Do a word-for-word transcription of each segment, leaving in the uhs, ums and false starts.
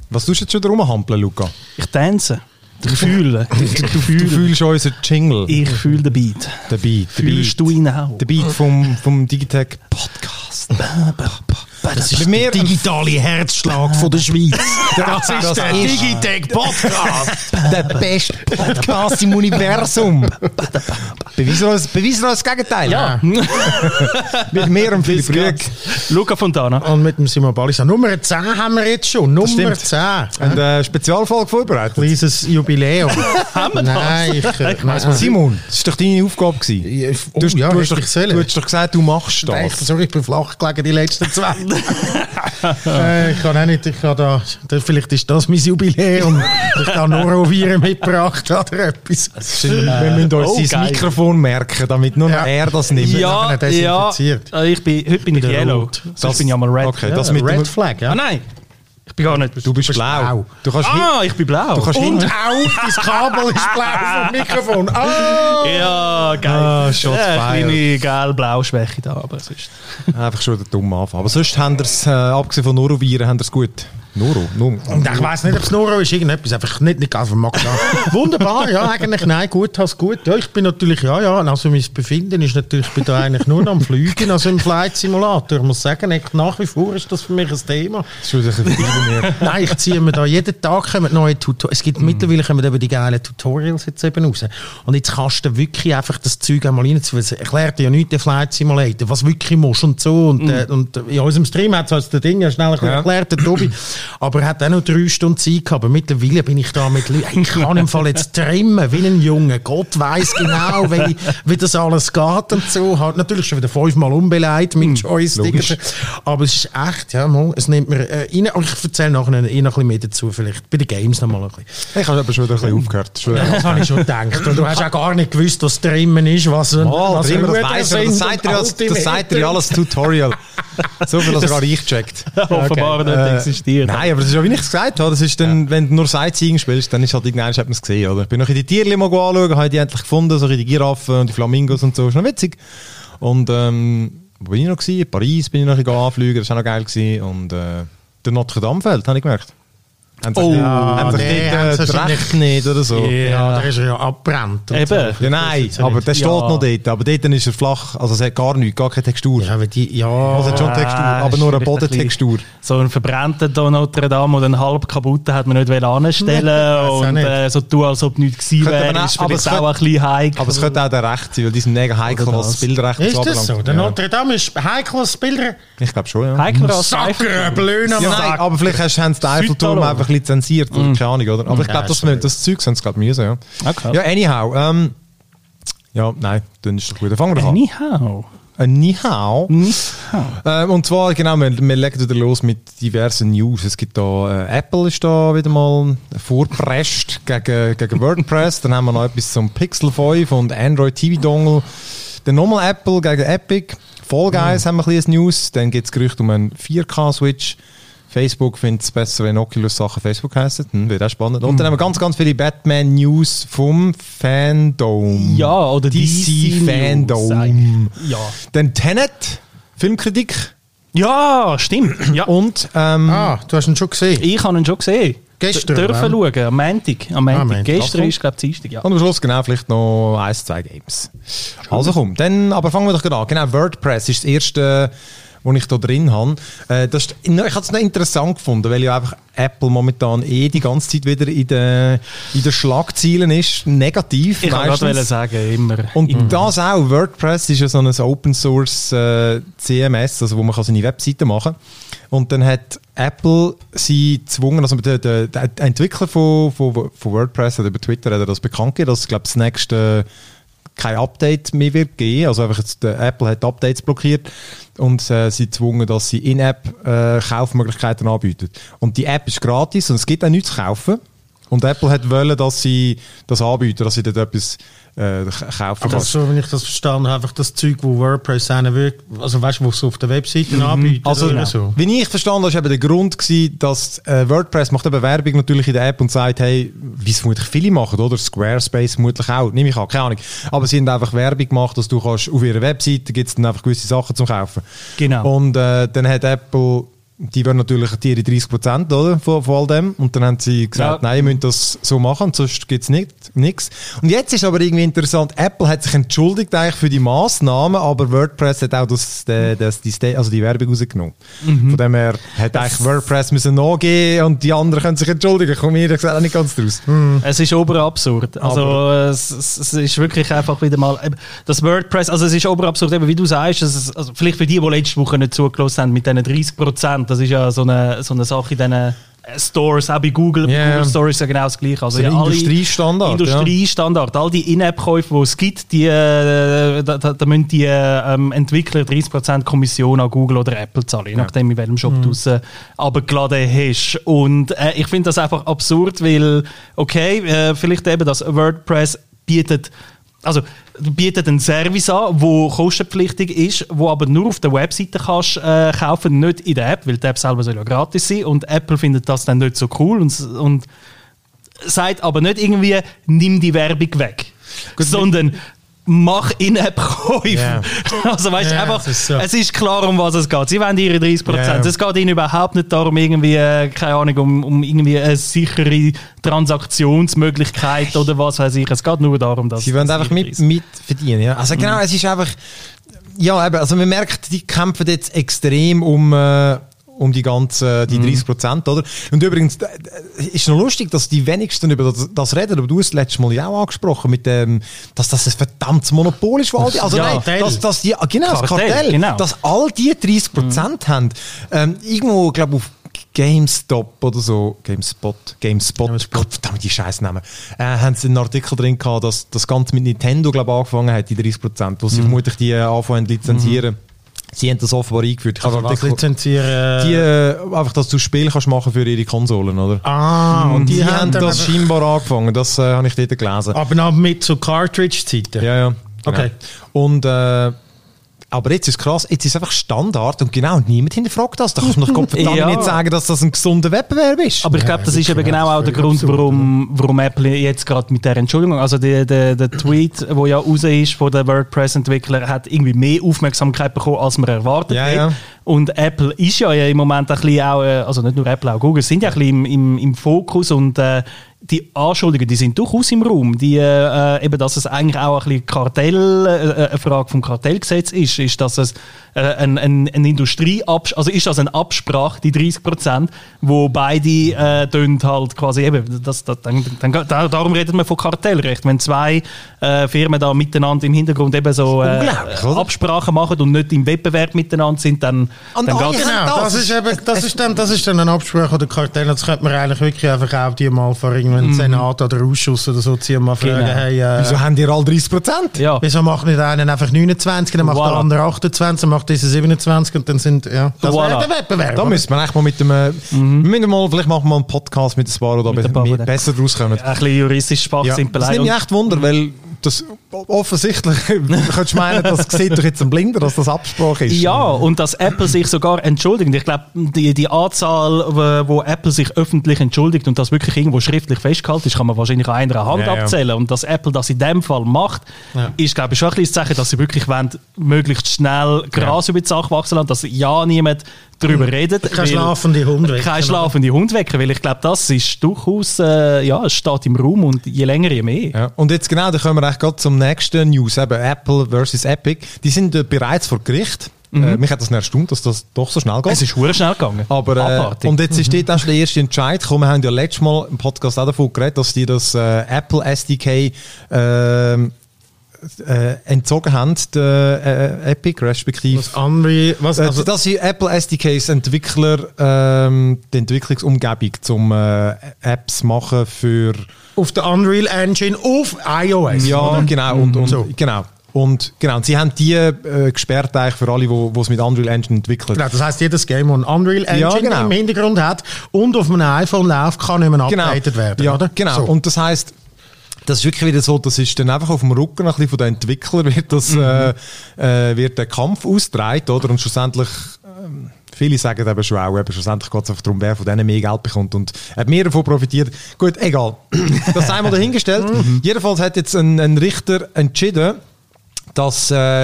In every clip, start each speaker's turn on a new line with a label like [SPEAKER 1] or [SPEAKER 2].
[SPEAKER 1] Was tust du jetzt schon da rumhampeln, Luca?
[SPEAKER 2] Ich tanze. Ich fühle.
[SPEAKER 1] Du, du, du fühlst unseren Jingle.
[SPEAKER 2] Ich fühle den Beat.
[SPEAKER 1] Den Beat.
[SPEAKER 2] Fühlst du ihn auch?
[SPEAKER 1] Der Beat vom, vom Digitech Podcast.
[SPEAKER 3] Das ist der digitale Herzschlag von der Schweiz. Das ist
[SPEAKER 1] das
[SPEAKER 3] der
[SPEAKER 1] ist
[SPEAKER 3] Digitech Podcast.
[SPEAKER 1] Der beste Podcast im Universum. Beweisen wir uns, beweisen wir uns das Gegenteil.
[SPEAKER 2] Ja.
[SPEAKER 1] Mit mir und Philipp Rüegg.
[SPEAKER 2] Luca Fontana.
[SPEAKER 3] Und mit dem Simon Balisa. Nummer zehn haben wir jetzt schon. Nummer zehn.
[SPEAKER 1] Eine Spezialfolge vorbereitet.
[SPEAKER 3] Kleines Jubiläum.
[SPEAKER 2] Haben wir das?
[SPEAKER 3] Nein, ich, äh, nein,
[SPEAKER 1] Simon, das war doch deine Aufgabe gewesen.
[SPEAKER 3] Oh,
[SPEAKER 1] Du hast,
[SPEAKER 3] ja,
[SPEAKER 1] du, hast
[SPEAKER 3] hätte
[SPEAKER 1] doch,
[SPEAKER 3] ich sollen.
[SPEAKER 1] du hast doch gesagt, du machst
[SPEAKER 3] Nein,
[SPEAKER 1] das.
[SPEAKER 3] sorry, ich bin flach gelegen die letzten zwei. äh, ich kann auch nicht, ich kann da, da, vielleicht ist das mein Jubiläum. Ich habe Noroviren mitgebracht oder etwas.
[SPEAKER 1] Wir müssen uns
[SPEAKER 2] Oh,
[SPEAKER 1] sein
[SPEAKER 2] geil.
[SPEAKER 1] Mikrofon merken, damit nur noch
[SPEAKER 3] Ja.
[SPEAKER 1] er das nimmt.
[SPEAKER 2] Ja,
[SPEAKER 3] nachher
[SPEAKER 2] ja.
[SPEAKER 3] desinfiziert.
[SPEAKER 2] Äh, Ich bin, heute bin ich
[SPEAKER 3] Der
[SPEAKER 2] yellow.
[SPEAKER 3] Rot.
[SPEAKER 2] Sonst bin ich einmal red.
[SPEAKER 1] Okay,
[SPEAKER 3] Ja,
[SPEAKER 1] das mit
[SPEAKER 3] Red
[SPEAKER 1] dem,
[SPEAKER 3] Flag, ja.
[SPEAKER 2] Ah nein, ich bin gar nicht.
[SPEAKER 1] du bist blau.
[SPEAKER 3] blau.
[SPEAKER 1] Du kannst hin-
[SPEAKER 2] Ah, ich bin blau.
[SPEAKER 1] Du kannst
[SPEAKER 3] Und
[SPEAKER 1] hinten.
[SPEAKER 3] auch das Kabel ist blau vom Mikrofon. Ah!
[SPEAKER 2] Ja, geil.
[SPEAKER 1] Ah, Shots
[SPEAKER 2] ja,
[SPEAKER 1] fired.
[SPEAKER 2] eine gelb-blau-Schwäche da, aber sonst.
[SPEAKER 1] Einfach schon der dumme Anfang. Aber sonst haben sie es, äh, abgesehen von Noroviren, haben sie es gut. Noro? Noro.
[SPEAKER 3] Und ich weiss nicht, ob es Noro ist, irgendetwas, einfach nicht, nicht ganz vom Markt an. Wunderbar, ja, eigentlich, nein, gut, hast gut. Ja, ich bin natürlich, ja, ja, also mein Befinden ist natürlich, ich bin da eigentlich nur noch am Fliegen, also im Flight Simulator. Ich muss sagen, echt, nach wie vor ist das für mich ein Thema.
[SPEAKER 1] Das ist schon ein bisschen viel bei mir.
[SPEAKER 3] Nein, ich ziehe mir da, jeden Tag kommen neue Tutorials. Es gibt mittlerweile kommen eben die geilen Tutorials jetzt eben raus. Und jetzt kannst du wirklich einfach das Zeug einmal reinzuführen. Es erklärt dir ja nichts, der Flight Simulator, was wirklich musst und so. Und, äh, und in unserem Stream hat es also der Ding ja schnell ein bisschen
[SPEAKER 1] Ja.
[SPEAKER 3] erklärt, der Tobi. Aber er hat auch noch drei Stunden Zeit gehabt. Aber mittlerweile bin ich da mit Leuten, ich kann im Fall jetzt trimmen wie ein Junge. Gott weiss genau, wie, wie das alles geht und so. Hat natürlich schon wieder fünfmal umbeleidigt mit Joystick.
[SPEAKER 1] logisch.
[SPEAKER 3] Aber es ist echt, ja, mal, es nimmt mir äh, rein. Aber ich erzähle nachher noch ein bisschen mehr dazu, vielleicht bei den Games noch mal ein bisschen.
[SPEAKER 1] Ich habe aber schon wieder ein bisschen aufgehört. Schon
[SPEAKER 3] Ja, das habe ich schon gedacht. Und du hast auch gar nicht gewusst, was drin ist, was ein,
[SPEAKER 1] Mal,
[SPEAKER 3] was
[SPEAKER 1] immer, das
[SPEAKER 3] guter
[SPEAKER 1] weiss er,
[SPEAKER 3] Sinn
[SPEAKER 1] das sagt er ja als- das sagt er ja alles Tutorial. So viel, dass er gar nicht checkt.
[SPEAKER 2] Offenbar nicht
[SPEAKER 1] Äh,
[SPEAKER 2] existiert.
[SPEAKER 1] Nein, aber das ist ja, wie ich es gesagt habe, das ist dann, wenn du nur Sightseeing spielst, dann ist halt irgendwann, hat man es gesehen, oder? Ich bin noch in die Tierchen mal anschauen, habe die endlich gefunden, so in die Giraffen und die Flamingos und so, ist noch witzig. Und, ähm, wo bin ich noch gewesen? In Paris bin ich noch ein bisschen anfliegen, das war auch noch geil gewesen. Und, äh, der Notre-Dame-Feld, habe ich gemerkt. Haben sich
[SPEAKER 2] Oh,
[SPEAKER 1] die- haben sich
[SPEAKER 3] nee, haben
[SPEAKER 1] dort,
[SPEAKER 3] sie
[SPEAKER 1] äh, die
[SPEAKER 3] wahrscheinlich-
[SPEAKER 1] Rechte nicht oder so.
[SPEAKER 3] Ja, der ist ja abbrennt. und
[SPEAKER 2] Eben.
[SPEAKER 3] so.
[SPEAKER 1] Ja, nein, aber der steht
[SPEAKER 2] Ja.
[SPEAKER 1] noch dort. Aber dort ist er flach, also es hat gar nichts, gar keine Textur.
[SPEAKER 3] Ja, aber die, ja.
[SPEAKER 1] Also es hat schon Textur,
[SPEAKER 2] Ah,
[SPEAKER 1] aber
[SPEAKER 2] ist
[SPEAKER 1] nur eine
[SPEAKER 2] vielleicht ein
[SPEAKER 1] Bodentextur.
[SPEAKER 2] So einen verbrannten da Notre Dame oder einen halb kaputten hat man nicht anstellen
[SPEAKER 3] Weiss auch
[SPEAKER 2] und
[SPEAKER 3] nicht.
[SPEAKER 2] äh, so tun, als ob nichts gewesen
[SPEAKER 1] Könnte
[SPEAKER 2] wäre.
[SPEAKER 1] man auch-
[SPEAKER 2] Ist
[SPEAKER 1] aber
[SPEAKER 2] vielleicht
[SPEAKER 1] es
[SPEAKER 2] auch
[SPEAKER 1] könnte-
[SPEAKER 2] ein bisschen heikel.
[SPEAKER 1] Aber es könnte auch der Recht sein, weil die sind mega heikel,
[SPEAKER 2] Oder
[SPEAKER 1] was das
[SPEAKER 2] das.
[SPEAKER 1] Bildrecht
[SPEAKER 3] Ist das so? Der
[SPEAKER 1] Ja.
[SPEAKER 3] Notre Dame ist heikel als Bilder.
[SPEAKER 1] Ich glaube schon, ja.
[SPEAKER 2] Heikler als
[SPEAKER 3] Sacker, blöder
[SPEAKER 1] Ja,
[SPEAKER 3] Mann.
[SPEAKER 1] nein, aber vielleicht hast, haben sie den Eiffelturm
[SPEAKER 2] Südtirol.
[SPEAKER 1] einfach lizenziert, oder? Keine Ahnung, oder? Aber ich
[SPEAKER 3] Ja,
[SPEAKER 1] glaube, das,
[SPEAKER 3] ist so.
[SPEAKER 1] das Zeug sind sie gerade müssen, ja.
[SPEAKER 2] Okay.
[SPEAKER 1] Ja, anyhow, ähm, ja, nein, dann ist doch gut. Dann fangen wir doch an.
[SPEAKER 2] Anyhow.
[SPEAKER 1] Äh, Nihao.
[SPEAKER 2] Anyhow.
[SPEAKER 1] Ähm, und zwar, genau, wir, wir legen wieder los mit diversen News. Es gibt da, äh, Apple ist da wieder mal vorgepresst gegen, gegen WordPress. Dann haben wir noch etwas zum Pixel fünf und Android T V-Dongle. Dann nochmal Apple gegen Epic. Fall Guys haben wir ein bisschen News. Dann gibt es Gerüchte um einen vier K-Switch. Facebook findet es besser, wenn Oculus-Sachen Facebook heissen. Hm, wird auch spannend. Und dann haben wir ganz, ganz viele Batman-News vom Fandom.
[SPEAKER 2] Ja, oder
[SPEAKER 1] D C Fandom.
[SPEAKER 2] Ja.
[SPEAKER 1] Dann Tenet, Filmkritik.
[SPEAKER 2] Ja, stimmt. Ja.
[SPEAKER 1] Und, ähm,
[SPEAKER 3] Ah, du hast ihn schon gesehen.
[SPEAKER 2] Ich habe ihn schon gesehen.
[SPEAKER 3] Gestern,
[SPEAKER 2] D- Dürfen
[SPEAKER 3] oder?
[SPEAKER 2] schauen, am Montag. Am Montag.
[SPEAKER 3] Montag.
[SPEAKER 2] Gestern
[SPEAKER 1] Ach,
[SPEAKER 2] ist, glaube ich, Dienstag. Ja.
[SPEAKER 1] und am Schluss genau vielleicht noch ein, zwei Games. Also komm, dann, aber fangen wir doch gerade an. Genau, WordPress ist das erste, was ich da drin habe. Äh, das ist, ich habe es noch interessant gefunden, weil ja einfach Apple momentan eh die ganze Zeit wieder in den, in den Schlagzeilen ist. Negativ
[SPEAKER 2] Ich
[SPEAKER 1] meistens.
[SPEAKER 2] wollte gerade sagen, immer.
[SPEAKER 1] Und
[SPEAKER 2] immer.
[SPEAKER 1] das auch, WordPress ist ja so ein Open Source äh, C M S, also wo man kann seine Webseite machen kann. Und dann hat Apple sie gezwungen, also der, der, der Entwickler von, von, von WordPress hat über Twitter hat er das bekannt gegeben, dass glaube das nächste kein Update mehr wird geben. Also einfach jetzt, der Apple hat Updates blockiert und äh, sie gezwungen, dass sie In-App äh, Kaufmöglichkeiten anbieten. Und die App ist gratis und es gibt auch nichts zu kaufen. Und Apple hat wollen, dass sie das anbieten, dass sie dort etwas äh, kaufen
[SPEAKER 3] Aber
[SPEAKER 1] kann.
[SPEAKER 3] so, wenn ich das verstanden habe, einfach das Zeug, wo WordPress einen wirkt, also weißt du, wo es auf der Webseite anbietet
[SPEAKER 1] Also,
[SPEAKER 3] oder so.
[SPEAKER 1] wie ich verstanden habe, ist eben der Grund gewesen, dass äh, WordPress macht eben Werbung natürlich in der App und sagt, hey, wie es vermutlich viele machen, oder? Squarespace vermutlich auch, nehme ich an, keine Ahnung. Aber sie haben einfach Werbung gemacht, dass du kannst, auf ihrer Webseite gibt es dann einfach gewisse Sachen zum Kaufen.
[SPEAKER 2] Genau.
[SPEAKER 1] Und äh, dann hat Apple die wollen natürlich die ihre dreißig Prozent oder, von, von all dem. Und dann haben sie gesagt, ja. nein, ihr müsst das so machen, sonst gibt es nichts. Und jetzt ist aber irgendwie interessant, Apple hat sich entschuldigt eigentlich für die Massnahmen, aber WordPress hat auch das, das, die, also die Werbung rausgenommen. Mhm. Von dem her hat das eigentlich WordPress müssen nachgeben und die anderen können sich entschuldigen. Kommt mir gesagt auch nicht ganz draus.
[SPEAKER 2] Mhm. Es ist oberabsurd. Also es, es ist wirklich einfach wieder mal das WordPress, also es ist oberabsurd, eben wie du sagst, es, also vielleicht für die, die letzte Woche nicht zugelassen haben mit diesen dreißig Prozent, das ist ja so eine, so eine Sache in diesen Stores, auch bei Google,
[SPEAKER 1] yeah.
[SPEAKER 2] bei Google Stores ist ja genau das Gleiche. Also
[SPEAKER 1] ja, Industriestandard.
[SPEAKER 2] Industriestandard. Ja. All die In-App-Käufe, die es gibt, die, äh, da, da, da müssen die äh, Entwickler dreißig Prozent Kommission an Google oder Apple zahlen, je nachdem, in welchem Shop mhm. du es äh, runtergeladen hast. Und äh, ich finde das einfach absurd, weil, okay, äh, vielleicht eben das WordPress bietet Also, du bietet einen Service an, der kostenpflichtig ist, wo aber nur auf der Webseite kannst äh, kaufen, nicht in der App, weil die App selber soll ja gratis sein und Apple findet das dann nicht so cool und, und sagt aber nicht irgendwie, nimm die Werbung weg, Gut, sondern mach In-App-Käufe. Yeah. Also weißt yeah, einfach, ist so. Es ist klar, um was es geht. Sie wollen ihre dreißig Prozent. Yeah. Es geht ihnen überhaupt nicht darum, irgendwie, äh, keine Ahnung, um, um irgendwie eine sichere Transaktionsmöglichkeit oder was weiß ich. Es geht nur darum, dass
[SPEAKER 1] sie wollen einfach mit, mit verdienen. Ja. Also genau, mhm. es ist einfach, ja, eben, also man merkt, die kämpfen jetzt extrem um äh, um die ganzen, die dreißig Prozent, oder? Und übrigens, ist noch lustig, dass die wenigsten über das, das reden, aber du hast das letzte Mal ja auch angesprochen, mit dem, dass das ein verdammtes Monopol ist, all die, also
[SPEAKER 2] ja,
[SPEAKER 1] nein, dass, dass die, genau, Kartell, das Kartell, genau. dass all die dreißig Prozent mhm. haben, ähm, irgendwo, glaube ich, auf GameStop oder so, GameSpot, GameSpot, Gott, verdammt, die Scheißnamen, äh, haben sie einen Artikel drin gehabt, dass das Ganze mit Nintendo, glaube ich, angefangen hat, die dreißig Prozent, wo sie mhm. vermutlich die äh, anfangen zu lizenzieren. Mhm. Sie haben das offenbar eingeführt. Ich
[SPEAKER 3] Aber was lizenzieren?
[SPEAKER 1] Die, äh, einfach, dass du Spiele kannst machen für ihre Konsolen, oder?
[SPEAKER 3] Ah,
[SPEAKER 1] und die, die haben das scheinbar angefangen. Das äh, habe ich dort gelesen.
[SPEAKER 3] Aber noch mit so Cartridge-Zeiten?
[SPEAKER 1] Ja, ja. Genau.
[SPEAKER 3] Okay.
[SPEAKER 1] Und, äh, aber jetzt ist es krass, jetzt ist es einfach Standard und genau, niemand hinterfragt das. Da kannst du doch Gott verdammt ja. nicht sagen, dass das ein gesunder Wettbewerb ist.
[SPEAKER 2] Aber ich glaube, das ist eben genau auch der Grund, warum, warum Apple jetzt gerade mit der Entschuldigung, also der, der, der Tweet, der ja raus ist von den WordPress-Entwicklern, hat irgendwie mehr Aufmerksamkeit bekommen, als man erwartet
[SPEAKER 1] ja,
[SPEAKER 2] hat.
[SPEAKER 1] Ja.
[SPEAKER 2] Und Apple ist ja im Moment ein bisschen auch, also nicht nur Apple, auch Google, sind ja ein bisschen im, im, im Fokus und äh, die Anschuldigungen, die sind durchaus im Raum. Die, äh, eben, dass es eigentlich auch ein bisschen Kartell, äh, eine Frage vom Kartellgesetz ist, ist, dass es äh, ein, ein, ein Industrieabsprache, also ist das eine Absprache, die dreißig Prozent, wo beide äh, halt quasi eben, das, das, dann, dann, darum redet man von Kartellrecht. Wenn zwei äh, Firmen da miteinander im Hintergrund eben so äh, Absprachen machen und nicht im Wettbewerb miteinander sind, dann, dann
[SPEAKER 3] geht es. Genau, das ist, eben, das, ist dann, das ist dann eine Absprache oder Kartell. Das könnte man eigentlich wirklich einfach auch die mal vor irgendeinem mm. Senat oder Ausschuss oder so ziehen, mal fragen,
[SPEAKER 2] genau.
[SPEAKER 3] hey, äh,
[SPEAKER 1] wieso haben die alle dreißig Prozent?
[SPEAKER 2] Ja.
[SPEAKER 3] Wieso macht nicht einer einfach neunundzwanzig, dann macht voilà. der andere achtundzwanzig, dann macht dieser siebenundzwanzig und dann sind, ja, das voilà. wäre der Wettbewerb.
[SPEAKER 1] Da müssen wir echt mal mit dem, mhm. wir müssen mal, vielleicht machen wir mal einen Podcast mit ein paar, oder be- be- besser rauskommen.
[SPEAKER 2] Ja, ein bisschen juristisch Fachsimpelei.
[SPEAKER 1] Ja. Das nimmt mich echt Wunder, weil das offensichtlich, könntest du meinen, das sieht doch jetzt ein Blinder, dass das Absprache ist.
[SPEAKER 2] Ja, und dass Apple sich sogar entschuldigt. Ich glaube, die, die Anzahl, wo Apple sich öffentlich entschuldigt und das wirklich irgendwo schriftlich festgehalten ist, kann man wahrscheinlich an einer Hand ja, abzählen. Ja. Und dass Apple das in dem Fall macht, ja. ist, glaube ich, schon ein bisschen das Zeichen, dass sie wirklich wollen, möglichst schnell Gras ja. über die Sache wachsen lassen, dass ja niemand darüber redet.
[SPEAKER 3] Kein schlafende Hund wecken.
[SPEAKER 2] Kein schlafende Hund wecken, weil ich glaube, das ist durchaus, äh, ja, es steht im Raum und je länger, je mehr.
[SPEAKER 1] Ja. Und jetzt genau, da kommen wir eigentlich gerade zum nächsten News, eben Apple versus Epic. Die sind äh, bereits vor Gericht. Mhm. Äh, mich hat das erstaunt, dass das doch so schnell geht.
[SPEAKER 2] Es ist verdammt schnell gegangen.
[SPEAKER 1] Aber, äh, und jetzt ist dort auch schon der erste Entscheid gekommen. Wir haben ja letztes Mal im Podcast auch davon geredet, dass die das äh, Apple S D K äh, Äh, entzogen haben, der äh, Epic, respektive.
[SPEAKER 3] Was Unreal, was,
[SPEAKER 1] also, äh, dass sie Apple S D Ks Entwickler ähm, die Entwicklungsumgebung zum äh, Apps machen für
[SPEAKER 3] auf der Unreal Engine auf iOS.
[SPEAKER 1] Ja, oder? genau. Und, und,
[SPEAKER 3] so.
[SPEAKER 1] genau. Und genau, und sie haben die äh, gesperrt eigentlich für alle, die es mit Unreal Engine entwickeln.
[SPEAKER 3] Genau, das heisst, jedes Game, das ein Unreal Engine ja, genau. im Hintergrund hat und auf einem iPhone läuft, kann nicht mehr updated
[SPEAKER 1] genau.
[SPEAKER 3] werden.
[SPEAKER 1] Ja,
[SPEAKER 3] oder?
[SPEAKER 1] genau.
[SPEAKER 3] So.
[SPEAKER 1] Und das heisst, das ist wirklich wieder so, das ist dann einfach auf dem Rücken ein bisschen von den Entwicklern wird, das, mhm. äh, wird der Kampf ausgetragen, oder? Und schlussendlich, äh, viele sagen eben schon auch, eben schlussendlich geht es einfach darum, wer von denen mehr Geld bekommt und hat mehr davon profitiert. Gut, egal. Das sei mal dahingestellt. Mhm. Jedenfalls hat jetzt ein, ein Richter entschieden, dass äh,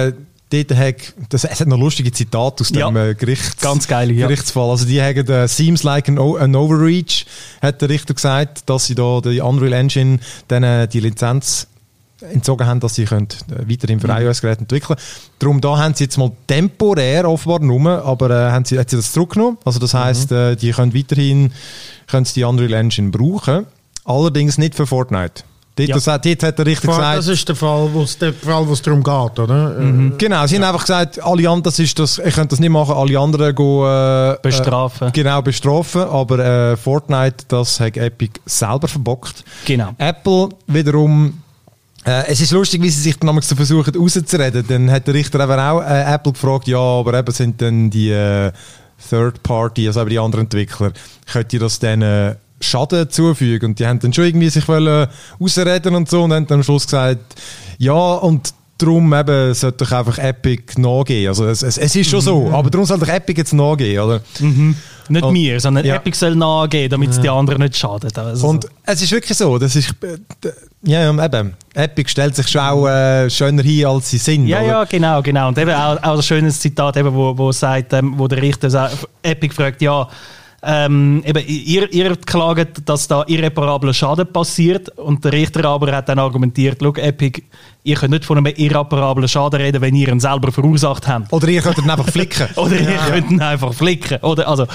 [SPEAKER 1] dort hat, das, es hat noch lustige Zitate aus
[SPEAKER 2] ja,
[SPEAKER 1] dem äh, Gerichts,
[SPEAKER 2] ganz geil, ja.
[SPEAKER 1] Gerichtsfall. Also die haben äh, «Seems like an, o- an overreach», hat der Richter gesagt, dass sie da die Unreal Engine denen die Lizenz entzogen haben, dass sie können, äh, weiterhin für mhm. iOS-Geräte entwickeln können. Darum da haben sie jetzt mal temporär offenbar nur, aber äh, haben sie, hat sie das zurückgenommen. Also das heisst, mhm. äh, die können weiterhin können sie die Unreal Engine brauchen, allerdings nicht für Fortnite. Dort,
[SPEAKER 2] Ja.
[SPEAKER 1] das, dort hat der Richter
[SPEAKER 3] Das
[SPEAKER 1] gesagt...
[SPEAKER 3] ist der Fall, wo es der Fall, wo es darum geht, oder?
[SPEAKER 1] Mhm. Genau, sie haben einfach gesagt, alle anderen, das ist das, ich könnte das nicht machen, alle anderen gehen, äh,
[SPEAKER 2] Bestrafen.
[SPEAKER 1] Äh, genau, bestrafen, aber äh, Fortnite, das hat Epic selber verbockt.
[SPEAKER 2] Genau.
[SPEAKER 1] Apple wiederum, äh, es ist lustig, wie sie sich dann so versuchen rauszureden. Dann hat der Richter eben auch äh, Apple gefragt, ja, aber eben sind dann die äh, Third Party, also eben die anderen Entwickler, könnt ihr das dann äh, Schaden zufügen? Und die haben dann schon irgendwie sich wollen ausreden und so und haben dann am Schluss gesagt, ja, und darum eben sollte doch einfach Epic nachgehen. Also es, es, es ist schon so, aber darum soll doch Epic jetzt nachgehen, oder?
[SPEAKER 2] Mhm. Nicht
[SPEAKER 1] und,
[SPEAKER 2] mir, sondern
[SPEAKER 1] ja.
[SPEAKER 2] Epic soll nachgehen, damit es ja. die anderen nicht schadet. Also
[SPEAKER 1] und es ist wirklich so, das ist, ja, eben, Epic stellt sich schon auch äh, schöner hin, als sie sind.
[SPEAKER 2] Ja,
[SPEAKER 1] oder?
[SPEAKER 2] ja, genau, genau. Und eben auch, auch ein schönes Zitat, eben, wo, wo, sagt, ähm, wo der Richter sagt, Epic fragt, ja, Ähm, eben, ihr, ihr klagt, dass da irreparabler Schaden passiert und der Richter aber hat dann argumentiert, schau, Epic, ihr könnt nicht von einem irreparablen Schaden reden, wenn ihr ihn selber verursacht habt.
[SPEAKER 1] Oder ihr könnt ihn einfach flicken.
[SPEAKER 2] Oder ihr ja. könnt ihn einfach flicken. Oder, also,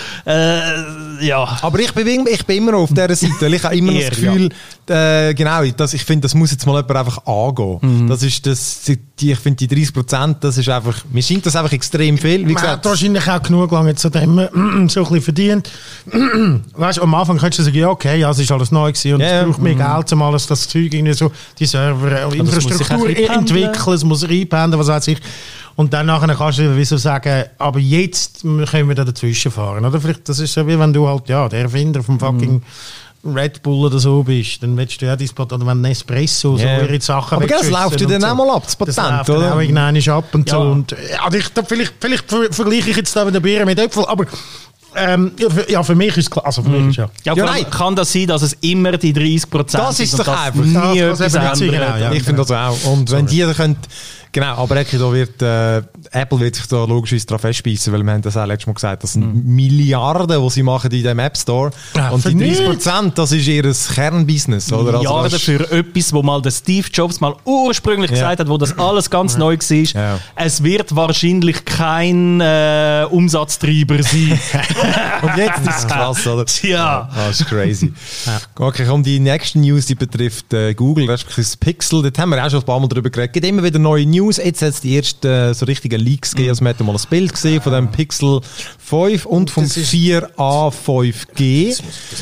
[SPEAKER 2] äh, ja.
[SPEAKER 1] Aber ich bin, ich bin immer noch auf dieser Seite. Ich habe immer noch das Gefühl, ja. äh, genau, dass ich finde, das muss jetzt mal jemand einfach angehen. Mhm. Das ist das, die, ich finde, die dreißig Prozent, das ist einfach, mir scheint das einfach extrem viel. Wie
[SPEAKER 3] Man hat wahrscheinlich auch genug lange zu dem so ein bisschen verdient. Weißt du, am Anfang könntest du sagen, ja, okay, ja, es ist alles neu gewesen und yeah. es braucht mehr Geld, um alles das Zeug irgendwie so, die Server und Infrastruktur entwickeln, es muss einpendeln, was weiß ich. Und dann nachher kannst du wieso sagen, aber jetzt können wir da dazwischen fahren, oder? Vielleicht, das ist so wie wenn du halt, ja, der Erfinder vom fucking mm. Red Bull oder so bist, dann willst du ja dein Patent, oder wenn Nespresso, yeah. so ihre Sachen
[SPEAKER 1] aber das läuft dir dann
[SPEAKER 3] so.
[SPEAKER 1] auch mal ab, das Patent,
[SPEAKER 3] das läuft
[SPEAKER 1] oder?
[SPEAKER 3] Dann auch irgendwann ab und
[SPEAKER 2] ja.
[SPEAKER 3] so. Und, ja, ich, da, vielleicht, vielleicht vergleiche ich jetzt da mit der Bier mit Äpfel, aber Ähm, ja, für, ja, für mich ist es klar. Also für mich ist ja.
[SPEAKER 2] Ja, ja, nein. Kann das sein, dass es immer die dreißig Prozent
[SPEAKER 1] das ist? Das ist doch einfach.
[SPEAKER 2] Nie
[SPEAKER 1] das,
[SPEAKER 2] das
[SPEAKER 1] das genau, ja, ich finde das auch. Und wenn die könnt, genau, aber da wird, äh, Apple wird sich da logischerweise daran festbeissen, weil wir haben das auch letztes Mal gesagt, das sind mhm. Milliarden, die sie machen in dem App Store. Ja, und die dreißig Prozent, das ist ihr Kernbusiness, oder?
[SPEAKER 2] Milliarden
[SPEAKER 1] also
[SPEAKER 2] für etwas, wo mal der Steve Jobs mal ursprünglich ja. gesagt hat, wo das alles ganz ja. neu war. Ja. Es wird wahrscheinlich kein äh, Umsatztreiber sein.
[SPEAKER 1] Und jetzt ist es krass, oder?
[SPEAKER 2] Ja.
[SPEAKER 1] Oh, das ist crazy. Ja. Okay, komm, die nächste News, die betrifft äh, Google, respektive das Pixel. Dort haben wir auch schon ein paar Mal drüber geredet. Es gibt immer wieder neue News. Jetzt hat es die ersten äh, so richtigen Leaks gegeben. Also, wir hatten mal ein Bild gesehen von dem Pixel fünf und vom vier a fünf G.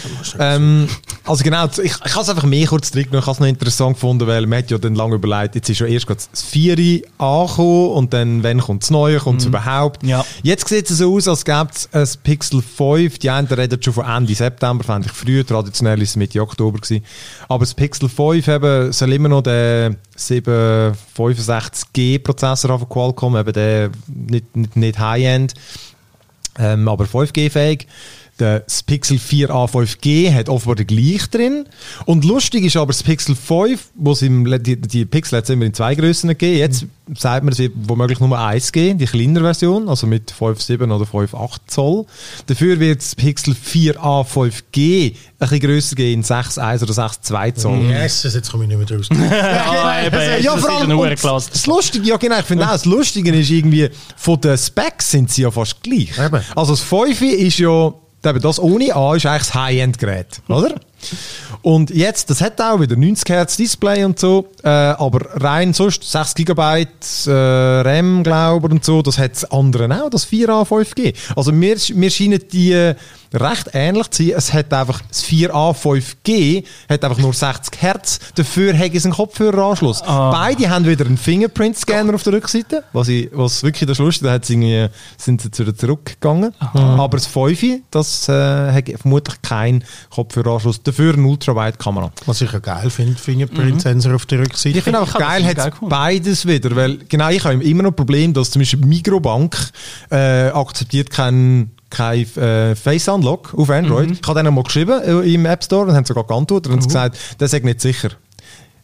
[SPEAKER 1] Ähm, also genau, ich, ich habe es einfach mehr kurz zurückgenommen. Ich habe es noch interessant gefunden, weil man hat ja dann lange überlegt, jetzt ist ja erst das vier angekommen und dann, wenn kommt das Neue, kommt es mm. überhaupt. Ja. Jetzt sieht es so aus, als gäbe es ein Pixel fünf. Die einen reden schon von Ende September, fand ich früh, traditionell ist es Mitte Oktober gewesen. Aber das Pixel fünf eben, soll immer noch den sieben fünfundsechzig G Prozessor haben von Qualcomm, eben der nicht, nicht, nicht High-End, ähm, aber fünf G fähig. Das Pixel vier a fünf G hat offenbar den gleich drin. Und lustig ist aber das Pixel fünf, wo es im, die, die Pixel hat es immer in zwei Grössen gegeben. Jetzt mhm. sagt man, es wird womöglich nur eins geben, die kleinere Version, also mit fünf Komma sieben oder fünf Komma acht Zoll. Dafür wird das Pixel vier a fünf G ein bisschen grösser gehen, in sechs Komma eins oder sechs Komma zwei Zoll.
[SPEAKER 3] Yes, jetzt komme ich nicht mehr draus.
[SPEAKER 2] ja, eben,
[SPEAKER 1] ja, vor allem, das Lustige, ja genau, ich finde auch, das Lustige ist irgendwie, von den Specs sind sie ja fast gleich. Eben. Also das fünf ist ja, das ohne A ist eigentlich das High-End-Gerät, oder? Und jetzt, das hat auch wieder neunzig Hertz Display und so, äh, aber rein sonst sechs Gigabyte äh, RAM, glaube ich, und so, das hat das andere auch, das vier a fünf G. Also mir, mir scheinen die äh, recht ähnlich zu sein. Es hat einfach, das vier a fünf G hat einfach nur sechzig Hertz, dafür hat es einen Kopfhöreranschluss. Ah. Beide haben wieder einen Fingerprint-Scanner auf der Rückseite, was, ich, was wirklich das Lustige, da hat sie irgendwie, sind sie wieder zurückgegangen. Aha. Aber das fünf, das äh, hat vermutlich keinen Kopfhöreranschluss. Dafür eine Ultrawide-Kamera. Was ich ja geil finde, Fingerprint-Sensor mhm. auf der Rückseite. Ich finde auch geil, hat geil beides wieder, weil genau, ich habe immer noch ein Problem, dass zum Beispiel Microbank äh, akzeptiert keinen kein äh, Face-Unlock auf Android. Mhm. Ich habe denen mal geschrieben äh, im App Store und haben sogar geantwortet und mhm. gesagt, das ist nicht sicher.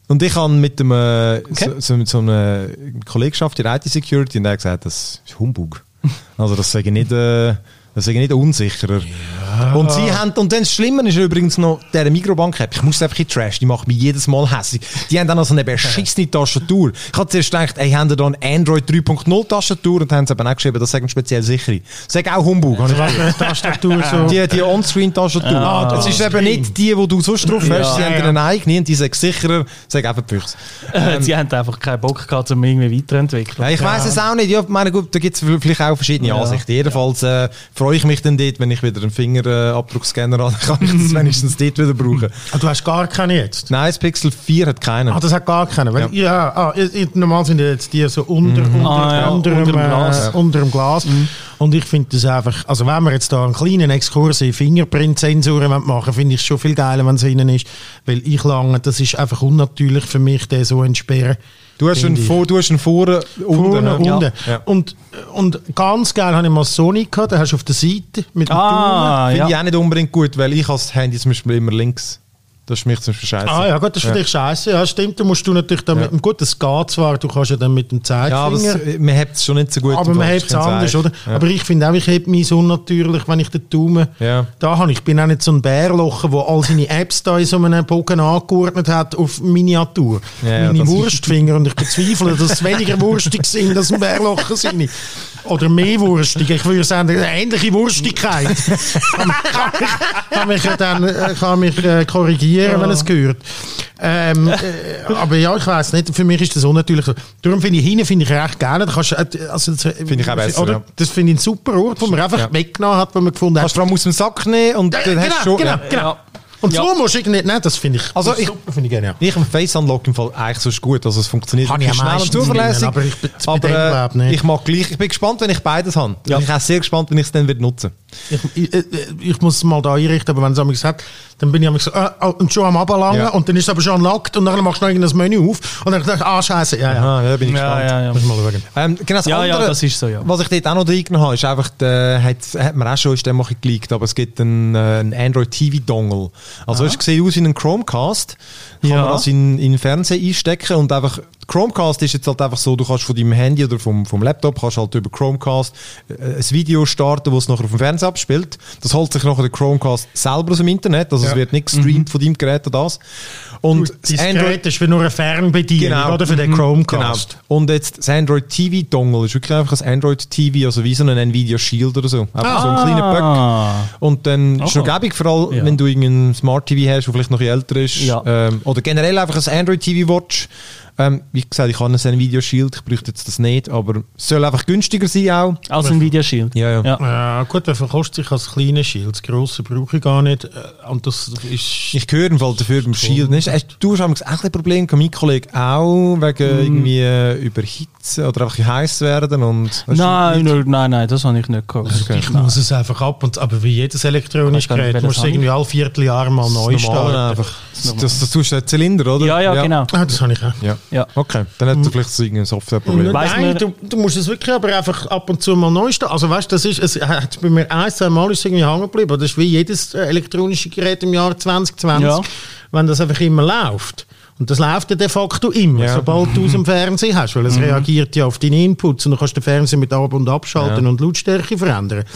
[SPEAKER 1] Und ich habe mit dem äh,
[SPEAKER 2] Okay.
[SPEAKER 1] so, so, mit so einer Kollegenschaft in I T-Security und der hat gesagt, das ist Humbug. Also das sage ich nicht, äh, das sage ich nicht unsicherer. Ja. Und sie haben, und dann das Schlimme ist übrigens noch der Mikrobank-App. Ich muss einfach in Trash, die macht mich jedes Mal hässlich. Die haben dann noch so eine beschissene Tastatur. Ich habe zuerst gedacht, ey, haben die da eine Android drei Punkt null Tastatur und haben sie aber auch geschrieben, das sagen speziell sichere. Das sagt auch Humbug.
[SPEAKER 3] Also was für eine Tastatur so?
[SPEAKER 1] Die, die On-Screen-Tastatur.
[SPEAKER 3] Ah,
[SPEAKER 1] das ist eben nicht die, die du sonst drauf
[SPEAKER 2] Ja.
[SPEAKER 1] hast. Sie
[SPEAKER 3] Ja,
[SPEAKER 1] haben
[SPEAKER 3] ja.
[SPEAKER 1] eine eigene und die sagen sicherer, sagen einfach Füchse.
[SPEAKER 2] Ähm, Sie haben einfach keinen Bock gehabt, um irgendwie weiterentwickeln.
[SPEAKER 1] Ja, ich weiss es auch nicht. Ja, meine, gut, da gibt es vielleicht auch verschiedene
[SPEAKER 2] Ja.
[SPEAKER 1] Ansichten. Jedenfalls äh, freue ich mich dann dort, wenn ich wieder einen Fingerabdruckscanner habe, kann ich das wenigstens dort wieder brauchen.
[SPEAKER 3] Ah, du hast gar keine jetzt?
[SPEAKER 1] Nein, das Pixel vier hat keinen.
[SPEAKER 3] Ah, das hat gar keine. Weil, ja. ah, ich, ich, normal sind jetzt die so unter, unter,
[SPEAKER 2] Ah, ja,
[SPEAKER 3] unter,
[SPEAKER 2] unter
[SPEAKER 3] dem,
[SPEAKER 2] dem Glas.
[SPEAKER 3] Äh, unter dem Glas. Und ich finde das einfach, also wenn wir jetzt da einen kleinen Exkurs in Fingerprint-Sensoren machen, finde ich es schon viel geiler, wenn es innen ist. Weil ich lange, das ist einfach unnatürlich für mich, den so entsperren.
[SPEAKER 1] Du hast einen
[SPEAKER 3] Finde ich.
[SPEAKER 1] vor, du hast einen vorne unten.
[SPEAKER 3] Vorne,
[SPEAKER 1] ne?
[SPEAKER 3] unten.
[SPEAKER 1] Ja.
[SPEAKER 3] Und, und ganz geil habe ich mal Sony gehabt, den hast du auf der Seite mit dem
[SPEAKER 2] Ah,
[SPEAKER 1] Finde
[SPEAKER 2] ja.
[SPEAKER 1] ich auch nicht unbedingt gut, weil ich als Handy zum Beispiel immer links. Das ist für mich zum Beispiel scheiße.
[SPEAKER 3] Ah ja, gut, das ist für dich scheiße. Ja, stimmt. Da musst du natürlich dann
[SPEAKER 1] Ja.
[SPEAKER 3] mit dem, gut, das geht zwar, du kannst ja dann mit dem
[SPEAKER 1] Ja, aber
[SPEAKER 3] Zeigefinger.
[SPEAKER 1] es- man hat es schon nicht so gut.
[SPEAKER 3] aber
[SPEAKER 1] du
[SPEAKER 3] man
[SPEAKER 1] hast
[SPEAKER 3] hebt es
[SPEAKER 1] keinen
[SPEAKER 3] anders,
[SPEAKER 1] Zeig.
[SPEAKER 3] oder?
[SPEAKER 1] Ja.
[SPEAKER 3] Aber ich finde auch, ich heb mich so natürlich, wenn ich den Daumen
[SPEAKER 1] Ja.
[SPEAKER 3] da habe. Ich bin auch nicht so ein Bärlocher, der all seine Apps da in so einem Bogen angeordnet hat auf Miniatur.
[SPEAKER 1] Ja, ja,
[SPEAKER 3] Meine
[SPEAKER 1] das-
[SPEAKER 3] Wurstfinger. Und ich bezweifle, dass es weniger wurstig sind, als ein Bärlocher sind. Oder mehr wurstig. Ich würde sagen, eine ähnliche Wurstigkeit. kann, kann, mich, kann mich ja dann äh, kann mich, äh, korrigieren, wenn es gehört. Ähm, äh, aber ja, ich weiss nicht, für mich ist das unnatürlich so. Darum finde ich, hinten finde ich recht gerne. Da kannst, du, äh, also,
[SPEAKER 1] Finde ich auch besser,
[SPEAKER 3] oder?
[SPEAKER 1] ja.
[SPEAKER 3] Das finde ich einen super Ort, wo man einfach
[SPEAKER 1] Ja.
[SPEAKER 3] weggenommen hat, wo man gefunden hat.
[SPEAKER 1] Kannst du vor allem aus dem Sack nehmen und
[SPEAKER 3] Ja,
[SPEAKER 1] dann hast du schon...
[SPEAKER 3] genau,
[SPEAKER 1] ja.
[SPEAKER 3] genau.
[SPEAKER 2] Ja.
[SPEAKER 3] Und
[SPEAKER 2] Ja.
[SPEAKER 3] so musst du irgendwie, nein, das finde ich,
[SPEAKER 1] Also
[SPEAKER 3] das
[SPEAKER 1] ich-
[SPEAKER 3] super, finde ich genial.
[SPEAKER 1] Ich am Face Unlock im Fall eigentlich so gut, also es funktioniert
[SPEAKER 3] Kann ich
[SPEAKER 1] wirklich
[SPEAKER 3] am
[SPEAKER 1] schnell und
[SPEAKER 3] meisten
[SPEAKER 1] zuverlässig.
[SPEAKER 3] nehmen, aber ich bin- bei
[SPEAKER 1] aber
[SPEAKER 3] dem
[SPEAKER 1] äh,
[SPEAKER 3] glaub nicht.
[SPEAKER 1] ich mag gleich, ich bin gespannt, wenn ich beides habe.
[SPEAKER 2] Ja.
[SPEAKER 1] Ich bin auch sehr gespannt, wenn ich es dann wieder nutzen.
[SPEAKER 3] Ich, ich, äh, ich muss es mal da einrichten, aber wenn es einmal hat, dann bin ich einmal so, äh, oh, und schon am Ablangen
[SPEAKER 1] Ja.
[SPEAKER 3] und dann ist es aber schon unlocked und dann machst du noch irgendein Menü auf und dann dachte ich, ah, scheiße, ja, ja.
[SPEAKER 1] Aha, ja, bin ich
[SPEAKER 2] Ja,
[SPEAKER 1] gespannt.
[SPEAKER 2] ja, ja.
[SPEAKER 3] Muss mal schauen.
[SPEAKER 1] Ähm, genau das
[SPEAKER 2] Ja, ja,
[SPEAKER 1] andere,
[SPEAKER 2] das ist so, ja.
[SPEAKER 1] was ich dort auch noch reingenommen habe, ist einfach, der, hat, hat mir auch schon ist der mal geleakt, aber es gibt einen, äh, einen Android T V-Dongle. Also es sieht aus wie ein Chromecast, kann
[SPEAKER 2] Ja.
[SPEAKER 1] man das in, in den Fernseher einstecken und einfach, Chromecast ist jetzt halt einfach so, du kannst von deinem Handy oder vom, vom Laptop kannst halt über Chromecast äh, ein Video starten, das es nachher auf dem Fernseher abspielt. Das holt sich nachher der Chromecast selber aus dem Internet, also
[SPEAKER 3] Ja.
[SPEAKER 1] es wird nicht gestreamt von deinem Gerät oder das. Und
[SPEAKER 3] Und das Gerät ist wie nur eine Fernbedienung, oder, für den
[SPEAKER 1] Mhm.
[SPEAKER 3] Chromecast.
[SPEAKER 1] Genau. Und jetzt das Android T V-Dongle ist wirklich einfach ein Android T V, also wie so ein Nvidia Shield oder so. Einfach so ein kleiner Böck.
[SPEAKER 2] Ah.
[SPEAKER 1] Und dann ist es
[SPEAKER 2] Oh.
[SPEAKER 1] noch gäbig, vor allem,
[SPEAKER 2] Ja.
[SPEAKER 1] wenn du irgendeinen Smart T V hast, der vielleicht noch ein bisschen älter ist.
[SPEAKER 2] Ja.
[SPEAKER 1] Ähm, oder generell einfach ein Android T V-Watch. Ähm, wie gesagt, ich habe ein Nvidia Shield, ich bräuchte jetzt das nicht, aber es soll einfach günstiger sein auch.
[SPEAKER 2] Also ein Videoshield.
[SPEAKER 1] Ja, ja.
[SPEAKER 2] Ja.
[SPEAKER 3] Ja, gut, der verkostet sich als kleines Shield. Das grosse brauche ich gar nicht. Äh, Und das ist...
[SPEAKER 1] Ich höre im Fall dafür beim Shield nicht. Hast du hast auch ein Problem, mein Kollege auch, wegen irgendwie äh, Überhitzen oder einfach heiß werden und... hast du
[SPEAKER 2] Nein,
[SPEAKER 1] nicht?
[SPEAKER 2] nein, nein, nein, das habe ich nicht gehört.
[SPEAKER 3] Ich muss es einfach ab und aber wie jedes elektronische
[SPEAKER 2] Weißt du gar nicht,
[SPEAKER 3] Gerät musst du
[SPEAKER 2] welches
[SPEAKER 3] irgendwie alle Vierteljahre mal neu
[SPEAKER 1] Das Normale
[SPEAKER 3] starten.
[SPEAKER 1] einfach. Das, das tust du den Zylinder, oder?
[SPEAKER 2] Ja, ja, genau.
[SPEAKER 3] Ah, das habe ich auch.
[SPEAKER 1] Ja.
[SPEAKER 2] Ja.
[SPEAKER 1] Okay, dann hat er vielleicht so irgendein Softwareproblem.
[SPEAKER 2] Weiss
[SPEAKER 3] Nein,
[SPEAKER 2] man-
[SPEAKER 3] du, du musst es wirklich aber einfach ab und zu mal neu starten. Also weißt du, das ist, es hat bei mir ein, zwei Mal ist es irgendwie hängen geblieben. Das ist wie jedes äh, elektronische Gerät im Jahr zwanzig zwanzig,
[SPEAKER 2] Ja.
[SPEAKER 3] wenn das einfach immer läuft. Und das läuft ja de facto immer,
[SPEAKER 1] Ja.
[SPEAKER 3] sobald du es im Fernsehen hast, weil es reagiert ja auf deine Inputs und du kannst den Fernseher mit Ab- und Abschalten
[SPEAKER 1] Ja.
[SPEAKER 3] und Lautstärke verändern.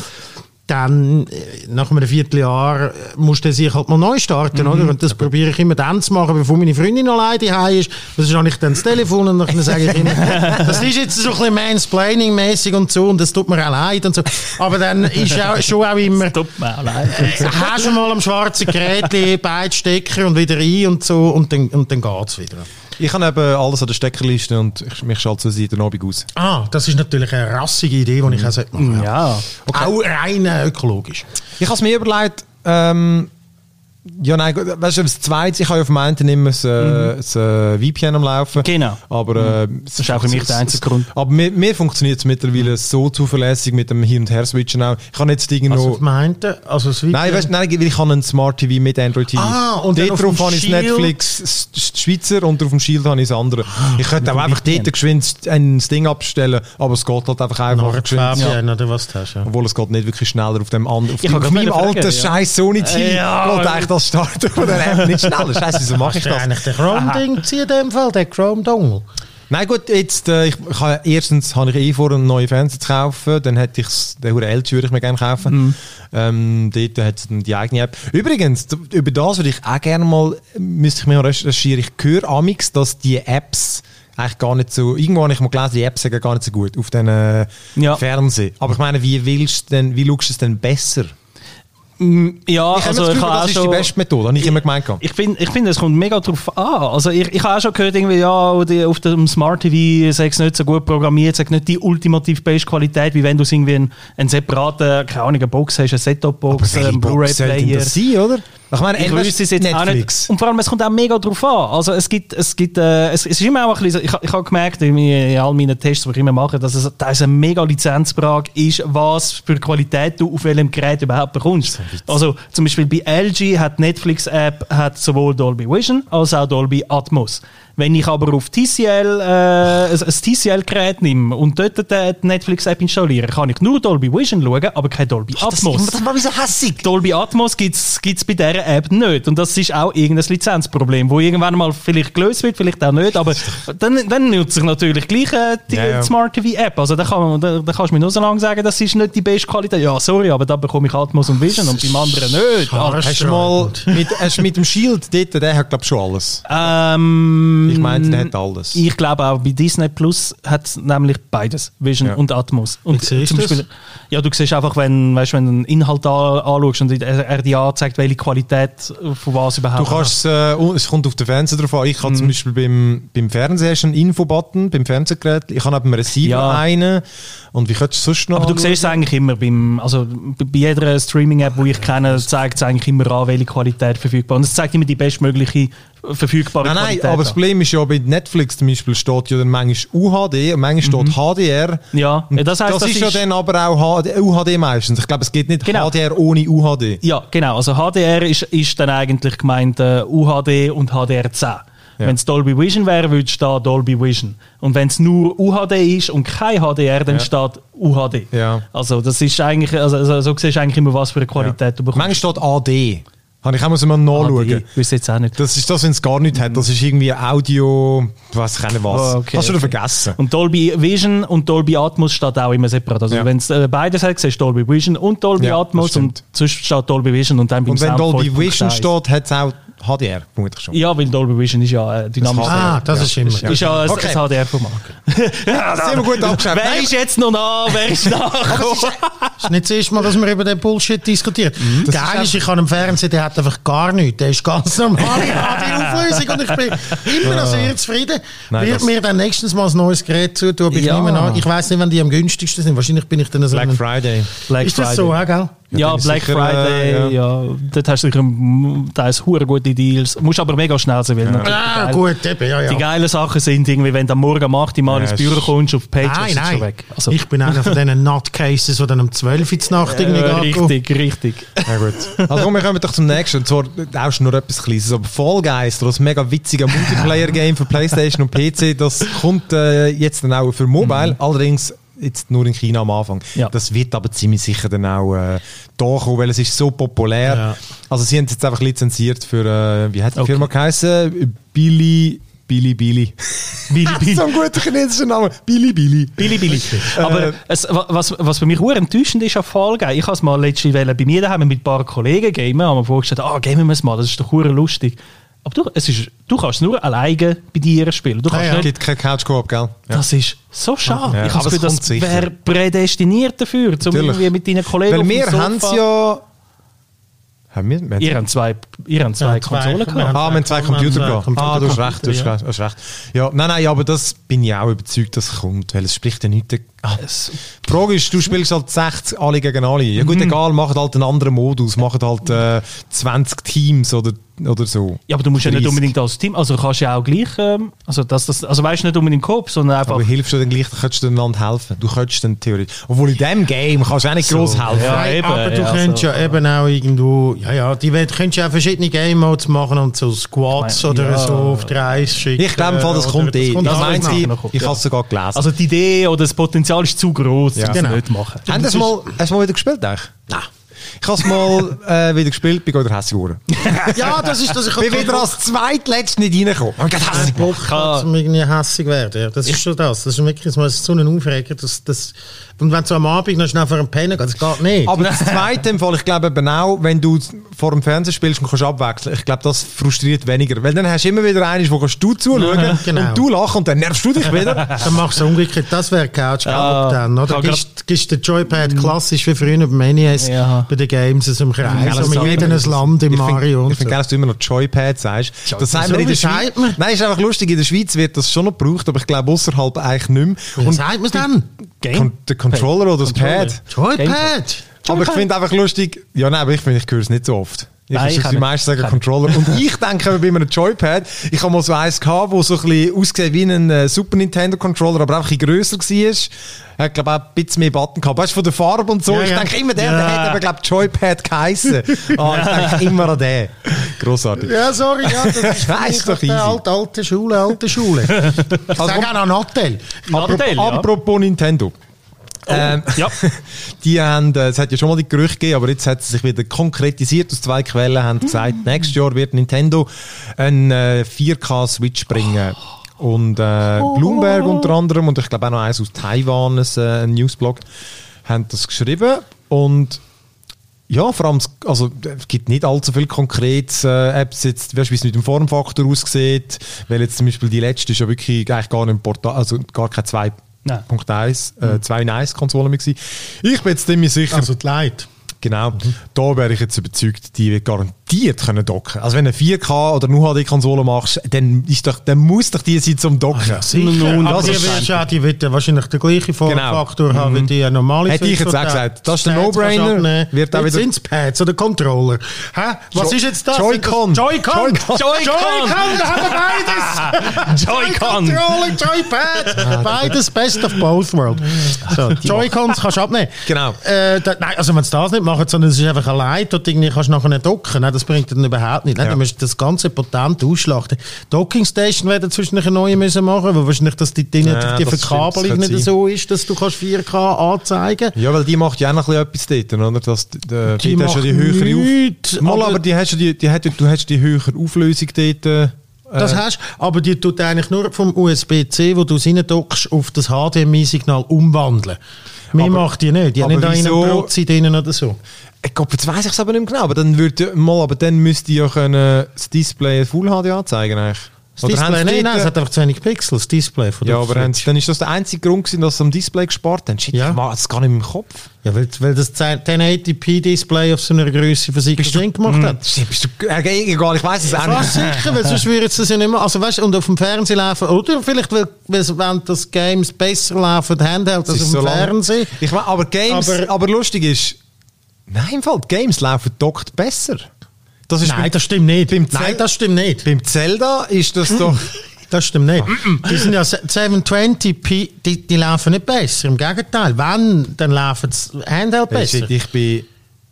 [SPEAKER 3] Dann, äh, nach einem Vierteljahr, äh, musst du sich halt mal neu starten, oder? Und das probiere ich immer dann zu machen, bevor meine Freundin alleine daheim ist. Das ist auch nicht dann das Telefon und dann sage ich immer, das ist jetzt so ein bisschen Mansplaining-mäßig und so und das tut mir auch leid und so. Aber dann ist auch, schon auch immer,
[SPEAKER 2] Tut mir auch leid.
[SPEAKER 3] hast du mal am schwarzen Gerät beide Stecker und wieder rein und so und dann, und dann geht's wieder.
[SPEAKER 1] Ich habe eben alles an der Steckerliste und ich, mich schalte so seit der Abend aus.
[SPEAKER 3] Ah, das ist natürlich eine rassige Idee, die ich auch machen sollte.
[SPEAKER 2] Ja.
[SPEAKER 3] Auch rein äh, ökologisch.
[SPEAKER 1] Ich habe es mir überlegt, ähm, ja, nein, gut, weißt du, das Zweite, ich habe ja auf dem einen immer ein, äh, ein äh, V P N am Laufen.
[SPEAKER 2] Genau.
[SPEAKER 1] Aber, äh,
[SPEAKER 2] Das ist auch für mich der einzige Grund.
[SPEAKER 1] Aber mir, mir funktioniert es mittlerweile so zuverlässig mit dem Hin- und Her-Switchen auch. Ich kann jetzt irgendwo...
[SPEAKER 3] Also, was meinte? Also, das
[SPEAKER 1] Nein, weißt, nein, weil ich habe einen Smart T V mit Android T V.
[SPEAKER 3] Ah, und dann
[SPEAKER 1] dort
[SPEAKER 3] auf
[SPEAKER 1] drauf
[SPEAKER 3] dem
[SPEAKER 1] habe ich das
[SPEAKER 3] Shield?
[SPEAKER 1] Netflix s- s- Schweizer und auf dem Shield habe ich das andere. Ich könnte auch einfach dort geschwind ein Ding abstellen, aber es geht halt einfach einfach geschwind.
[SPEAKER 3] Fabian, oder was du hast. Ja.
[SPEAKER 1] Obwohl es geht nicht wirklich schneller auf dem anderen. Auf,
[SPEAKER 2] Ich
[SPEAKER 1] dem-
[SPEAKER 2] habe
[SPEAKER 1] auf
[SPEAKER 2] gerade
[SPEAKER 1] meinem
[SPEAKER 2] fragen,
[SPEAKER 1] alten
[SPEAKER 2] ja.
[SPEAKER 1] scheiß Sony T V
[SPEAKER 2] Ja,
[SPEAKER 1] geht eigentlich das das Starten von der App nicht schneller. Scheiße, wieso mache ich
[SPEAKER 3] Hast du
[SPEAKER 1] das?
[SPEAKER 3] eigentlich den Chrome-Ding ziehen in dem Fall, den Chrome-Dongle?
[SPEAKER 1] Nein, gut, jetzt, äh, ich, ich habe, erstens habe ich eh vor, einen neuen Fernseher zu kaufen, dann hätte ich den Hure L G würde ich mir gerne kaufen. Mm. Ähm, dort hat es dann die eigene App. Übrigens, über das würde ich auch gerne mal, müsste ich mir recherchieren, ich höre amix, dass die Apps eigentlich gar nicht so, irgendwo habe ich mal gelesen, die Apps sind gar nicht so gut auf den äh,
[SPEAKER 2] ja.
[SPEAKER 1] Fernsehen. Aber ich meine, wie willst du denn, wie schaust du es denn besser?
[SPEAKER 2] Ja,
[SPEAKER 1] ich
[SPEAKER 2] also
[SPEAKER 1] Gefühl,
[SPEAKER 2] ich
[SPEAKER 1] das ist
[SPEAKER 2] schon,
[SPEAKER 1] die beste Methode, habe ich, ich immer gemeint.
[SPEAKER 2] Ich finde, ich find, es kommt mega drauf an. Also ich, ich habe auch schon gehört, irgendwie, ja, die, auf dem Smart T V sei es nicht so gut programmiert, sei nicht die ultimativ beste Qualität, wie wenn du irgendwie einen, einen separaten, keine Ahnung, eine Box hast, eine Set-Top-Box, einen Blu-ray-Player.
[SPEAKER 1] Das sein, oder? Ich meine,
[SPEAKER 2] ich wüsste es jetzt Netflix. Auch nicht. Und vor allem, es kommt auch mega drauf an. Also es gibt, es gibt, äh, es, es ist immer auch ein bisschen, ich, ich habe gemerkt, in, in all meinen Tests, die ich immer mache, dass es, dass es eine mega Lizenzfrage ist, was für Qualität du auf welchem Gerät überhaupt bekommst. Also zum Beispiel bei L G hat Netflix-App hat sowohl Dolby Vision als auch Dolby Atmos. Wenn ich aber auf T C L, äh, ein, ein T C L-Gerät nehme und dort die Netflix-App installiere, kann ich nur Dolby Vision schauen, aber kein Dolby Ach, Atmos.
[SPEAKER 1] Das, das war wie so hässig.
[SPEAKER 2] Dolby Atmos gibt es bei dieser App nicht. Und das ist auch irgendein Lizenzproblem, wo irgendwann mal vielleicht gelöst wird, vielleicht auch nicht. Aber dann, dann nutze ich natürlich gleich äh, die ja, ja. Smart T V-App. Also da, kann man, da, da kannst du mir nur so lange sagen, das ist nicht die beste Qualität. Ja, sorry, aber da bekomme ich Atmos und Vision und beim anderen nicht.
[SPEAKER 1] Ah, hast du mal mit, hast du mit dem Shield dort, der hat glaube ich schon alles.
[SPEAKER 2] Ähm,
[SPEAKER 1] ich meine, der hat alles.
[SPEAKER 2] Ich glaube auch, bei Disney Plus hat es nämlich beides, Vision ja. und Atmos. Und
[SPEAKER 3] zum Beispiel,
[SPEAKER 2] ja, du siehst einfach, wenn, weißt, wenn du einen Inhalt an, anschaust und er, er dir anzeigt, welche Qualität von was überhaupt.
[SPEAKER 1] Du kannst, äh, es kommt auf den Fernseher drauf an. Ich habe mm. zum Beispiel beim, beim Fernseher einen Info-Button, beim Fernsehgerät. Ich habe neben dem Receiver ja. einen. Und wie könntest du sonst noch?
[SPEAKER 2] Aber du siehst es eigentlich immer beim, also bei jeder Streaming-App, die ich kenne, zeigt es eigentlich immer an, welche Qualität verfügbar ist. Und es zeigt immer die bestmögliche verfügbare
[SPEAKER 1] nein,
[SPEAKER 2] Qualität.
[SPEAKER 1] Nein, aber das Problem ist ja, bei Netflix zum Beispiel steht ja dann manchmal U H D und manchmal steht mhm. H D R.
[SPEAKER 2] Ja, das heisst,
[SPEAKER 1] das,
[SPEAKER 2] das
[SPEAKER 1] ist,
[SPEAKER 2] ist
[SPEAKER 1] ja dann aber auch U H D meistens. Ich glaube, es geht nicht genau. H D R ohne U H D.
[SPEAKER 2] Ja, genau. Also H D R ist, ist dann eigentlich gemeint äh, U H D und H D R zehn. Ja. Wenn es Dolby Vision wäre, würde stehen Dolby Vision. Und wenn es nur U H D ist und kein H D R, dann ja. steht U H D. Ja. Also das ist eigentlich, also, also so siehst du eigentlich immer, was für eine Qualität ja. du bekommst.
[SPEAKER 1] Manchmal steht A D. Habe ich auch mal nachschauen.
[SPEAKER 2] Ich weiß jetzt auch nicht.
[SPEAKER 1] Das ist das, wenn es gar nicht hat. Das ist irgendwie Audio, ich weiß nicht was. Oh, okay, Hast du okay. vergessen.
[SPEAKER 2] Und Dolby Vision und Dolby Atmos steht auch immer separat. Also ja. wenn es äh, beides hat, siehst du Dolby Vision und Dolby ja, Atmos und sonst steht Dolby Vision und dann beim
[SPEAKER 1] Und wenn
[SPEAKER 2] Sound
[SPEAKER 1] Dolby Vision steht, hat es auch H D R, vermutlich schon.
[SPEAKER 2] Ja, weil Dolby Vision ist ja äh, dynamisch.
[SPEAKER 3] Das ah, das
[SPEAKER 1] ja.
[SPEAKER 3] ist immer.
[SPEAKER 2] Ist, ist ja ein,
[SPEAKER 1] okay.
[SPEAKER 2] ein H D R-Format.
[SPEAKER 1] Ja, das sind wir gut abgeschrieben.
[SPEAKER 2] Wer ist jetzt noch nah? Wer ist nachgekommen?
[SPEAKER 3] Es ist nicht das erste Mal, dass wir über den Bullshit diskutieren. Mhm. Das Geil ist, ich habe einen Fernseher, der hat einfach gar nichts. Der ist ganz normal. Ich habe die Auflösung und ich bin immer noch sehr zufrieden. Nein, wird mir dann nächstens mal ein neues Gerät zutun, ich ja. an. Ich weiss nicht, wann die am günstigsten sind. Wahrscheinlich bin ich dann so
[SPEAKER 1] Black Friday.
[SPEAKER 2] Black
[SPEAKER 3] ist das
[SPEAKER 2] Friday.
[SPEAKER 3] so, auch, gell?
[SPEAKER 2] Ja, ja Black sicher, Friday, äh, ja. ja. Dort hast du sicher, da ist hure gute Deals. Du musst aber mega schnell sein, weil
[SPEAKER 3] ja. Ah, gut, eben, ja, ja.
[SPEAKER 2] Die geilen Sachen sind irgendwie, wenn du am Morgen um acht Uhr mal ja, ins Büro kommst, auf die Page,
[SPEAKER 3] nein, nein.
[SPEAKER 2] schon weg.
[SPEAKER 3] Also. Ich bin einer von diesen Nutcases, die dann um zwölf Uhr Nacht irgendwie
[SPEAKER 2] äh, Richtig, richtig.
[SPEAKER 1] Ja, gut. Also komm, wir kommen doch zum nächsten. Und zwar auch nur etwas Kleines. Aber Fall Guys, das mega witzige Multiplayer-Game für PlayStation und P C, das kommt äh, jetzt dann auch für Mobile. Mhm. Allerdings jetzt nur in China am Anfang. Ja. Das wird aber ziemlich sicher dann auch äh, da kommen, weil es ist so populär. Ja. Also sie haben es jetzt einfach lizenziert für, äh, wie hat die okay. Firma geheißen? Billy... Billy Billy.
[SPEAKER 2] Billy Billy.
[SPEAKER 1] So ein guter chinesischer Name. Billy Billy.
[SPEAKER 2] Billy Billy. Aber äh, es, was, was für mich sehr enttäuschend ist, an Fall Guys. Ich habe es mal letzte Woche bei mir daheim mit ein paar Kollegen gamen, haben wir vorgestellt, ah, gamen wir es mal, das ist doch sehr lustig. Aber du, es ist, du kannst nur alleine bei dir spielen. Du kannst
[SPEAKER 1] ja, ja.
[SPEAKER 2] nicht,
[SPEAKER 1] gibt kein Couch-Coop, gell? Ja.
[SPEAKER 2] Das ist so schade.
[SPEAKER 1] Ja,
[SPEAKER 2] ich habe das Gefühl, das wäre prädestiniert dafür, um irgendwie mit deinen Kollegen
[SPEAKER 1] Weil wir haben es ja... Haben wir, wir
[SPEAKER 2] ihr habt zwei, ihr habt zwei ja, Konsolen
[SPEAKER 3] zwei,
[SPEAKER 2] gehabt.
[SPEAKER 1] Ah, wir haben zwei Computer gehabt. Ah, du hast recht, du hast recht, du hast recht. Ja, nein, nein, aber das bin ich auch überzeugt, dass es kommt, weil es spricht ja nichts. Ah, die Frage ist, du spielst halt sechzig alle gegen alle. Ja gut, mhm. egal, macht halt einen anderen Modus, macht halt äh, zwanzig Teams oder, oder so.
[SPEAKER 2] Ja, aber du musst ja nicht unbedingt als Team, also kannst ja auch gleich, ähm, also das, das, also weißt du nicht unbedingt Coop, sondern einfach...
[SPEAKER 1] Aber hilfst du dann gleich, dann könntest du einander helfen. Du könntest dann theoretisch... Obwohl in diesem Game kannst du auch nicht so, gross helfen.
[SPEAKER 3] Ja, eben, aber du ja, könntest so. ja eben auch irgendwo, ja ja, die könntest ja auch verschiedene Game-Modes machen und so Squads ich mein, oder ja. so auf die Reise schicken.
[SPEAKER 1] Ich glaube, das kommt eh. Ich meine, ich habe es sogar gelesen.
[SPEAKER 2] Also die Idee oder das Potenzial ist zu gross,
[SPEAKER 1] ja.
[SPEAKER 2] um
[SPEAKER 1] genau.
[SPEAKER 2] das nicht machen.
[SPEAKER 1] Haben Sie es mal, mal wieder gespielt? Eigentlich?
[SPEAKER 3] Nein.
[SPEAKER 1] Ich habe es mal äh, wieder gespielt, bin gerade hässlich geworden.
[SPEAKER 3] Ja, das ist das. Ich
[SPEAKER 1] bin wieder als Zweitletzt nicht reingekommen. Ich bin hässlich
[SPEAKER 3] Bock hat, um irgendwie hässig werden. Ja, das ist schon das. Das ist wirklich das ist so ein Aufreger. Das, das, und wenn du am Abend noch schnell vor dem Pennen gehst, das geht nicht.
[SPEAKER 1] Aber das Zweite im Fall, ich glaube eben auch, wenn du vor dem Fernseher spielst und kannst abwechseln, ich glaube, das frustriert weniger. Weil dann hast du immer wieder einen, wo kannst du zuschauen
[SPEAKER 3] ja, genau.
[SPEAKER 1] und du lachst und dann nervst du dich wieder.
[SPEAKER 3] Dann machst du umgekehrt. Das wäre Couch
[SPEAKER 2] ja,
[SPEAKER 3] dann, oder? Gibst, gibst den Joypad klassisch wie früher beim N E S
[SPEAKER 2] ja.
[SPEAKER 3] bei den Games so im Kreis,
[SPEAKER 1] ja,
[SPEAKER 3] so mit jedem Land im
[SPEAKER 1] ich
[SPEAKER 3] Mario.
[SPEAKER 1] Find, ich finde geil, dass du immer noch Joypad sagst.
[SPEAKER 3] Joy
[SPEAKER 1] das sagen
[SPEAKER 3] so,
[SPEAKER 1] wir in der
[SPEAKER 3] Schweiz.
[SPEAKER 1] Nein, ist einfach lustig, in der Schweiz wird das schon noch gebraucht, aber ich glaube außerhalb eigentlich nicht mehr.
[SPEAKER 3] Wie sagt man es dann?
[SPEAKER 1] Con der Controller oder das Pad.
[SPEAKER 3] Joypad!
[SPEAKER 1] Aber ich finde einfach lustig, ja nein, aber ich finde, ich höre es nicht so oft. Ich
[SPEAKER 2] Nein,
[SPEAKER 1] ich die meisten sagen Controller. Und ich denke bei einem Joypad, ich habe mal so eins gehabt, wo so ein bisschen aussieht wie ein äh, Super Nintendo Controller, aber einfach ein bisschen grösser war. Er hat, glaube ich, auch ein bisschen mehr Button gehabt. Weißt du, von der Farbe und so.
[SPEAKER 3] Ja,
[SPEAKER 1] ich
[SPEAKER 3] ja.
[SPEAKER 1] denke immer, der,
[SPEAKER 3] ja.
[SPEAKER 1] der hat aber, glaube ich, Joypad geheissen. Ah, ich denke immer an den. Grossartig.
[SPEAKER 3] Ja, sorry, ja, das ist
[SPEAKER 1] Weiss doch easy.
[SPEAKER 3] alte, alte Schule, alte Schule. Ich
[SPEAKER 1] Also,
[SPEAKER 3] sage auch noch Nattel.
[SPEAKER 2] Nattel, ja.
[SPEAKER 1] Apropos Nintendo.
[SPEAKER 2] Oh,
[SPEAKER 1] ähm,
[SPEAKER 2] ja.
[SPEAKER 1] Die haben, äh, es hat ja schon mal die Gerüchte gegeben, aber jetzt hat es sich wieder konkretisiert. Aus zwei Quellen haben gesagt, mm. nächstes Jahr wird Nintendo einen äh, vier K Switch bringen. Und äh, Bloomberg unter anderem und ich glaube auch noch eins aus Taiwan, ein, äh, ein Newsblog, haben das geschrieben. Und ja, vor allem, also, es gibt nicht allzu viele konkrete äh, Apps, jetzt, weißt, wie es mit dem Formfaktor aussieht, weil jetzt zum Beispiel die letzte ist ja wirklich eigentlich gar nicht Portal, also gar kein zwei Punkt eins, äh, zwei in eins Konsole mehr gewesen. Ich bin jetzt ziemlich sicher.
[SPEAKER 3] Also die Leute.
[SPEAKER 1] Genau. Mhm. Da wäre ich jetzt überzeugt, die wird garantiert können docken. Also wenn du eine vier K oder nur H D-Konsole machst, dann, ist doch, dann muss doch die sein zum Docken.
[SPEAKER 3] Ah, ja, sicher.
[SPEAKER 1] Und
[SPEAKER 3] aber die wird, ja, die wird ja wahrscheinlich den gleichen Formfaktor genau. haben, wie die normale.
[SPEAKER 1] Hätte ich jetzt auch gesagt. Das ist der No-Brainer.
[SPEAKER 3] Wird auch wieder... Sind es Pads oder Controller? Hä? Was jo ist jetzt das?
[SPEAKER 1] Joy-Con.
[SPEAKER 3] Joy-Con.
[SPEAKER 2] Joy-Con.
[SPEAKER 3] Joy-Con, da haben wir beides.
[SPEAKER 2] Joy-Con.
[SPEAKER 3] Controller, Joy-Pad. Beides best of both worlds. So, Joy-Cons kannst du abnehmen.
[SPEAKER 1] Genau.
[SPEAKER 3] Äh, da, nein, also wenn es das nicht machen, sondern es ist einfach allein, dort irgendwie kannst du nachher nicht docken. Nein, das bringt dann überhaupt nicht. Ja. Dann musst du das ganze potent ausschlachten. Docking Station werden zwischendurch eine neue müssen machen, weil wahrscheinlich, dass die, die, ja, die Verkabelung nicht sein. So ist, dass du kannst vier K anzeigen.
[SPEAKER 1] Ja, weil die macht ja auch noch etwas dort, oder? Das, die,
[SPEAKER 3] die
[SPEAKER 1] die hast ja die höhere Auf Mal, aber, aber die hast die, die, die, du hast die höhere Auflösung dort. Äh,
[SPEAKER 3] das hast aber die tut eigentlich nur vom U S B C, wo du es reindockst, auf das H D M I-Signal umwandeln. Mehr macht die nicht. Die haben nicht einen Prozent drin oder so.
[SPEAKER 1] Ich glaube, jetzt weiss ich es aber nicht mehr genau. Aber dann, würde, mal, aber dann müsste ja können das Display Full H D anzeigen eigentlich.
[SPEAKER 3] Das Display, nein, nein, es hat einfach zu wenig Pixels, das Display. Von
[SPEAKER 1] ja, aber dann ist das der einzige Grund gewesen, dass sie am Display gespart haben? Shit,
[SPEAKER 3] ja.
[SPEAKER 1] Ich mache das gar nicht im Kopf.
[SPEAKER 3] Ja, weil, weil das zehn eighty p Display auf so einer Größe für sich gemacht hat.
[SPEAKER 1] Bist du, äh, egal, ich weiss es auch nicht.
[SPEAKER 3] Sicher, weil sonst würde es das ja nicht mehr, also weißt, und auf dem Fernsehen laufen, oder vielleicht, weil, wenn das Games besser laufen, Handheld, als auf dem so Fernsehen.
[SPEAKER 1] Ich mein, aber Games, aber, aber lustig ist, nein, im Fall, Games laufen dockt besser.
[SPEAKER 3] Das ist Nein, beim, das stimmt nicht. Beim Nein, das stimmt nicht.
[SPEAKER 1] Beim Zelda ist das doch...
[SPEAKER 3] Das stimmt nicht. Die sind ja seven twenty p, die, die laufen nicht besser. Im Gegenteil. Wenn, dann laufen es Handheld besser.
[SPEAKER 1] Ich bin...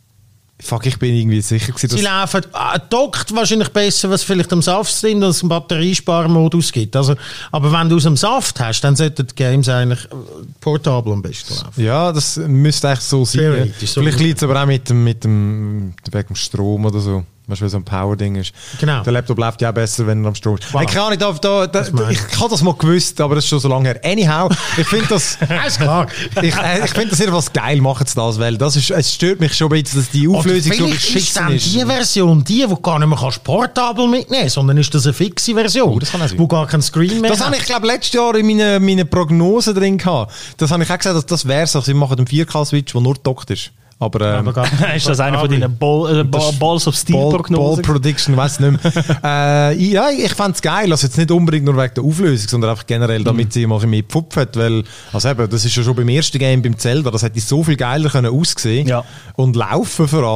[SPEAKER 1] Fuck, ich bin irgendwie sicher gewesen,
[SPEAKER 3] Sie laufen... Äh, dockt wahrscheinlich besser, was vielleicht am Saft sind, als es einen Batteriesparmodus gibt. Also, aber wenn du es am Saft hast, dann sollten die Games eigentlich portabel am besten laufen.
[SPEAKER 1] Ja, das müsste eigentlich so sein. So vielleicht liegt es aber auch mit dem, mit dem, wegen dem Strom oder so. Weißt du, weil so ein Power-Ding ist. Genau. Der Laptop läuft ja auch besser, wenn er am Strom ist. Wow. Ich kann nicht da, da, da, ich habe das mal gewusst, aber das ist schon so lange her. Anyhow, ich finde das...
[SPEAKER 3] Alles klar.
[SPEAKER 1] ich äh, ich finde das etwas geil, machen sie das, weil das ist, es stört mich schon ein bisschen, dass die Auflösung so beschissen ist.
[SPEAKER 3] die Version, die, die gar nicht mehr kannst portabel mitnehmen, sondern ist das eine fixe Version,
[SPEAKER 1] oh, das kann
[SPEAKER 3] wo gar kein Screen mehr
[SPEAKER 1] das
[SPEAKER 3] hat.
[SPEAKER 1] Das habe ich, glaube letztes Jahr in meinen meine Prognose drin gehabt. Das habe ich auch gesagt, dass das wäre so. Sie machen einen vier K Switch, der nur dockt ist. Aber, ähm,
[SPEAKER 2] aber ist das einer von deinen Ball, äh, Balls of Steel
[SPEAKER 1] Ball,
[SPEAKER 2] Prognosen?
[SPEAKER 1] Ball Prediction, weiss nicht mehr. äh, ja, ich fände es geil. Also jetzt nicht unbedingt nur wegen der Auflösung, sondern einfach generell, damit mm. sie mal mehr Pfupf hat. Weil, also eben, das ist ja schon beim ersten Game, beim Zelda, das hätte so viel geiler können aussehen
[SPEAKER 2] ja.
[SPEAKER 1] und laufen vor allem.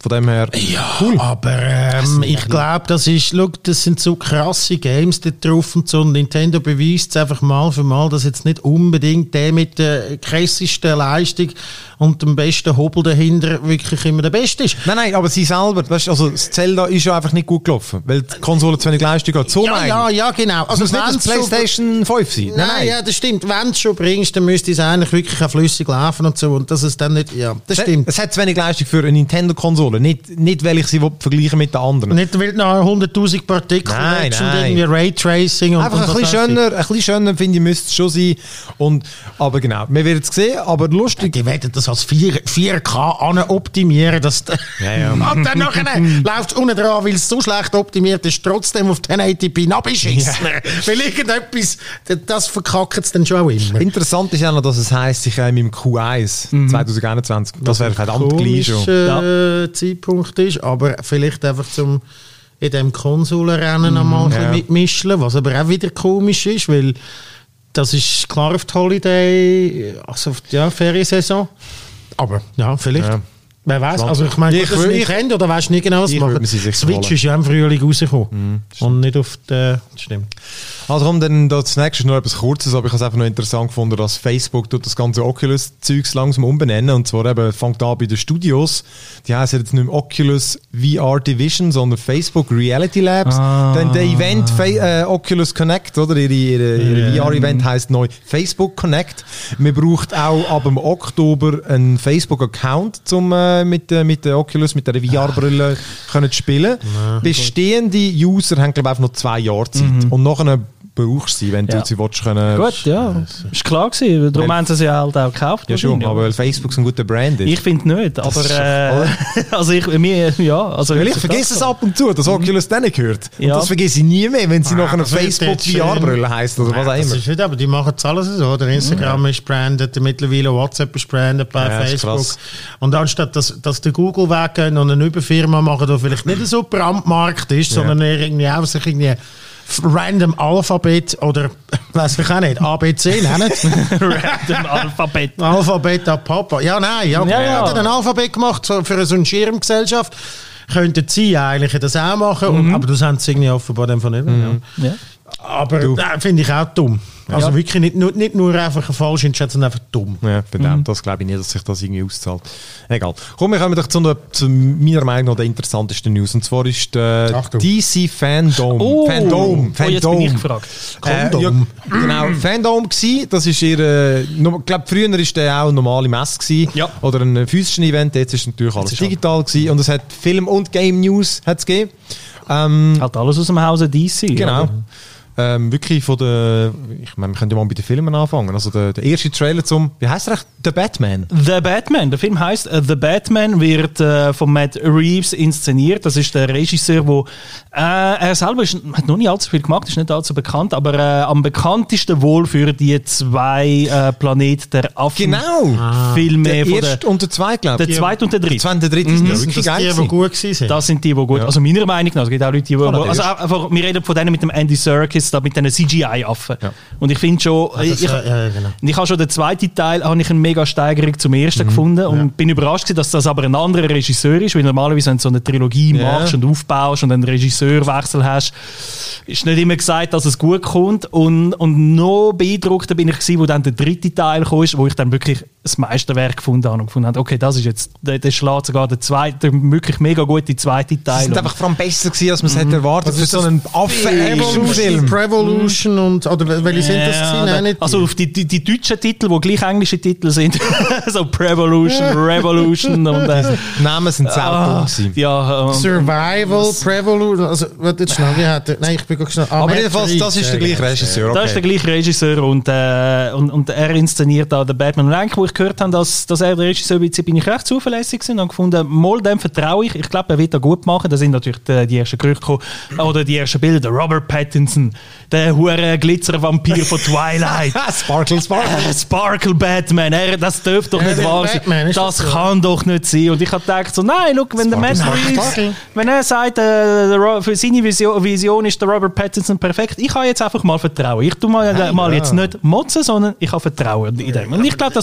[SPEAKER 1] Von dem her,
[SPEAKER 3] ja,
[SPEAKER 1] cool.
[SPEAKER 3] aber ähm, ich glaube, das ist, schau, das sind so krasse Games da drauf und so. Und Nintendo beweist es einfach mal für mal, dass jetzt nicht unbedingt der mit der krassesten Leistung und dem besten Hobel dahinter wirklich immer der Beste ist.
[SPEAKER 1] Nein, nein, aber sie selber, weißt, also das Zelda ist ja einfach nicht gut gelaufen, weil die Konsole zu wenig Leistung hat. So
[SPEAKER 3] ja, ja, ja, genau.
[SPEAKER 1] Also es muss nicht das PlayStation fünf sein.
[SPEAKER 3] Nein, nein, ja, das stimmt. Wenn du es schon bringst, dann müsste es eigentlich wirklich auch flüssig laufen und so. Und dass es dann nicht, ja, das stimmt.
[SPEAKER 1] Es hat zu wenig Leistung für eine Nintendo-Konsole. Nicht, nicht weil ich sie vergleichen mit den anderen.
[SPEAKER 3] Nicht, weil du noch hunderttausend Partikel
[SPEAKER 1] nein,
[SPEAKER 3] und
[SPEAKER 1] nein.
[SPEAKER 3] irgendwie Raytracing und
[SPEAKER 1] einfach
[SPEAKER 3] und
[SPEAKER 1] ein bisschen schöner, ein bisschen schöner, finde ich, müsste es schon sein. Und, aber genau, wir werden es sehen, aber lustig.
[SPEAKER 3] Die werden das als vier K optimieren, dass
[SPEAKER 1] ja, ja.
[SPEAKER 3] und dann nachher läuft es unten dran, weil es so schlecht optimiert ist, trotzdem auf ten eighty p abgeschissen. Ja. Weil irgendetwas, das verkackt es dann schon auch immer.
[SPEAKER 1] Interessant ist ja noch, dass es heisst, ich komme im Q eins mhm. zwanzig einundzwanzig. Das wäre verdammt gleich schon.
[SPEAKER 3] Äh, Zeitpunkt ist, aber vielleicht einfach zum in diesem Konsolenrennen mm, einmal ja. mitmischen, was aber auch wieder komisch ist, weil das ist klar auf die Holiday, also auf die ja, Feriensaison. Aber ja, vielleicht. Ja. Wer weiß, also ich meine,
[SPEAKER 1] ich
[SPEAKER 3] das ist Nintendo, da weißt du nicht genau, was machen. Switch ist ja im Frühling rausgekommen mm, und nicht auf die, stimmt.
[SPEAKER 1] Also komm, dann das nächste ist noch etwas Kurzes, aber ich habe es einfach noch interessant gefunden, dass Facebook tut das ganze Oculus-Zeugs langsam umbenennen, und zwar eben fängt an bei den Studios. Die heißen jetzt nicht mehr Oculus V R Division, sondern Facebook Reality Labs. Ah. Dann der Event äh, Oculus Connect, oder? Ihre, ihre, ihre V R-Event heisst neu Facebook Connect. Man braucht auch ab dem Oktober einen Facebook-Account, um äh, mit, äh, mit der Oculus, mit der V R-Brille können zu spielen. Ah. Bestehende User haben, glaube ich, einfach noch zwei Jahre Zeit. Mhm. Und nachher brauchst du sie, wenn ja. du sie willst, können.
[SPEAKER 2] Gut, ja. Ist klar gewesen. Darum haben sie sie halt auch gekauft.
[SPEAKER 1] Ja schon, aber weil Facebook so ein guter Brand ist.
[SPEAKER 2] Ich finde nicht, aber äh, also ich, mir, ja. Also
[SPEAKER 1] weil ich vergesse es ab und zu, dass Oculus denen gehört. Und
[SPEAKER 2] ja.
[SPEAKER 1] das vergesse ich nie mehr, wenn sie
[SPEAKER 3] ah,
[SPEAKER 1] nachher eine Facebook V R-Brille heisst oder was auch immer.
[SPEAKER 3] Das ist nicht, aber die machen es alles so. Der Instagram ja. ist branded, mittlerweile WhatsApp ist branded bei ja, Facebook. Und anstatt, dass, dass der Google weggehen und eine Überfirma machen, die vielleicht nicht so brandmarkt ist, ja. sondern irgendwie auch sich irgendwie Random Alphabet oder weiß ich auch nicht, A B C nennen.
[SPEAKER 2] Random Alphabet.
[SPEAKER 3] Alphabet ab Papa. Ja, nein, ja, ja, ja. Hat ein Alphabet gemacht so für so eine Schirmgesellschaft. Könnten sie eigentlich das auch machen, mhm. und, aber das haben sie irgendwie offenbar dann von nicht. Mhm. Ja. Aber äh, finde ich auch dumm. Also ja. wirklich nicht nur, nicht nur einfach eine falsche Entscheidung, sondern einfach dumm.
[SPEAKER 1] Ja, verdammt, mhm. das glaube ich nicht, dass sich das irgendwie auszahlt. Egal. Komm, wir kommen doch zu, einer, zu meiner Meinung nach der interessantesten News. Und zwar ist der D C Fandom.
[SPEAKER 2] Oh,
[SPEAKER 1] Fandom.
[SPEAKER 2] Fandom. Oh, jetzt bin ich gefragt.
[SPEAKER 1] Äh, ja, genau, Fandom gsi. Das ist ihr, ich glaube, früher war der auch eine normale Messe gsi,
[SPEAKER 2] ja.
[SPEAKER 1] oder ein physischer Event. Jetzt ist natürlich alles digital gsi. Und es hat Film- und Game-News gegeben. Ähm,
[SPEAKER 2] hat alles aus dem Hause D C.
[SPEAKER 1] Genau.
[SPEAKER 2] Oder?
[SPEAKER 1] Ähm, wirklich von der, ich meine, wir können ja mal bei den Filmen anfangen. Also der, der erste Trailer zum, wie heisst der echt? The Batman.
[SPEAKER 2] The Batman. Der Film heisst uh, The Batman, wird uh, von Matt Reeves inszeniert. Das ist der Regisseur, der äh, er selber ist, hat noch nicht allzu viel gemacht, ist nicht allzu bekannt, aber äh, am bekanntesten wohl für die zwei äh, Planet der Affen.
[SPEAKER 1] Genau.
[SPEAKER 2] Ah. Filme.
[SPEAKER 1] Der
[SPEAKER 2] von
[SPEAKER 1] erste und der zweite, glaube ich.
[SPEAKER 2] Der zweite und der dritte. Der
[SPEAKER 1] zweite und der dritte
[SPEAKER 2] mhm.
[SPEAKER 1] sind wirklich geil.
[SPEAKER 3] Das sind die, die gut gewesen.
[SPEAKER 2] Das sind die, die gut. Ja. Also meiner Meinung nach. Es gibt auch Leute, die, wo, also einfach, wir reden von denen mit dem Andy Serkis, da mit den C G I-Affen. Ja. Und ich finde schon,
[SPEAKER 3] ah, das,
[SPEAKER 2] ich,
[SPEAKER 3] ja, ja, genau.
[SPEAKER 2] ich habe schon den zweiten Teil, habe ich eine mega Steigerung zum ersten mhm. gefunden und ja. bin überrascht, dass das aber ein anderer Regisseur ist, weil normalerweise, wenn du so eine Trilogie ja. machst und aufbaust und einen Regisseurwechsel hast, ist nicht immer gesagt, dass es gut kommt. Und, und noch beeindruckter bin ich gewesen, wo dann der dritte Teil kam, wo ich dann wirklich das Meisterwerk gefunden habe und gefunden habe, okay, das ist jetzt, der, der schlägt sogar der zweite, der wirklich mega gute zweite Teil.
[SPEAKER 1] Sie sind einfach vor allem besser gewesen, als man es mhm. hätte erwartet
[SPEAKER 3] also
[SPEAKER 1] für so einen
[SPEAKER 3] Affen-Action-Film. Revolution mhm. und, oder welche sind das
[SPEAKER 2] ja, gewesen? Nicht also auf die, die, die deutschen Titel, die gleich englische Titel sind, so Prevolution, Revolution und äh,
[SPEAKER 1] Namen sind selten
[SPEAKER 2] uh, ja, um,
[SPEAKER 3] Survival, Prevolution, also warte jetzt schnell, wie hat der, nein, ich bin gerade schnell.
[SPEAKER 1] Aber jedenfalls, das ist der gleiche Regisseur.
[SPEAKER 2] Okay. Das ist der gleiche Regisseur und, äh, und, und er inszeniert da den Batman. Und eigentlich, wo ich gehört habe, dass, dass er der Regisseur ist, bin ich recht zuverlässig und habe gefunden, mal dem vertraue ich. Ich glaube, er wird das gut machen. Da sind natürlich die, die ersten Gerüchte gekommen, oder die ersten Bilder. Der Robert Pattinson, der hure Glitzervampir von Twilight.
[SPEAKER 1] Sparkle, Sparkle.
[SPEAKER 2] Sparkle Batman. Er, das dürfte doch nicht wahr sein. Das kann doch nicht sein. Und ich habe gedacht so, nein, look, wenn Sparkle, der Matt Reeves, wenn er sagt, äh, für seine Vision, Vision ist der Robert Pattinson perfekt, ich habe jetzt einfach mal Vertrauen. Ich tue mal, hey, mal ja. jetzt nicht motzen, sondern ich habe Vertrauen in dem. Und ich glaube, das kommt gut.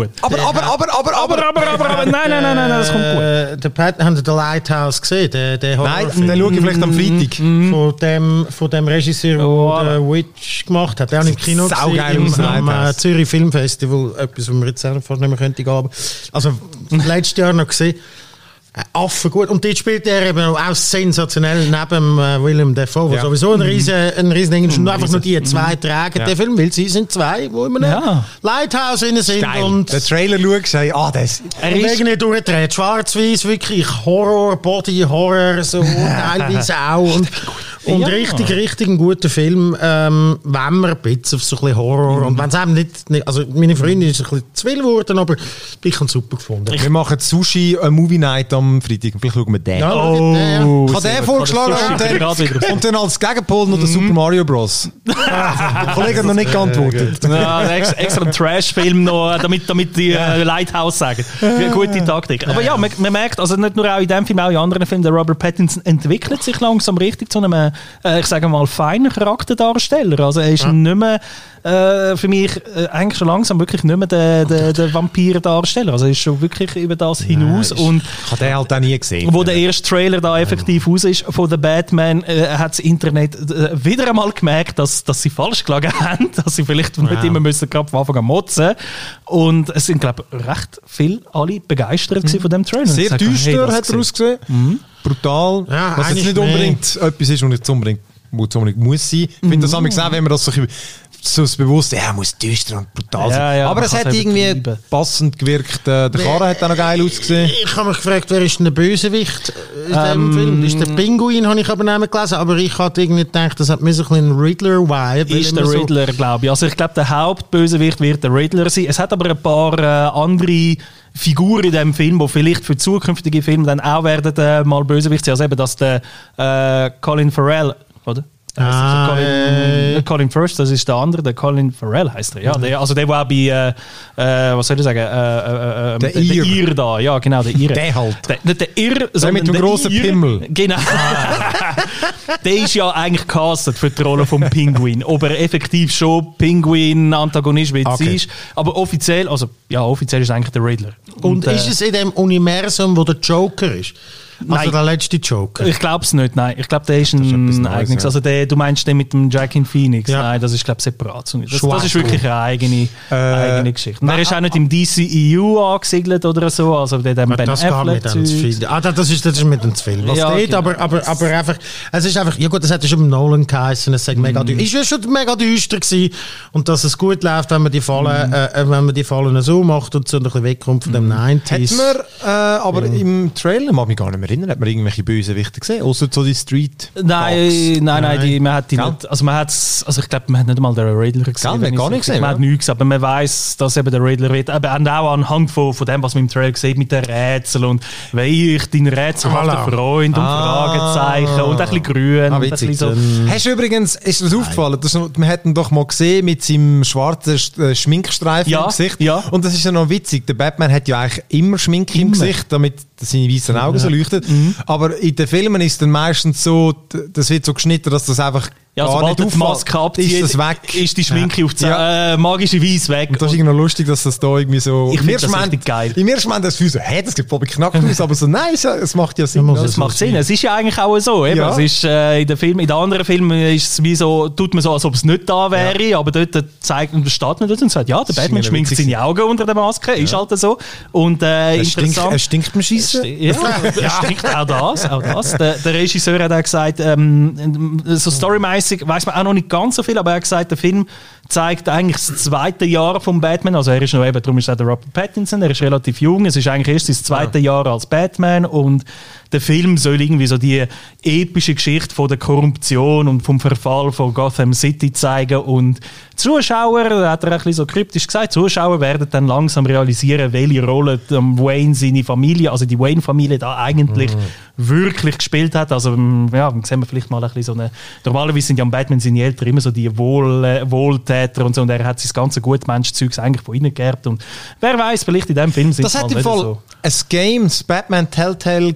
[SPEAKER 2] gut.
[SPEAKER 1] Aber, aber, aber, aber, aber,
[SPEAKER 2] aber, aber, aber, aber, nein, nein, nein, nein, das kommt gut.
[SPEAKER 3] Äh, der Pat, haben Sie den Lighthouse gesehen? Der, der
[SPEAKER 1] Nein, den schaue ich vielleicht am Freitag.
[SPEAKER 3] Von dem, von dem Regisseur, der
[SPEAKER 2] Oh,
[SPEAKER 3] The Witch gemacht hat. Der auch im Kino
[SPEAKER 1] saugeil
[SPEAKER 3] gesehen,
[SPEAKER 1] aus,
[SPEAKER 3] am äh,
[SPEAKER 1] Lighthouse.
[SPEAKER 3] Zürich Filmfestival. Etwas, was wir jetzt auch fast nicht mehr könnte gehen. Also, letztes Jahr noch gesehen. Äh, Affen gut. Und dort spielt er eben auch sensationell neben äh, Willem Dafoe, der
[SPEAKER 1] Ja.
[SPEAKER 3] sowieso ein riesen, ein riesen Ding ist. Und einfach nur die zwei
[SPEAKER 1] Mhm.
[SPEAKER 3] tragen
[SPEAKER 1] Ja.
[SPEAKER 3] den Film, weil sie sind zwei, die in einem
[SPEAKER 2] Ja.
[SPEAKER 3] Lighthouse drin sind.
[SPEAKER 1] Geil.
[SPEAKER 3] Und
[SPEAKER 1] Den Trailer schaust, hey, ah, das
[SPEAKER 2] Er
[SPEAKER 3] und
[SPEAKER 2] ist,
[SPEAKER 3] irgendwie durchdreht. Schwarz-Weiß, wirklich Horror, Body-Horror, so teilweise auch. Und, und
[SPEAKER 2] Ja.
[SPEAKER 3] richtig, richtig ein guter Film, ähm, wenn man ein bisschen auf so ein bisschen Horror.
[SPEAKER 2] Mhm.
[SPEAKER 3] Und wenn es eben nicht, nicht, also meine Freundin ist ein bisschen zu viel geworden, aber ich habe es super gefunden.
[SPEAKER 1] Wir machen Sushi, eine Movie Night am Freitag. Vielleicht schauen wir den.
[SPEAKER 3] Ja,
[SPEAKER 2] Oh,
[SPEAKER 3] der-
[SPEAKER 1] Ich habe den vorgeschlagen
[SPEAKER 2] das
[SPEAKER 1] und
[SPEAKER 2] Sushi gerade wieder.
[SPEAKER 1] dann, und dann als Gegenpol noch der Super Mario Bros. Der Kollege hat noch nicht geantwortet.
[SPEAKER 2] ja, ein ex- extra ein Trash-Film noch, damit, damit die äh, Lighthouse sagen. Wie gute Taktik. Aber ja, man, man merkt, also nicht nur auch in diesem Film, auch in anderen Filmen, der Robert Pattinson entwickelt sich langsam richtig zu einem, äh, ich sage mal, feinen Charakterdarsteller. Also er ist
[SPEAKER 3] Ja.
[SPEAKER 2] nicht mehr, äh, für mich äh, eigentlich schon langsam wirklich nicht mehr der, der, der Vampir-Darsteller. Also er ist schon wirklich über das hinaus.
[SPEAKER 1] Nein,
[SPEAKER 2] Und
[SPEAKER 1] Ich habe den halt auch nie gesehen.
[SPEAKER 2] wo der erste Trailer da effektiv raus ist von The Batman, äh, hat das Internet äh, wieder einmal gemerkt, dass, dass sie falsch gelegen haben, dass sie vielleicht nicht immer müssen gerade von Anfang an motzen. Und es sind, glaube ich, recht viele alle begeistert gewesen von dem Trailer.
[SPEAKER 1] Sehr
[SPEAKER 2] Und gesagt,
[SPEAKER 1] düster
[SPEAKER 2] hey, das
[SPEAKER 1] hat er
[SPEAKER 2] gesehen.
[SPEAKER 1] ausgesehen. Brutal.
[SPEAKER 3] Ja,
[SPEAKER 1] was jetzt
[SPEAKER 3] eigentlich
[SPEAKER 1] nicht
[SPEAKER 3] mehr.
[SPEAKER 1] unbedingt etwas ist, was nicht unbedingt, was unbedingt muss sein. Ich finde das manchmal gesehen, wenn man das so, ein bisschen- so das Bewusste, ja, muss düster und brutal sein.
[SPEAKER 2] Ja, ja,
[SPEAKER 1] aber
[SPEAKER 2] man
[SPEAKER 1] es
[SPEAKER 2] kann's
[SPEAKER 1] hat
[SPEAKER 2] auch
[SPEAKER 1] irgendwie
[SPEAKER 2] übertreiben.
[SPEAKER 1] passend gewirkt. Äh, Der Karren hat auch noch geil ausgesehen.
[SPEAKER 3] Ich habe mich gefragt, wer ist denn der Bösewicht in diesem
[SPEAKER 2] Ähm,
[SPEAKER 3] Film? Das ist der Pinguin, habe ich aber nicht mehr gelesen. Aber ich hatte irgendwie gedacht, das hat mir so ein bisschen ein Riddler-Vibe. weil
[SPEAKER 2] Ist der
[SPEAKER 3] immer so-
[SPEAKER 2] Riddler, glaube ich. Also ich glaube, der Hauptbösewicht wird der Riddler sein. Es hat aber ein paar äh, andere Figuren in diesem Film, die vielleicht für zukünftige Filme dann auch werden äh, mal Bösewicht sein. Also eben, dass der äh, Colin Farrell, oder? Der heisst
[SPEAKER 3] Ah,
[SPEAKER 2] also Colin,
[SPEAKER 3] äh.
[SPEAKER 2] nicht Colin Firth, das ist der andere, der Colin Farrell heißt er. Ja, der, also der war bei, äh, äh, was soll ich sagen, äh, äh, äh,
[SPEAKER 1] Der
[SPEAKER 2] der
[SPEAKER 1] Ir.
[SPEAKER 2] Ir da, ja genau, der Ir.
[SPEAKER 1] Der halt.
[SPEAKER 2] Der, nicht der Ir, sondern
[SPEAKER 1] mit dem
[SPEAKER 2] der
[SPEAKER 1] grossen
[SPEAKER 2] Ir.
[SPEAKER 1] Pimmel.
[SPEAKER 2] Genau. Der ist ja eigentlich castet für die Rolle vom Pinguin. Ob er effektiv schon Pinguin-Antagonist wird
[SPEAKER 1] Okay.
[SPEAKER 2] sein ist. Aber offiziell, also ja, offiziell ist eigentlich der Riddler.
[SPEAKER 3] Und
[SPEAKER 2] äh,
[SPEAKER 3] ist es in dem Universum, wo der Joker ist? Also
[SPEAKER 2] Nein.
[SPEAKER 3] der letzte Joker?
[SPEAKER 2] Ich glaube es nicht, nein. Ich glaube, der ist
[SPEAKER 1] ist etwas
[SPEAKER 2] ein
[SPEAKER 1] Neues,
[SPEAKER 2] eigenes.
[SPEAKER 1] ja.
[SPEAKER 2] Also der, du meinst den mit dem Jack in Phoenix?
[SPEAKER 3] Ja.
[SPEAKER 2] Nein, das ist glaube ich separat. Das, das
[SPEAKER 3] Schwarz.
[SPEAKER 2] ist wirklich eine eigene,
[SPEAKER 1] Äh,
[SPEAKER 2] eigene Geschichte. Und er ist auch nicht im D C E U angesiedelt oder so, also der dem Ben
[SPEAKER 3] das geht
[SPEAKER 2] Affleck
[SPEAKER 3] mit dem zu
[SPEAKER 2] Zeugs.
[SPEAKER 3] viel. Ah, das ist, das ist mit dem zu viel. Was
[SPEAKER 2] Ja,
[SPEAKER 3] steht,
[SPEAKER 2] genau.
[SPEAKER 3] aber, aber, aber einfach, es ist einfach, ja gut, das hat ja schon beim Nolan geheißen, es sei
[SPEAKER 2] Mhm.
[SPEAKER 3] mega düster. Ist ja schon mega düster gewesen. Und dass es gut läuft, wenn man die Fallen,
[SPEAKER 2] Mhm.
[SPEAKER 3] äh, wenn man die Fallen so macht und so ein bisschen wegkommt von dem neunziger.
[SPEAKER 1] Hat man, äh, aber im Trailer, mag mich gar nicht mehr erinnern, hat man irgendwelche Bösewichte gesehen? Außer so die Street.
[SPEAKER 2] Nein, nein, nein, die, man hat die
[SPEAKER 1] Gell?
[SPEAKER 2] nicht. Also man hat's, also ich glaube, man hat nicht mal den Riddler gesehen.
[SPEAKER 1] Gell, man hat
[SPEAKER 2] wenn
[SPEAKER 1] gar
[SPEAKER 2] ich
[SPEAKER 1] nicht
[SPEAKER 2] so-
[SPEAKER 1] gesehen,
[SPEAKER 2] Man
[SPEAKER 1] ja.
[SPEAKER 2] hat nichts gesehen, aber man weiß, dass eben der Riddler wird. Aber und auch anhand von, von dem, was man im Trailer sieht, mit den Rätseln und «Weil ich dein rätselhafter
[SPEAKER 3] Voilà.
[SPEAKER 2] Freund» und
[SPEAKER 1] Ah.
[SPEAKER 2] Fragezeichen und ein bisschen grün
[SPEAKER 1] Ah,
[SPEAKER 2] und ein
[SPEAKER 1] witzig.
[SPEAKER 2] bisschen so.
[SPEAKER 1] Hast du übrigens, ist dir das aufgefallen, dass wir wir hätten doch mal gesehen mit seinem schwarzen äh, Schminkstreifen
[SPEAKER 2] Ja,
[SPEAKER 1] im Gesicht.
[SPEAKER 2] ja.
[SPEAKER 1] Und das ist ja noch witzig. Der Batman hat ja eigentlich immer Schminke im
[SPEAKER 2] Immer.
[SPEAKER 1] Gesicht, damit seine weißen Augen so leuchten. Aber in den Filmen ist dann meistens so, d- das wird so geschnitten, dass das einfach
[SPEAKER 2] Ja,
[SPEAKER 1] gar
[SPEAKER 2] sobald
[SPEAKER 1] nicht
[SPEAKER 2] er die
[SPEAKER 1] auffällt.
[SPEAKER 2] Maske abzieht,
[SPEAKER 1] ist das weg.
[SPEAKER 2] ist die Schminke
[SPEAKER 1] Ja.
[SPEAKER 2] auf die, äh, magische Weise weg.
[SPEAKER 1] Und das ist irgendwie noch lustig, dass das da irgendwie so...
[SPEAKER 2] Ich
[SPEAKER 1] Im
[SPEAKER 2] find
[SPEAKER 1] ersten
[SPEAKER 2] das
[SPEAKER 1] Moment-
[SPEAKER 2] richtig geil.
[SPEAKER 1] Im ersten Moment das Gefühl so, hä, das gibt voll beknackt aus, aber so, nein, es, es macht ja Sinn.
[SPEAKER 3] muss
[SPEAKER 1] oder?
[SPEAKER 3] es
[SPEAKER 2] Das macht Sinn. Es ist ja eigentlich auch so. Eben.
[SPEAKER 1] Ja.
[SPEAKER 2] Es ist, äh, in, den Film, in den anderen Filmen ist es wie so, tut man so, als ob es nicht da wäre, aber dort zeigt und steht man dort und sagt, ja, der Batman
[SPEAKER 1] ist
[SPEAKER 2] schminkt
[SPEAKER 1] witzig.
[SPEAKER 2] seine Augen unter der Maske, ist halt so. Und äh,
[SPEAKER 1] Es stinkt,
[SPEAKER 2] interessant.
[SPEAKER 1] es stinkt beim Schiessen.
[SPEAKER 2] Ja, ja. Stimmt, auch das. Auch das. Der, der Regisseur hat auch gesagt, ähm, so storymäßig weiß man auch noch nicht ganz so viel, aber er hat gesagt, der Film zeigt eigentlich das zweite Jahr vom Batman. Also er ist noch eben, darum ist er der Robert Pattinson, er ist relativ jung, es ist eigentlich erst sein zweites Jahr als Batman und der Film soll irgendwie so die epische Geschichte von der Korruption und vom Verfall von Gotham City zeigen und Zuschauer, hat er ein bisschen so kryptisch gesagt, Zuschauer werden dann langsam realisieren, welche Rolle ähm, Wayne seine Familie, also die Wayne-Familie da eigentlich wirklich gespielt hat. Also ähm, ja, dann sehen wir vielleicht mal ein bisschen so eine, normalerweise sind ja am Batman seine Eltern immer so die Wohl, äh, Wohltäter und so und er hat sein ganze Gutmensch-Zeugs eigentlich von ihnen geerbt und wer weiß, vielleicht in diesem Film sind
[SPEAKER 1] Das
[SPEAKER 2] sie
[SPEAKER 1] hat
[SPEAKER 2] mal
[SPEAKER 1] im
[SPEAKER 2] nicht
[SPEAKER 1] Fall
[SPEAKER 2] so.
[SPEAKER 1] ein Game, das Batman Telltale Game, hat das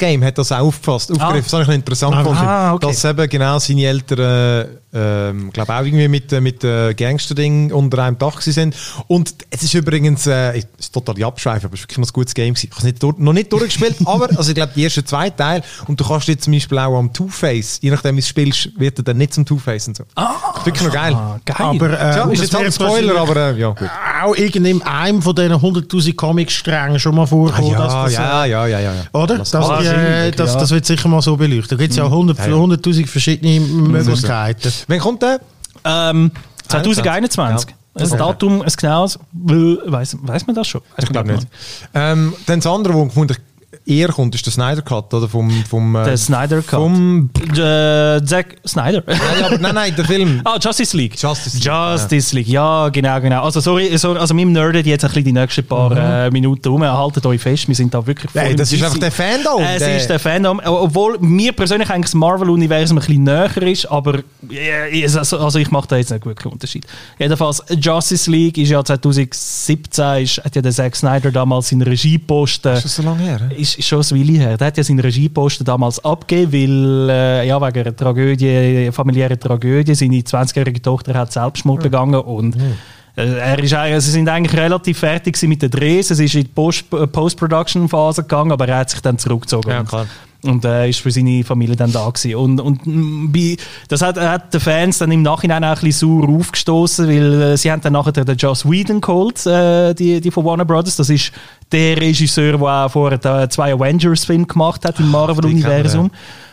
[SPEAKER 1] das auch aufgefasst, aufgegriffen. Ah. Das habe ich noch interessant
[SPEAKER 3] ah,
[SPEAKER 1] gefunden.
[SPEAKER 3] Ah, okay.
[SPEAKER 1] Dass eben genau seine Eltern, ähm, glaube auch irgendwie mit, mit äh, Gangster-Ding unter einem Dach sind. Und es ist übrigens, äh, es ist total die Abschweife, aber es ist wirklich noch ein gutes Game gewesen. Ich habe es nicht durch, noch nicht durchgespielt, aber also ich glaube die ersten zwei Teile. Und du kannst jetzt zum Beispiel auch am Two-Face, je nachdem wie du spielst, wird er dann nicht zum Two-Face und so.
[SPEAKER 2] Ah,
[SPEAKER 1] das ist wirklich noch geil.
[SPEAKER 2] geil.
[SPEAKER 3] Aber, äh,
[SPEAKER 1] ja, ist jetzt halt ein Spoiler, aber äh, ja, gut.
[SPEAKER 3] Auch in einem von diesen hunderttausend Comic-Strängen schon mal vorkommen.
[SPEAKER 1] Ah, ja,
[SPEAKER 3] dass das,
[SPEAKER 1] ja, ja, ja, ja, ja.
[SPEAKER 3] Oder? Das,
[SPEAKER 1] das,
[SPEAKER 3] die, äh, das,
[SPEAKER 2] ja.
[SPEAKER 3] das wird sicher mal so beleuchtet. Da gibt es ja hunderttausend verschiedene Möglichkeiten.
[SPEAKER 1] Wann kommt der?
[SPEAKER 2] Ähm, zwanzig einundzwanzig. Ja. Ein Datum, ein genaues, weiss, weiss man das schon?
[SPEAKER 1] Ich glaube nicht. Ähm, dann das andere, wo vermutlich eher kommt, ist der Snyder Cut, oder? Vom, vom, äh,
[SPEAKER 2] der Snyder Cut.
[SPEAKER 1] Vom
[SPEAKER 2] äh, Zack Snyder.
[SPEAKER 1] Nein, aber, nein, nein, der Film.
[SPEAKER 2] Ah, Justice League.
[SPEAKER 1] Justice League,
[SPEAKER 2] Justice League. Ja, genau, genau. Also, sorry, sorry also, wir nerden jetzt ein bisschen die nächsten paar mhm. äh, Minuten um. Haltet euch fest, wir sind da wirklich voll.
[SPEAKER 1] Nein, das ist einfach der Fandom.
[SPEAKER 2] Äh, es der ist der Fandom. Obwohl mir persönlich eigentlich das Marvel-Universum ein bisschen näher ist, aber äh, also, also ich mache da jetzt nicht wirklich einen Unterschied. Jedenfalls, Justice League ist ja zwanzig siebzehn, ist, hat ja der Zack Snyder damals seinen Regieposten.
[SPEAKER 1] Ist das so lange her?
[SPEAKER 2] Ist, ist schon ein Weile her. Der hat ja seinen Regieposten damals abgegeben, weil äh, ja, wegen einer Tragödie, familiäre Tragödie, seine zwanzigjährige Tochter hat Selbstmord begangen und mhm. äh, er ist, äh, sie sind eigentlich relativ fertig mit den Drehs, es ist in die Post- Post-Production-Phase gegangen, aber er hat sich dann zurückgezogen.
[SPEAKER 1] Ja, klar.
[SPEAKER 2] Und er äh, ist für seine Familie dann da gewesen. Und, und bei, das hat, hat den Fans dann im Nachhinein auch ein bisschen sauer aufgestoßen, weil äh, sie haben dann nachher den Joss Whedon geholt, äh, die, die von Warner Brothers. Das ist der Regisseur, der auch vorher zwei Avengers-Filme gemacht hat im Marvel-Universum.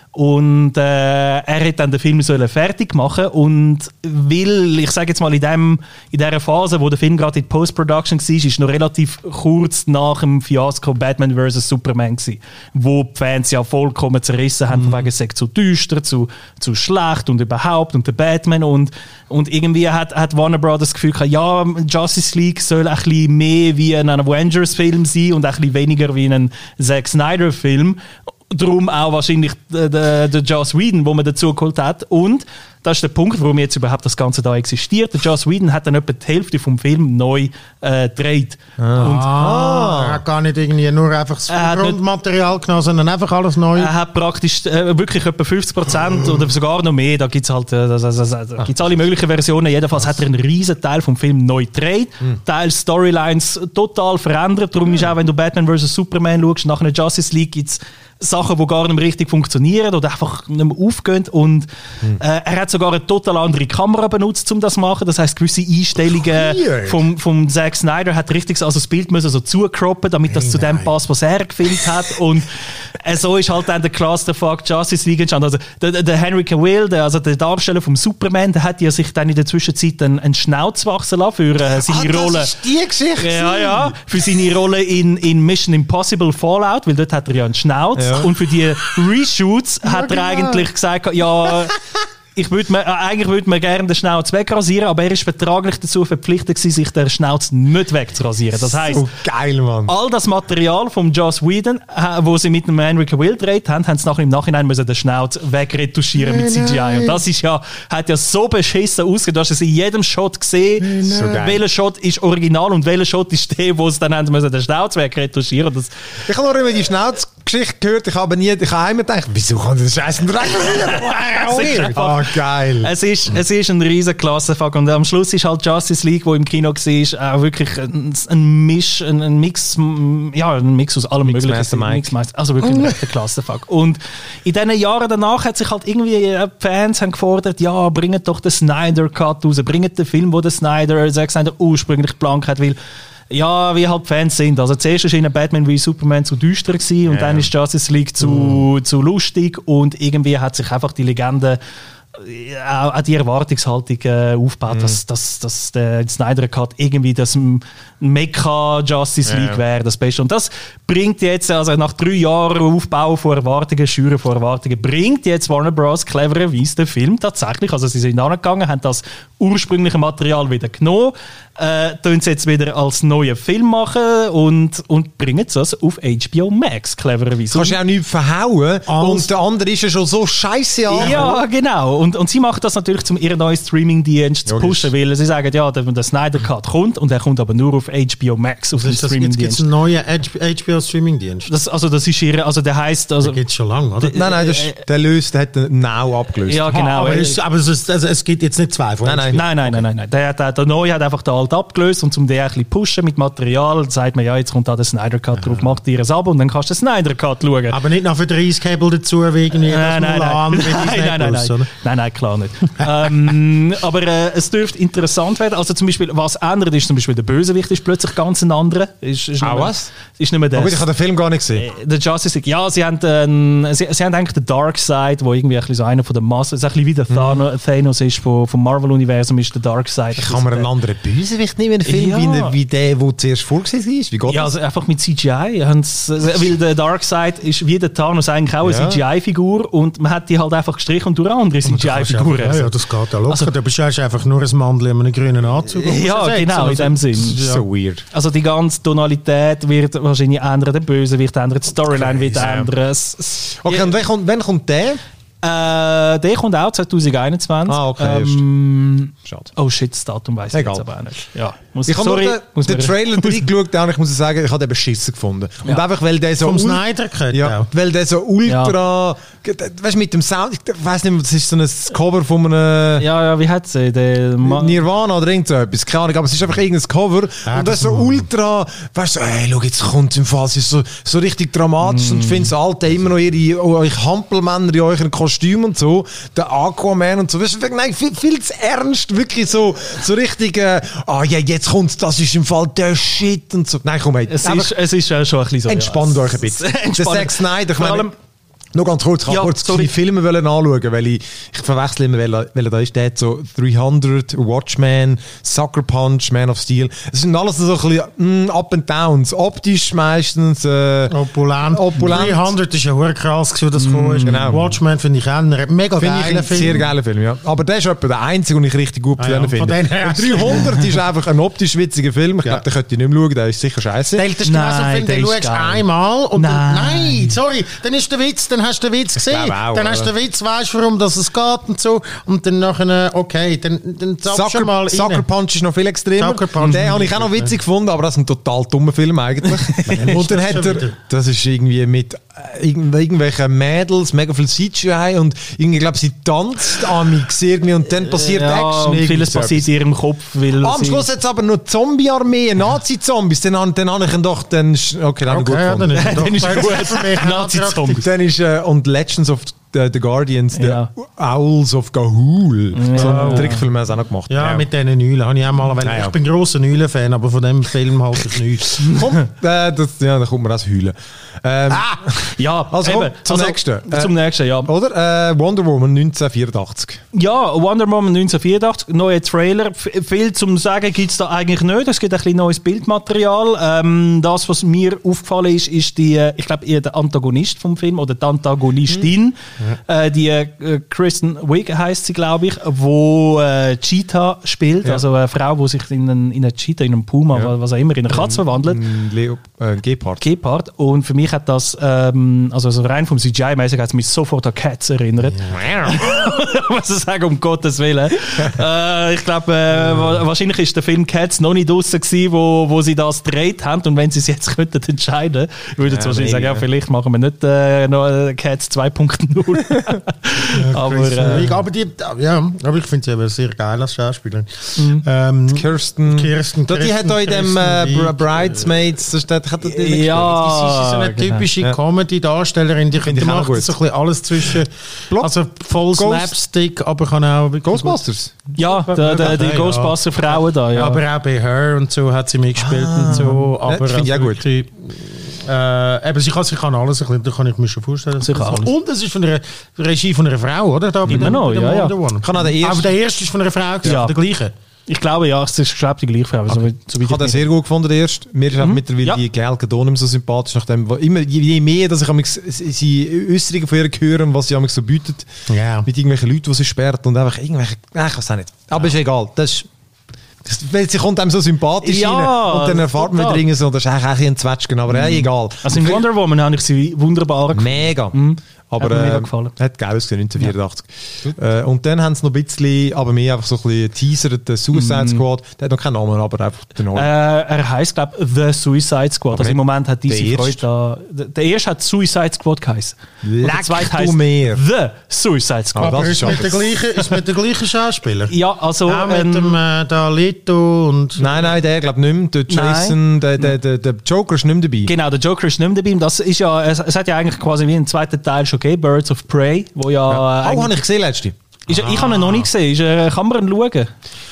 [SPEAKER 2] Und äh, er hat dann den Film sollen fertig machen und weil, ich sage jetzt mal, in, dem, in dieser Phase, wo der Film gerade in Post-Production war, ist noch relativ kurz nach dem Fiasko Batman versus. Superman gewesen, wo die Fans ja vollkommen zerrissen haben, mhm. von wegen es sei zu düster, zu, zu schlecht und überhaupt und der Batman und, und irgendwie hat, hat Warner Brothers das Gefühl gehabt, ja, Justice League soll ein bisschen mehr wie ein Avengers-Film sein und ein bisschen weniger wie ein Zack Snyder-Film. Darum auch wahrscheinlich der, der, der Joss Whedon, den man dazu geholt hat. Und das ist der Punkt, warum jetzt überhaupt das Ganze da existiert. Der Joss Whedon hat dann etwa die Hälfte vom Film neu äh, gedreht.
[SPEAKER 3] Ah. Und, ah. Er hat gar nicht irgendwie nur einfach das Grundmaterial genommen, sondern einfach alles neu.
[SPEAKER 2] Er hat praktisch äh, wirklich etwa fünfzig Prozent oder sogar noch mehr. Da gibt es halt äh, das, das, das, da gibt's alle möglichen Versionen. Jedenfalls hat er einen riesen Teil vom Film neu gedreht. Mhm. Teil Storylines total verändert. Darum mhm. ist auch, wenn du Batman versus. Superman schaust, nach einer Justice League gibt es Sachen, die gar nicht mehr richtig funktionieren oder einfach nicht mehr aufgehen. Und mhm. äh, er hat sogar eine total andere Kamera benutzt, um das zu machen. Das heisst, gewisse Einstellungen vom, vom Zack Snyder hat richtig also das Bild müssen so zukroppen, damit das hey, zu dem passt, was er gefilmt hat. Und äh, so ist halt dann der Clusterfuck Justice League entstanden. Also der, der Henry Cavill, der, also der Darsteller vom Superman, der hat ja sich dann in der Zwischenzeit einen, einen Schnauz wachsen lassen für äh, seine
[SPEAKER 3] ah,
[SPEAKER 2] Rolle.
[SPEAKER 3] Das ist die Geschichte.
[SPEAKER 2] Ja, ja, für seine Rolle in, in Mission Impossible Fallout, weil dort hat er ja einen Schnauz. Ja. Und für die Reshoots ja, hat er genau. eigentlich gesagt, ja, ich würd mir, äh, eigentlich würde man gerne den Schnauz wegrasieren, aber er ist vertraglich dazu verpflichtet gewesen, sich den Schnauz nicht wegzurasieren. Das heisst,
[SPEAKER 1] so geil, Mann.
[SPEAKER 2] All das Material von Joss Whedon, äh, wo sie mit dem Henry Cavill gedreht haben, haben sie nachher im Nachhinein müssen den Schnauz wegretuschieren mit C G I. Und das ist ja, hat ja so beschissen ausgesehen. Du hast es in jedem Shot gesehen, so welcher Shot ist original und welcher Shot ist der, wo sie dann haben müssen den Schnauz wegretuschieren. Das
[SPEAKER 1] ich habe noch immer die Schnauzgeschichte gehört, ich habe nie, ich habe immer gedacht, wieso kann das Scheiß nicht regrasieren? Oh, geil.
[SPEAKER 2] Es ist, es ist ein riesen Klassenfuck und am Schluss ist halt Justice League, wo im Kino war, auch wirklich ein, ein Misch, ein, ein Mix, ja, ein Mix aus allem Möglichen. Also wirklich ein rechter Klassenfuck. Und in diesen Jahren danach hat sich halt irgendwie, die Fans haben gefordert, ja, bringt doch den Snyder Cut raus, bringt den Film, wo der Snyder, Zack Snyder ursprünglich geplant hat, weil ja, wie halt Fans sind. Also zuerst war ihnen Batman wie Superman zu düster gewesen, und ja. dann ist Justice League zu, mm. zu lustig und irgendwie hat sich einfach die Legende auch die Erwartungshaltung äh, aufgebaut, mm. dass, dass, dass der Snyder Cut irgendwie das Mekka Justice League ja. wäre, das Beste. Und das bringt jetzt, also nach drei Jahren Aufbau von Erwartungen, Schüren von Erwartungen, bringt jetzt Warner Bros. Clevererweise den Film tatsächlich, also sie sind angegangen, haben das ursprüngliche Material wieder genommen, äh, tun sie jetzt wieder als neuen Film machen und, und bringen das auf H B O Max, clevererweise.
[SPEAKER 1] Kannst du auch nicht verhauen
[SPEAKER 3] Als-
[SPEAKER 1] und der andere ist ja schon so scheiße an.
[SPEAKER 2] Ja, genau. Und, und sie machen das natürlich, um ihren neuen Streaming-Dienst zu
[SPEAKER 1] Logisch.
[SPEAKER 2] pushen, weil sie sagen, ja, der, der Snyder Cut kommt und er kommt aber nur auf H B O Max, auf
[SPEAKER 3] Das
[SPEAKER 2] dem
[SPEAKER 3] ist das, jetzt gibt
[SPEAKER 2] Streaming-Dienst.
[SPEAKER 3] es einen neuen H B O-Streaming-Dienst.
[SPEAKER 2] Das, also das ist ihre, also der heisst, also,
[SPEAKER 3] Das gibt es schon lange, oder?
[SPEAKER 1] Nein, nein, das ist, der löst, der hat den Now abgelöst.
[SPEAKER 2] ja genau.
[SPEAKER 3] Ah, aber
[SPEAKER 2] äh,
[SPEAKER 3] es, aber es, ist- also, es gibt jetzt nicht zwei von
[SPEAKER 1] Nein,
[SPEAKER 3] uns.
[SPEAKER 2] Nein, nein, nein, nein, nein. Der, der, der Neue hat einfach den Alt abgelöst und um den ein bisschen pushen mit Material, dann sagt man, ja, jetzt kommt da der Snyder Cut drauf, macht dir es ab und dann kannst du den Snyder Cut schauen.
[SPEAKER 3] Aber nicht noch für dreißig Cable dazu, wegen irgendwie
[SPEAKER 2] Nein, nein, nein.
[SPEAKER 3] Mulan, wie
[SPEAKER 2] Nein,
[SPEAKER 3] Disney
[SPEAKER 2] nein, nein,
[SPEAKER 3] Plus,
[SPEAKER 2] nein.
[SPEAKER 3] oder?
[SPEAKER 2] Nein, nein, klar nicht. ähm, aber äh, es dürfte interessant werden. Also zum Beispiel, was ändert, ist zum Beispiel der Bösewicht ist plötzlich ganz ein anderer. Ist, ist
[SPEAKER 1] Ah,
[SPEAKER 2] nicht mehr-
[SPEAKER 1] was?
[SPEAKER 2] Ist nicht mehr der.
[SPEAKER 1] Aber ich habe den Film gar nicht gesehen.
[SPEAKER 2] Der Justice League, ja, sie haben, ähm, sie, sie haben eigentlich den Darkseid, wo irgendwie ein bisschen so einer von den Massen, so ein bisschen wie der Thano- Thanos ist vom, vom Marvel-Universum, ist der Darkseid.
[SPEAKER 1] Kann man einen anderen Bösewicht nehmen in einem Film,
[SPEAKER 2] Ja.
[SPEAKER 1] wie, der- wie der, der zuerst vorgesehen ist? Wie geht
[SPEAKER 2] Ja,
[SPEAKER 1] das?
[SPEAKER 2] also einfach mit C G I. haben's- Weil der Darkseid ist wie der Thanos eigentlich auch eine
[SPEAKER 1] Ja.
[SPEAKER 2] C G I-Figur und man hat die halt einfach gestrichen durch andere C G I-Figuren.
[SPEAKER 3] Ja, ja, das geht ja locker.
[SPEAKER 2] Also-
[SPEAKER 3] da bist du einfach nur ein Mandel in einem grünen Anzug.
[SPEAKER 2] Ja, genau, in dem Sinn.
[SPEAKER 1] So weird.
[SPEAKER 2] Also die ganze Tonalität wird wahrscheinlich ändern, der Bösewicht ändert, die Storyline wird
[SPEAKER 3] Crazy, ja.
[SPEAKER 2] ändern. Es- es-
[SPEAKER 1] Okay, und wann kommt, wann kommt der?
[SPEAKER 2] Äh, der kommt auch zwanzig einundzwanzig.
[SPEAKER 1] Ah, okay,
[SPEAKER 2] Ähm,
[SPEAKER 1] Schade.
[SPEAKER 2] oh shit, das Datum weiss ich
[SPEAKER 1] Egal.
[SPEAKER 2] jetzt aber auch nicht. Ja, muss
[SPEAKER 1] Ich habe nur
[SPEAKER 2] sorry,
[SPEAKER 1] den,
[SPEAKER 2] muss
[SPEAKER 1] den
[SPEAKER 2] man-
[SPEAKER 1] Trailer reingeschaut und ich muss sagen, ich habe den beschissen gefunden. Und
[SPEAKER 2] Ja.
[SPEAKER 1] einfach, weil der so...
[SPEAKER 3] Vom
[SPEAKER 1] ul-
[SPEAKER 3] Snyder gehört
[SPEAKER 1] Ja,
[SPEAKER 3] auch.
[SPEAKER 1] weil der so ultra... Weißt du, mit dem Sound... Ich weiß nicht mehr, das ist so ein Cover von einem...
[SPEAKER 2] Ja, ja, wie hat sie? Der Ma-
[SPEAKER 1] Nirvana oder irgend so etwas, keine Ahnung, aber es ist einfach irgendein Cover
[SPEAKER 3] Ja,
[SPEAKER 1] und das
[SPEAKER 3] das
[SPEAKER 1] ist so
[SPEAKER 3] ist
[SPEAKER 1] ultra, weißt du, so, ey, schau, jetzt kommt es im Fall, es ist so, so richtig dramatisch und ich finde so Alte immer noch ihre, euch Hampelmänner in euren Kostümen und so, der Aquaman und so, weißt du, nein, viel, viel zu ernst, wirklich so, so richtig, äh, ah ja, jetzt kommt's, das ist im Fall der Shit und so. Nein, komm, hey,
[SPEAKER 2] es,
[SPEAKER 1] einfach
[SPEAKER 2] ist, es ist ja schon ein bisschen so.
[SPEAKER 1] entspannt
[SPEAKER 2] ja,
[SPEAKER 1] euch ein bisschen. Der
[SPEAKER 2] Entspannt.
[SPEAKER 1] Zack Snyder, ich
[SPEAKER 2] Vor
[SPEAKER 1] meine,
[SPEAKER 2] allem,
[SPEAKER 1] noch ganz kurz, ich
[SPEAKER 2] Ja,
[SPEAKER 1] wollte kurz
[SPEAKER 2] sorry.
[SPEAKER 1] die Filme wollen anschauen, weil ich, ich verwechsel immer, welcher, welcher da ist. Der hat so dreihundert, Watchmen, Sucker Punch, Man of Steel. Es sind alles so ein bisschen mm, Up and Downs. Optisch meistens äh,
[SPEAKER 3] Opulent.
[SPEAKER 1] Opulent.
[SPEAKER 3] dreihundert ist ja hure krass, gewesen, dass das gekommen ist.
[SPEAKER 1] genau.
[SPEAKER 3] Watchmen finde ich auch einen mega
[SPEAKER 1] Finde ich
[SPEAKER 3] geilen
[SPEAKER 1] ein
[SPEAKER 3] Film.
[SPEAKER 1] sehr geiler Film, ja. Aber der ist etwa der einzige, den ich richtig gut
[SPEAKER 3] Ah, ja,
[SPEAKER 1] finde.
[SPEAKER 3] von denen her-
[SPEAKER 1] Und dreihundert ist einfach ein optisch witziger Film. Ich
[SPEAKER 3] Ja.
[SPEAKER 1] glaube, den könnt ihr nicht mehr schauen, der ist sicher scheiße.
[SPEAKER 3] Der, das ist genau so ein
[SPEAKER 2] Nein,
[SPEAKER 3] Film,
[SPEAKER 2] der
[SPEAKER 3] den
[SPEAKER 2] ist
[SPEAKER 3] schaust du
[SPEAKER 2] geil.
[SPEAKER 3] einmal und dann,
[SPEAKER 2] Nein.
[SPEAKER 3] nein, sorry, dann ist der Witz, dann hast du den Witz gesehen.
[SPEAKER 1] glaube auch,
[SPEAKER 3] dann hast du
[SPEAKER 1] oder?
[SPEAKER 3] den Witz, weißt du, warum dass es geht und so. Und dann nachher, okay, dann, dann zappst du
[SPEAKER 1] Sucker,
[SPEAKER 3] mal
[SPEAKER 1] Sucker
[SPEAKER 3] rein.
[SPEAKER 1] Punch ist noch viel extremer.
[SPEAKER 3] Sucker Punch
[SPEAKER 1] Den
[SPEAKER 3] ist
[SPEAKER 1] habe ich auch noch
[SPEAKER 3] gut,
[SPEAKER 1] witzig gefunden, aber das ist ein total dummer Film eigentlich. Und dann
[SPEAKER 3] das
[SPEAKER 1] hat
[SPEAKER 3] schon
[SPEAKER 1] er,
[SPEAKER 3] wieder?
[SPEAKER 1] das ist irgendwie mit äh, irgendw- irgendwelchen Mädels, mega viel C G I und irgendwie, glaube sie tanzt amix irgendwie und dann passiert
[SPEAKER 2] ja,
[SPEAKER 1] Action.
[SPEAKER 2] und
[SPEAKER 1] irgendwie
[SPEAKER 2] vieles
[SPEAKER 1] so
[SPEAKER 2] passiert in ihrem Kopf. Weil
[SPEAKER 1] etwas. Am
[SPEAKER 2] sie-
[SPEAKER 1] Schluss hat es aber noch Zombie-Armee, Nazi-Zombies. Dann, han- dann habe ich ihn doch, dann, ist- okay, dann habe ich gut
[SPEAKER 3] Okay, ja, dann
[SPEAKER 1] gefunden.
[SPEAKER 3] ist er doch
[SPEAKER 2] Dann ist er
[SPEAKER 3] besser
[SPEAKER 2] gut.
[SPEAKER 3] für mich.
[SPEAKER 2] Nazi-Zombies.
[SPEAKER 1] Dann ist, äh, und Legends of the, the Guardians,
[SPEAKER 2] Ja.
[SPEAKER 1] the Owls of Ga'Hoole. So einen Trickfilm haben sie auch noch gemacht.
[SPEAKER 3] Ja, mit diesen Eulen habe ich auch mal. Weil
[SPEAKER 1] Ja, ja.
[SPEAKER 3] Ich bin ein grosser Eulen-Fan, aber von dem Film halte ich nichts.
[SPEAKER 1] Komm, äh, das, ja, da kommt mir das heulen. Ähm,
[SPEAKER 2] Ja,
[SPEAKER 1] Also,
[SPEAKER 2] eben.
[SPEAKER 1] komm, zum nächsten.
[SPEAKER 2] Zum nächsten, ja.
[SPEAKER 1] Oder? Äh, Wonder Woman neunzehnhundertvierundachtzig.
[SPEAKER 2] Ja, Wonder Woman neunzehnhundertvierundachtzig, neuer Trailer. F viel zum Sagen gibt es da eigentlich nicht. Es gibt ein bisschen neues Bildmaterial. Ähm, das, was mir aufgefallen ist, ist die, äh, ich glaube, eher der Antagonist vom Film oder die Antagonistin. Äh, die äh, Kristen Wiig heisst sie, glaube ich, wo äh, Cheetah spielt.
[SPEAKER 1] Ja.
[SPEAKER 2] Also eine Frau, die sich in einen, in einen Cheetah, in einen Puma,
[SPEAKER 1] Ja.
[SPEAKER 2] was auch immer, in eine Katze verwandelt.
[SPEAKER 1] Ein Leo, äh, Gepard.
[SPEAKER 2] Gepard. Und für mich hat das, ähm, also so rein vom C G I-mäßig, hat es mich sofort an Cats erinnert. Was ich sagen, um Gottes Willen. äh, ich glaube, äh, wa- wahrscheinlich ist der Film Cats noch nicht draussen gewesen, wo, wo sie das gedreht haben. Und wenn sie es jetzt könnten entscheiden, würde ich
[SPEAKER 1] Ja,
[SPEAKER 2] wahrscheinlich sagen, ja,
[SPEAKER 1] maybe,
[SPEAKER 2] vielleicht machen wir nicht äh, noch äh, Cats zwei Punkt null. aber, äh,
[SPEAKER 3] aber, die, ja, aber ich finde sie eben sehr geil als Schauspielerin. Ähm,
[SPEAKER 1] Kirsten.
[SPEAKER 3] Kirsten,
[SPEAKER 1] Da, die hat da in dem
[SPEAKER 3] Kirsten
[SPEAKER 1] äh,
[SPEAKER 3] Wiig,
[SPEAKER 1] Br- Bridesmaids, das steht, hat die nicht
[SPEAKER 2] Ja.
[SPEAKER 3] Sie ist so eine typische
[SPEAKER 1] Ja.
[SPEAKER 3] Comedy-Darstellerin, die,
[SPEAKER 1] Finde
[SPEAKER 3] die
[SPEAKER 1] ich auch
[SPEAKER 3] macht
[SPEAKER 1] gut.
[SPEAKER 3] so ein bisschen alles zwischen,
[SPEAKER 1] Block-
[SPEAKER 3] also voll
[SPEAKER 1] Ghost-
[SPEAKER 3] Slapstick, aber kann auch... wirklich
[SPEAKER 1] Ghostbusters.
[SPEAKER 2] ja, der, der, die
[SPEAKER 3] Ja, ja.
[SPEAKER 2] Ghostbuster-Frauen da, ja.
[SPEAKER 3] Aber auch bei Her und so hat sie mitgespielt und so. Aber
[SPEAKER 1] das finde ich
[SPEAKER 3] also
[SPEAKER 1] auch gut.
[SPEAKER 3] wirklich, Äh, eben, sie kann, sie kann alles, ein bisschen, da kann ich mir schon vorstellen.
[SPEAKER 2] Sie kann alles.
[SPEAKER 3] Und es ist von der Regie von einer Frau, oder? Da bei
[SPEAKER 2] Immer
[SPEAKER 3] dem-
[SPEAKER 2] noch,
[SPEAKER 3] bei dem
[SPEAKER 2] ja, ja.
[SPEAKER 3] Wonder Woman.
[SPEAKER 1] Kann auch der erste-
[SPEAKER 3] Aber der erste ist von einer Frau, gewesen,
[SPEAKER 2] Ja.
[SPEAKER 3] der gleiche.
[SPEAKER 2] Ich glaube, ja, es ist glaube ich, die gleiche Frau. So, so
[SPEAKER 1] Ich habe den sehr gut gefunden, der erste. Mir ist auch mittlerweile
[SPEAKER 2] Ja.
[SPEAKER 1] die Gal Gadot nicht mehr so sympathisch. Nachdem, wo- immer, je, je mehr, dass ich amigs sie Äußerungen von ihr höre und was sie amigs so bietet,
[SPEAKER 3] Ja.
[SPEAKER 1] mit irgendwelchen Leuten, die sie sperrt und einfach irgendwelche, nein, ich weiß auch nicht. Aber ist egal. Das ist Weil sie kommt einem so sympathisch
[SPEAKER 2] Ja,
[SPEAKER 1] rein und dann erfahrt man
[SPEAKER 2] total.
[SPEAKER 1] drin so, das ist eigentlich ein Zwetschgen, aber ja, egal.
[SPEAKER 2] Also in Wonder Woman habe ich sie wunderbar gefunden.
[SPEAKER 1] Mega.
[SPEAKER 2] Mhm.
[SPEAKER 1] Aber
[SPEAKER 2] Hat mir mega
[SPEAKER 1] äh,
[SPEAKER 2] gefallen.
[SPEAKER 1] hat geil ausgesehen, neunzehnhundertvierundachtzig. Äh, und dann haben sie noch ein bisschen, aber mehr einfach so ein bisschen teasert, den Suicide Squad. Der hat noch keinen Namen, aber einfach den Namen.
[SPEAKER 2] Äh, er heisst, glaube ich, The Suicide Squad.
[SPEAKER 1] Aber
[SPEAKER 2] Also im
[SPEAKER 1] nicht
[SPEAKER 2] Moment hat diese
[SPEAKER 1] der
[SPEAKER 2] Freude
[SPEAKER 1] erste.
[SPEAKER 2] da. Der, der erste hat Suicide Squad geheißen. Und der
[SPEAKER 1] Leck
[SPEAKER 2] zweite
[SPEAKER 1] du
[SPEAKER 2] heisst
[SPEAKER 1] mir.
[SPEAKER 2] The Suicide Squad.
[SPEAKER 1] Ah,
[SPEAKER 3] Aber
[SPEAKER 1] das
[SPEAKER 3] ist
[SPEAKER 1] ist
[SPEAKER 3] mit, der
[SPEAKER 1] aber-
[SPEAKER 3] gleichen, ist mit der gleichen Schauspieler?
[SPEAKER 2] Ja, also.
[SPEAKER 3] Auch mit
[SPEAKER 2] ähm,
[SPEAKER 3] dem äh, da Leto und...
[SPEAKER 1] Nein, nein, der glaube ich nicht mehr. Der Jason, der, der, der, der Joker ist nicht mehr dabei.
[SPEAKER 2] Genau, der Joker ist nicht mehr dabei. Und Das ist ja, es, es hat ja eigentlich quasi wie einen zweiten Teil schon gegeben, Birds of Prey, wo ja.
[SPEAKER 1] Ja.
[SPEAKER 2] Äh,
[SPEAKER 1] Oh,
[SPEAKER 2] eigentlich-
[SPEAKER 1] habe ich gesehen letzte.
[SPEAKER 2] ist, ich habe ihn noch nicht gesehen. Ist, äh, kann man ihn schauen?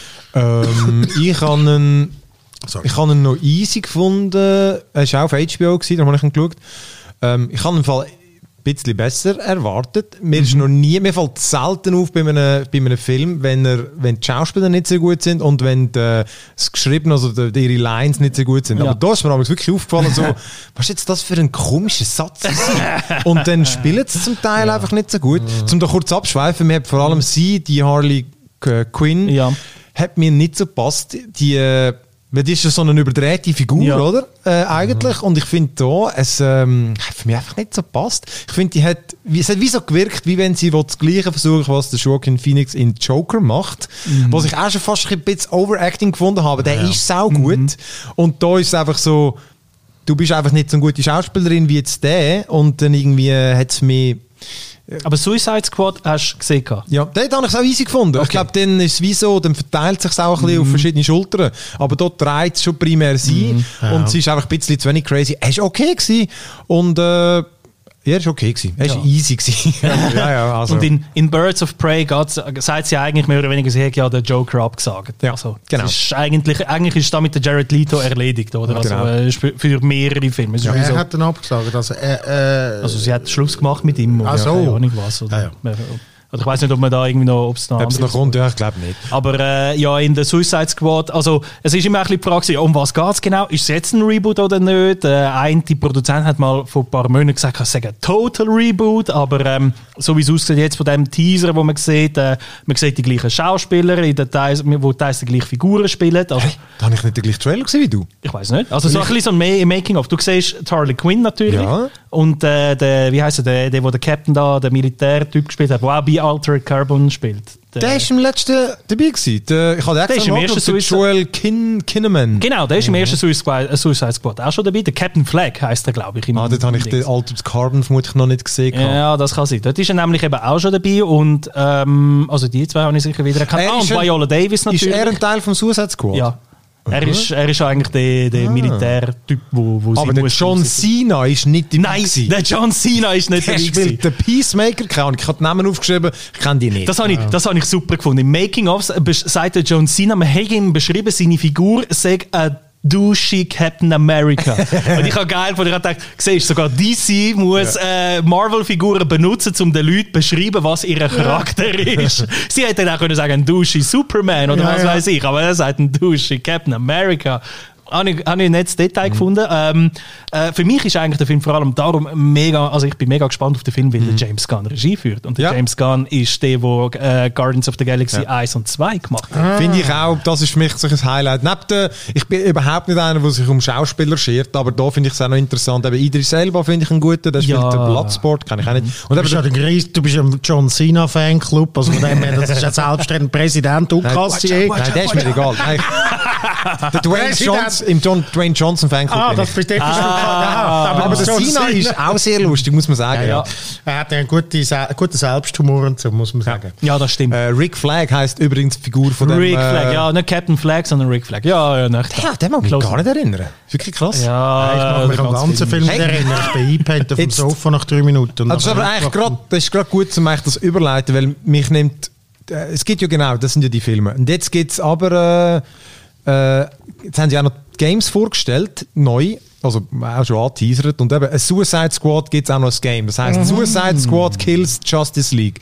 [SPEAKER 1] Ähm, ich habe ihn,
[SPEAKER 3] Sorry.
[SPEAKER 1] ich habe ihn noch easy gefunden. Er war auch auf H B O, gewesen, da habe ich ihn geschaut. Ähm, ich habe ihn im Fall ein bisschen besser erwartet. Mir ist noch nie, mir fällt selten auf bei einem, bei einem Film, wenn, er, wenn die Schauspieler nicht so gut sind und wenn die, das Geschrieben, also die, ihre Lines nicht so gut sind.
[SPEAKER 2] Ja.
[SPEAKER 1] Aber da ist mir damals wirklich aufgefallen, so, was ist jetzt das für ein komischer Satz? Und dann spielen sie zum Teil einfach nicht so gut. Zum da kurz abschweifen, mir hat vor allem sie, die Harley äh, Quinn,
[SPEAKER 2] Ja.
[SPEAKER 1] hat mir nicht so gepasst. Die, äh, weil die ist ja so eine überdrehte Figur,
[SPEAKER 2] Ja.
[SPEAKER 1] oder? Äh, eigentlich. Und ich finde da, es ähm, hat für mich einfach nicht so gepasst. Ich finde, die hat, wie, es hat wie so gewirkt, wie wenn sie das Gleiche versuchen, was der Joaquin Phoenix in Joker macht. Was ich auch schon fast ein bisschen Overacting gefunden habe. Der ist sau gut. Und da ist es einfach so, du bist einfach nicht so eine gute Schauspielerin wie jetzt der. Und dann irgendwie hat es mich...
[SPEAKER 2] Aber Suicide Squad hast du gesehen. gehabt?
[SPEAKER 1] Ja, dort habe ich es auch easy gefunden. Ich
[SPEAKER 2] Okay.
[SPEAKER 1] glaube, dann ist es wie so, dann verteilt sich auch ein bisschen auf verschiedene Schultern. Aber dort dreht es schon primär sie. Und sie ist einfach ein bisschen zu wenig crazy. Er war okay gewesen. Und äh, ja, er war okay gewesen. Er war
[SPEAKER 2] Ja.
[SPEAKER 1] easy gewesen. ja, ja, also.
[SPEAKER 2] Und in, in Birds of Prey geht's, sagt sie eigentlich mehr oder weniger, sie hat ja den Joker abgesagt.
[SPEAKER 1] Ja,
[SPEAKER 2] also,
[SPEAKER 1] genau.
[SPEAKER 2] es Ist eigentlich, eigentlich ist da mit der Jared Leto erledigt, oder? Also,
[SPEAKER 1] Genau.
[SPEAKER 2] äh, ist für, für mehrere Filme. Es ist wie
[SPEAKER 3] Er
[SPEAKER 2] so-
[SPEAKER 3] hat dann abgesagt. Also, äh, äh,
[SPEAKER 2] Also sie hat Schluss gemacht mit ihm oder
[SPEAKER 3] Ach so.
[SPEAKER 2] keine Ahnung was. Oder,
[SPEAKER 3] Ah, ja.
[SPEAKER 2] oder ich weiß nicht, ob man da irgendwie noch, ob es noch
[SPEAKER 1] Ob es noch
[SPEAKER 2] anderes-
[SPEAKER 1] kommt, ja, ich glaube nicht.
[SPEAKER 2] Aber äh, ja, in der Suicide Squad, also es ist immer ein bisschen die Frage, gewesen, um was geht es genau? Ist es jetzt ein Reboot oder nicht? Äh, ein die Produzent hat mal vor ein paar Monaten gesagt, es sei ein Total Reboot, aber ähm, so wie es aussieht jetzt von dem Teaser, wo man sieht, äh, man sieht die gleichen Schauspieler, in den Teils, wo teils die gleichen Figuren spielen. Also,
[SPEAKER 1] Da habe ich nicht den gleichen Trailer gesehen wie du.
[SPEAKER 2] ich weiß nicht. Also so ein bisschen so ein Ma- Making-of. Du siehst Harley Quinn natürlich.
[SPEAKER 1] Ja.
[SPEAKER 2] Und äh, der, wie heisst er, der, der, wo der Captain da, der Militärtyp gespielt hat, der auch bei Altered Carbon spielt. Der,
[SPEAKER 1] Der ist im letzten dabei gewesen. Der, ich habe
[SPEAKER 2] Der ist
[SPEAKER 1] extra
[SPEAKER 2] im
[SPEAKER 1] nachgeschaut,
[SPEAKER 2] ersten
[SPEAKER 1] der
[SPEAKER 2] Suicide-
[SPEAKER 1] Joel Kin Kinnaman.
[SPEAKER 2] Genau, der ist im ersten Suicide, äh, Suicide Squad auch schon dabei. Der Captain Flag heisst er, glaube ich. im-
[SPEAKER 1] Ah, dort habe ich
[SPEAKER 2] im
[SPEAKER 1] den
[SPEAKER 2] Dings.
[SPEAKER 1] Altered Carbon vermutlich noch nicht gesehen. gehabt.
[SPEAKER 2] Ja, das kann sein. Dort ist er nämlich eben auch schon dabei. Und ähm, also die zwei habe ich sicher wieder erkannt.
[SPEAKER 1] Er
[SPEAKER 2] Ah,
[SPEAKER 1] ist
[SPEAKER 2] und
[SPEAKER 1] ein-
[SPEAKER 2] Viola Davis natürlich.
[SPEAKER 1] Ist er ein Teil vom Suicide Squad?
[SPEAKER 2] ja. Er ist, er ist eigentlich der, der Militärtyp, wo, wo sie
[SPEAKER 1] Aber der
[SPEAKER 2] muss
[SPEAKER 1] John
[SPEAKER 2] umsetzen.
[SPEAKER 1] Cena ist nicht dabei.
[SPEAKER 2] Nein,
[SPEAKER 1] gewesen.
[SPEAKER 2] der John Cena ist nicht
[SPEAKER 1] Der
[SPEAKER 2] dabei gewesen.
[SPEAKER 1] spielt den Peacemaker, keine Ahnung, ich habe den Namen aufgeschrieben, ich kenne die nicht.
[SPEAKER 2] Das habe ich, das habe ich super gefunden. Im Making-of sagt der John Cena, man hat ihm beschrieben, seine Figur sei ein douchey Captain America. Und ich habe geil gefunden, ich habe gedacht, siehst, sogar D C muss äh, Marvel-Figuren benutzen, um den Leuten zu beschreiben, was ihr Charakter ist. Sie hätten auch können sagen, ein douchey Superman oder
[SPEAKER 3] Ja,
[SPEAKER 2] was
[SPEAKER 3] ja.
[SPEAKER 2] weiß ich, aber er sagt ein douchey Captain America. Habe ich, habe ich ein nettes Detail gefunden. Ähm, äh, für mich ist eigentlich der Film vor allem darum mega, also ich bin mega gespannt auf den Film, weil der James Gunn Regie führt. Und der
[SPEAKER 1] Ja.
[SPEAKER 2] James Gunn ist der, der äh, Guardians of the Galaxy eins und zwei gemacht hat.
[SPEAKER 1] Finde ich auch, das ist für mich so ein Highlight. Neben der, ich bin überhaupt nicht einer, der sich um Schauspieler schert, aber da finde ich es auch noch interessant. Eben Idris Elba finde ich einen guten, der spielt
[SPEAKER 2] Ja.
[SPEAKER 1] den Bloodsport, kann ich auch nicht. Und
[SPEAKER 3] Du bist, ja
[SPEAKER 1] eben,
[SPEAKER 3] der Gries, du bist ein John Cena Fanclub, also von dem her, das ist ja selbstredend Präsident und
[SPEAKER 1] nein,
[SPEAKER 3] Kassier.
[SPEAKER 1] nein, der ist mir egal. Nein, der Dwayne
[SPEAKER 3] Präsident.
[SPEAKER 1] Johnson, im John, Dwayne Johnson Fanclub
[SPEAKER 3] Ah,
[SPEAKER 1] bin
[SPEAKER 3] das
[SPEAKER 1] ich.
[SPEAKER 3] bist du ah,
[SPEAKER 1] Aber,
[SPEAKER 3] aber
[SPEAKER 1] der
[SPEAKER 3] John
[SPEAKER 1] Cena
[SPEAKER 3] Cena
[SPEAKER 1] ist auch sehr lustig, muss man sagen.
[SPEAKER 3] ja,
[SPEAKER 1] Ja.
[SPEAKER 3] ja. Er hat einen guten, Se- guten Selbsthumor und so, muss man sagen.
[SPEAKER 2] Ja, das stimmt.
[SPEAKER 1] Äh, Rick Flag heisst übrigens die Figur von dem...
[SPEAKER 2] Rick Flag,
[SPEAKER 1] äh,
[SPEAKER 2] ja, nicht Captain Flag, sondern Rick Flag. Ja, ja, nicht.
[SPEAKER 1] Ja, den mag ich mich
[SPEAKER 2] Close.
[SPEAKER 1] gar nicht erinnern. Wirklich krass.
[SPEAKER 2] Ja,
[SPEAKER 3] Ich mag mich
[SPEAKER 2] der
[SPEAKER 3] am
[SPEAKER 2] ganze
[SPEAKER 3] ganzen Film
[SPEAKER 1] Hey.
[SPEAKER 3] nicht erinnern. Ich bin eingepennt auf dem
[SPEAKER 1] Jetzt-
[SPEAKER 3] Sofa nach drei Minuten. Und
[SPEAKER 1] Also das ist aber eigentlich gerade, das ist gerade gut, um das überleiten, weil mich nimmt, äh, es gibt ja genau, das sind ja die Filme. Und jetzt gibt es aber, äh, äh, jetzt haben sie auch noch Games vorgestellt, neu, also auch schon angeteasert, und eben ein Suicide Squad gibt es auch noch als Game. Das heisst Suicide Squad Kills Justice League.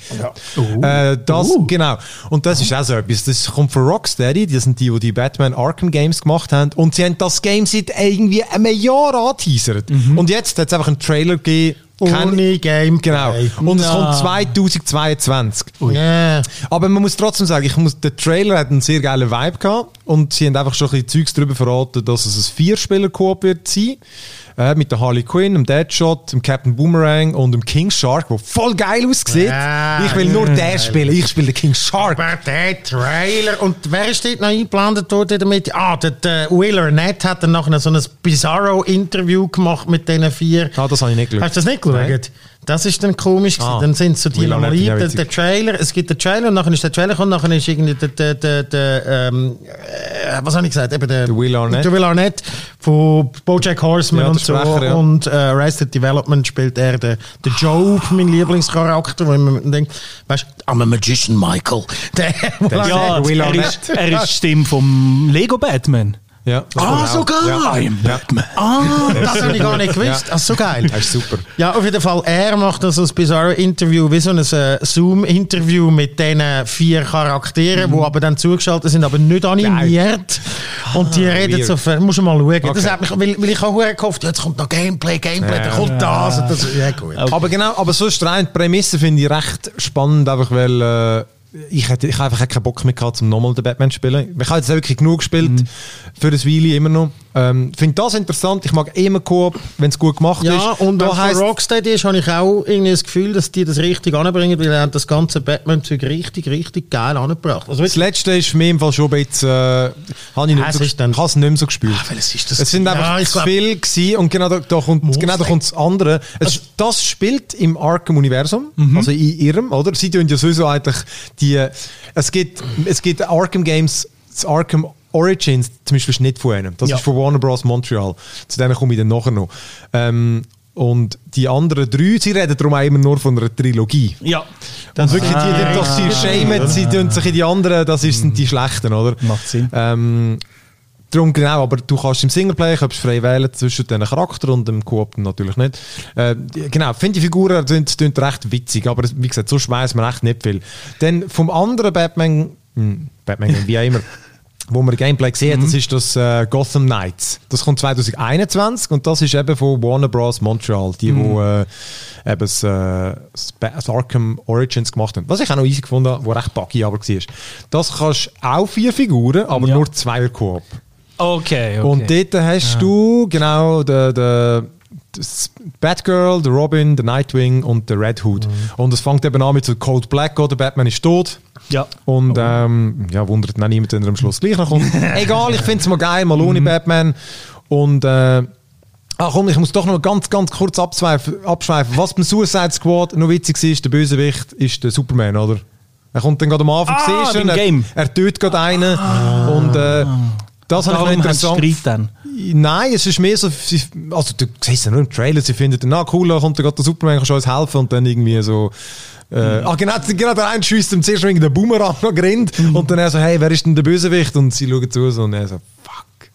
[SPEAKER 1] Äh, das,
[SPEAKER 2] Uh.
[SPEAKER 1] genau. Und das ist auch so etwas, das kommt von Rocksteady, die sind die, die die Batman Arkham Games gemacht haben, und sie haben das Game seit irgendwie einem Jahr angeteasert. Und jetzt hat es einfach einen Trailer gegeben,
[SPEAKER 3] Ohne Gameplay.
[SPEAKER 1] Genau. Und es
[SPEAKER 2] Ja.
[SPEAKER 1] kommt zweitausendzweiundzwanzig.
[SPEAKER 3] Yeah.
[SPEAKER 1] Aber man muss trotzdem sagen, ich muss, der Trailer hat einen sehr geilen Vibe gehabt und sie haben einfach schon ein bisschen Zeugs darüber verraten, dass es ein Vier-Spieler-Koop wird sein. Äh, mit der Harley Quinn, dem Deadshot, dem Captain Boomerang und dem King Shark, der voll geil aussieht.
[SPEAKER 3] Ja,
[SPEAKER 1] ich will nur
[SPEAKER 3] ja,
[SPEAKER 1] den
[SPEAKER 3] geil.
[SPEAKER 1] spielen. Ich spiele den King Shark.
[SPEAKER 3] Aber der Trailer, und wer ist dort noch eingeplant dort damit? Ah, der, der Will Arnett hat dann nachher so ein Bizarro-Interview gemacht mit diesen vier.
[SPEAKER 1] Ah, das habe ich nicht geschaut.
[SPEAKER 3] Hast du das nicht geschaut?
[SPEAKER 1] Nein.
[SPEAKER 3] Das ist dann komisch gewesen.
[SPEAKER 1] Ah.
[SPEAKER 3] Dann sind so die
[SPEAKER 1] Will
[SPEAKER 3] nochmal
[SPEAKER 1] Arnett, ja,
[SPEAKER 3] ein, der,
[SPEAKER 1] witzig.
[SPEAKER 3] der Trailer, es gibt den Trailer und nachher ist der Trailer und nachher ist irgendwie der, der, der, der ähm, äh, was habe ich gesagt? Eben der,
[SPEAKER 1] Der Will Arnett.
[SPEAKER 3] Der Will Arnett von BoJack Horseman
[SPEAKER 1] Ja,
[SPEAKER 3] und
[SPEAKER 1] der
[SPEAKER 3] so.
[SPEAKER 1] Sprecher, ja.
[SPEAKER 3] Und äh, Arrested Development spielt er der, der Job, mein Lieblingscharakter, wo man denkt, weißt du, I'm a magician, Michael. Der,
[SPEAKER 1] Der-
[SPEAKER 2] Ja,
[SPEAKER 1] Will
[SPEAKER 2] er
[SPEAKER 1] Arnett.
[SPEAKER 2] ist, er ist die Stimme vom Lego Batman.
[SPEAKER 1] Ja, das
[SPEAKER 3] Ah,
[SPEAKER 1] kommt auch.
[SPEAKER 3] sogar!
[SPEAKER 1] Ja.
[SPEAKER 2] I am Batman.
[SPEAKER 3] Ah, das habe ich gar nicht gewusst.
[SPEAKER 1] Ja.
[SPEAKER 3] Ah, so geil.
[SPEAKER 1] Das ist super.
[SPEAKER 3] Ja, auf jeden Fall, er macht also ein bizarre Interview, wie so ein äh, Zoom-Interview mit diesen vier Charakteren,
[SPEAKER 1] Mhm.
[SPEAKER 3] die aber dann zugeschaltet sind, aber nicht animiert. Und die reden
[SPEAKER 1] weird.
[SPEAKER 3] so, viel- musst du mal schauen. Das
[SPEAKER 1] Okay.
[SPEAKER 3] hat mich, weil, weil ich auch verdammt gehofft, ja, jetzt kommt noch Gameplay, Gameplay,
[SPEAKER 1] Ja.
[SPEAKER 3] dann kommt das und das. Ja, gut.
[SPEAKER 2] Okay.
[SPEAKER 1] Aber genau, aber sonst rein die Prämisse finde ich recht spannend, einfach weil äh, ich, hätte, ich habe einfach keinen Bock mehr gehabt, um nochmal den Batman zu spielen. Ich habe jetzt wirklich genug gespielt,
[SPEAKER 3] Mhm.
[SPEAKER 1] für das Weile immer noch. Ähm, finde das interessant, ich mag immer Coop, wenn es gut gemacht ist.
[SPEAKER 3] Ja, und
[SPEAKER 1] da
[SPEAKER 3] wenn es
[SPEAKER 1] heisst,
[SPEAKER 3] von Rocksteady ist, habe ich auch irgendwie das Gefühl, dass die das richtig anbringen, weil er hat das ganze Batman-Zeug richtig, richtig geil angebracht. Also
[SPEAKER 1] das Letzte ist für mich im Fall schon ein bisschen, äh, habe ich, nicht
[SPEAKER 3] Es
[SPEAKER 1] so,
[SPEAKER 3] ist dann-
[SPEAKER 1] ich habe es nicht mehr so gespürt.
[SPEAKER 3] Ah, welches ist das?
[SPEAKER 1] Es sind einfach
[SPEAKER 3] Ja, ich
[SPEAKER 1] zu
[SPEAKER 3] glaub-
[SPEAKER 1] viel gewesen und genau da, da kommt, genau da kommt das andere. Es, das spielt im Arkham-Universum, also in ihrem, oder? Sie tun ja sowieso eigentlich die, es gibt, es gibt Arkham Games, das Arkham Origins zum Beispiel ist nicht von einem. Das
[SPEAKER 3] Ja.
[SPEAKER 1] ist von Warner Bros. Montreal. Zu denen komme ich dann nachher noch. Ähm, und die anderen drei, sie reden darum auch immer nur von einer Trilogie.
[SPEAKER 2] Ja.
[SPEAKER 1] Und wirklich, die, die, dass sie
[SPEAKER 3] Ah.
[SPEAKER 1] schämen, sie tun sich in die anderen, das ist- sind die Schlechten, oder?
[SPEAKER 2] Macht Sinn.
[SPEAKER 1] Ähm, darum genau, aber du kannst im Singleplayer kannst frei wählen zwischen den Charakter und dem Koop natürlich nicht. Äh, die- genau, finde die Figuren sind, sind recht witzig, aber wie gesagt, so weiss man echt nicht viel. Dann vom anderen Batman, hm, Batman, wie auch immer, wo man Gameplay gesehen hat, das ist das äh, Gotham Knights. Das kommt zwanzig einundzwanzig und das ist eben von Warner Bros. Montreal, die, wo äh, eben das, äh, das Ba- das Arkham Origins gemacht haben. Was ich auch noch easy gefunden habe, wo recht buggy aber war. Das kannst auch vier Figuren, aber
[SPEAKER 2] Ja.
[SPEAKER 1] nur zweier Koop.
[SPEAKER 2] Okay, okay.
[SPEAKER 1] Und dort hast du genau den, den, das Batgirl, der Robin, der Nightwing und der Red Hood. Und es fängt eben an mit so Cold Black, oder Batman ist tot.
[SPEAKER 2] ja.
[SPEAKER 1] Und ähm, ja, wundert dann niemand, wenn er am Schluss gleich noch kommt. Egal, ich finde es mal geil, mal ohne Batman. Und äh, ach komm, ich muss doch noch ganz, ganz kurz abschweifen. abschweifen. Was beim Suicide Squad noch witzig ist, der Bösewicht ist der Superman, oder? Er kommt dann gerade am Anfang,
[SPEAKER 2] Ah,
[SPEAKER 1] siehst du,
[SPEAKER 2] beim
[SPEAKER 1] er,
[SPEAKER 2] Game.
[SPEAKER 1] er tötet gerade einen. Und äh, das habe ich noch
[SPEAKER 2] Darum haben sie
[SPEAKER 1] interessant.
[SPEAKER 2] Streit dann.
[SPEAKER 1] Nein, es ist mehr so, sie- also du siehst ja nur im Trailer, sie finden dann, ah cool, da kommt gerade der Superman, kannst du uns helfen und dann irgendwie so, äh, ah genau, genau der eine schiesst ihm zuerst wegen der Boomerang noch gerinnt und dann er so, hey, wer ist denn der Bösewicht? Und sie schauen zu so und er so, fuck.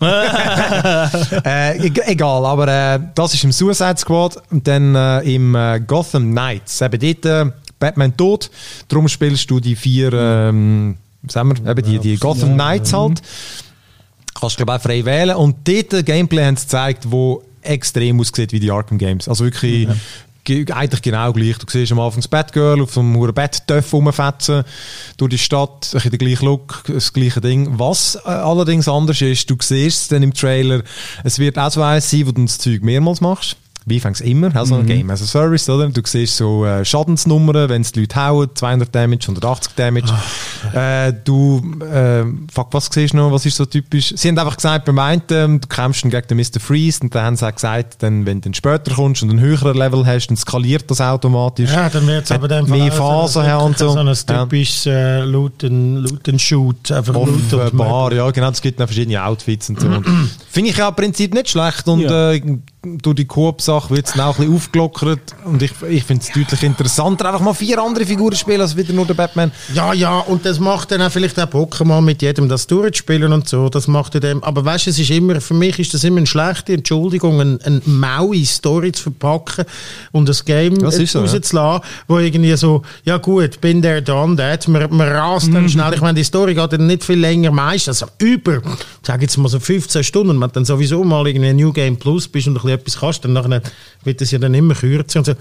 [SPEAKER 1] äh, e- egal, aber äh, das ist im Suicide Squad und dann äh, im äh, Gotham Knights, eben dort äh, Batman tot, darum spielst du die vier, ähm, sagen wir, eben die, die Gotham Knights halt. Kannst du glaube auch frei wählen. Und dort ein Gameplay haben sie gezeigt, wo extrem aussieht wie die Arkham Games. Also wirklich ge eigentlich genau gleich. Du siehst am Anfang das Batgirl auf so einem hohen Bat-Töff rumfetzen durch die Stadt, ein bisschen der gleiche Look, das gleiche Ding. Was äh, allerdings anders ist, du siehst es dann im Trailer, es wird auch so eins sein, wo du das Zeug mehrmals machst. Wie fängst du immer? Also ein Game as a Service, oder? Du siehst so äh, Schadensnummern, wenn es die Leute hauen, zweihundert Damage, hundertachtzig Damage. äh, du, äh, fuck, was siehst du noch? Was ist so typisch? Sie haben einfach gesagt, beim einen, ähm, du kämpfst dann gegen den Mister Freeze und dann haben sie auch gesagt, dann, wenn du dann später kommst und ein höherer Level hast, dann skaliert das automatisch.
[SPEAKER 3] Ja, dann wird es
[SPEAKER 1] Hat
[SPEAKER 3] aber dann
[SPEAKER 1] mehr Phasen haben und so.
[SPEAKER 3] So ein
[SPEAKER 1] Ja.
[SPEAKER 3] typisches äh, Loot and, Loot and Shoot. Einfach Loot und
[SPEAKER 1] Offenbar, ja, genau, es gibt dann verschiedene Outfits und so. Und finde ich ja im Prinzip nicht schlecht und
[SPEAKER 2] Ja.
[SPEAKER 1] äh, durch die Coop-Sache wird es dann auch ein bisschen aufgelockert und ich, ich finde es deutlich interessanter, einfach mal vier andere Figuren spielen als wieder nur der Batman.
[SPEAKER 3] Ja, ja, und das macht dann auch vielleicht auch Bock, mal mit jedem das durchzuspielen und so. Das macht ja dem, aber weißt du, es ist immer, für mich ist das immer eine schlechte Entschuldigung, eine, eine maue Story zu verpacken und das Game
[SPEAKER 1] so,
[SPEAKER 3] rauszulassen,
[SPEAKER 1] ja.
[SPEAKER 3] wo irgendwie so, ja gut, bin der done that, man, man rast dann schnell. Ich meine, die Story geht dann nicht viel länger, meistens also über, sag jetzt mal so fünfzehn Stunden, wenn du dann sowieso mal irgendwie New Game Plus bist und ein bisschen etwas kannst, dann nachher wird es ja dann immer kürzer und so.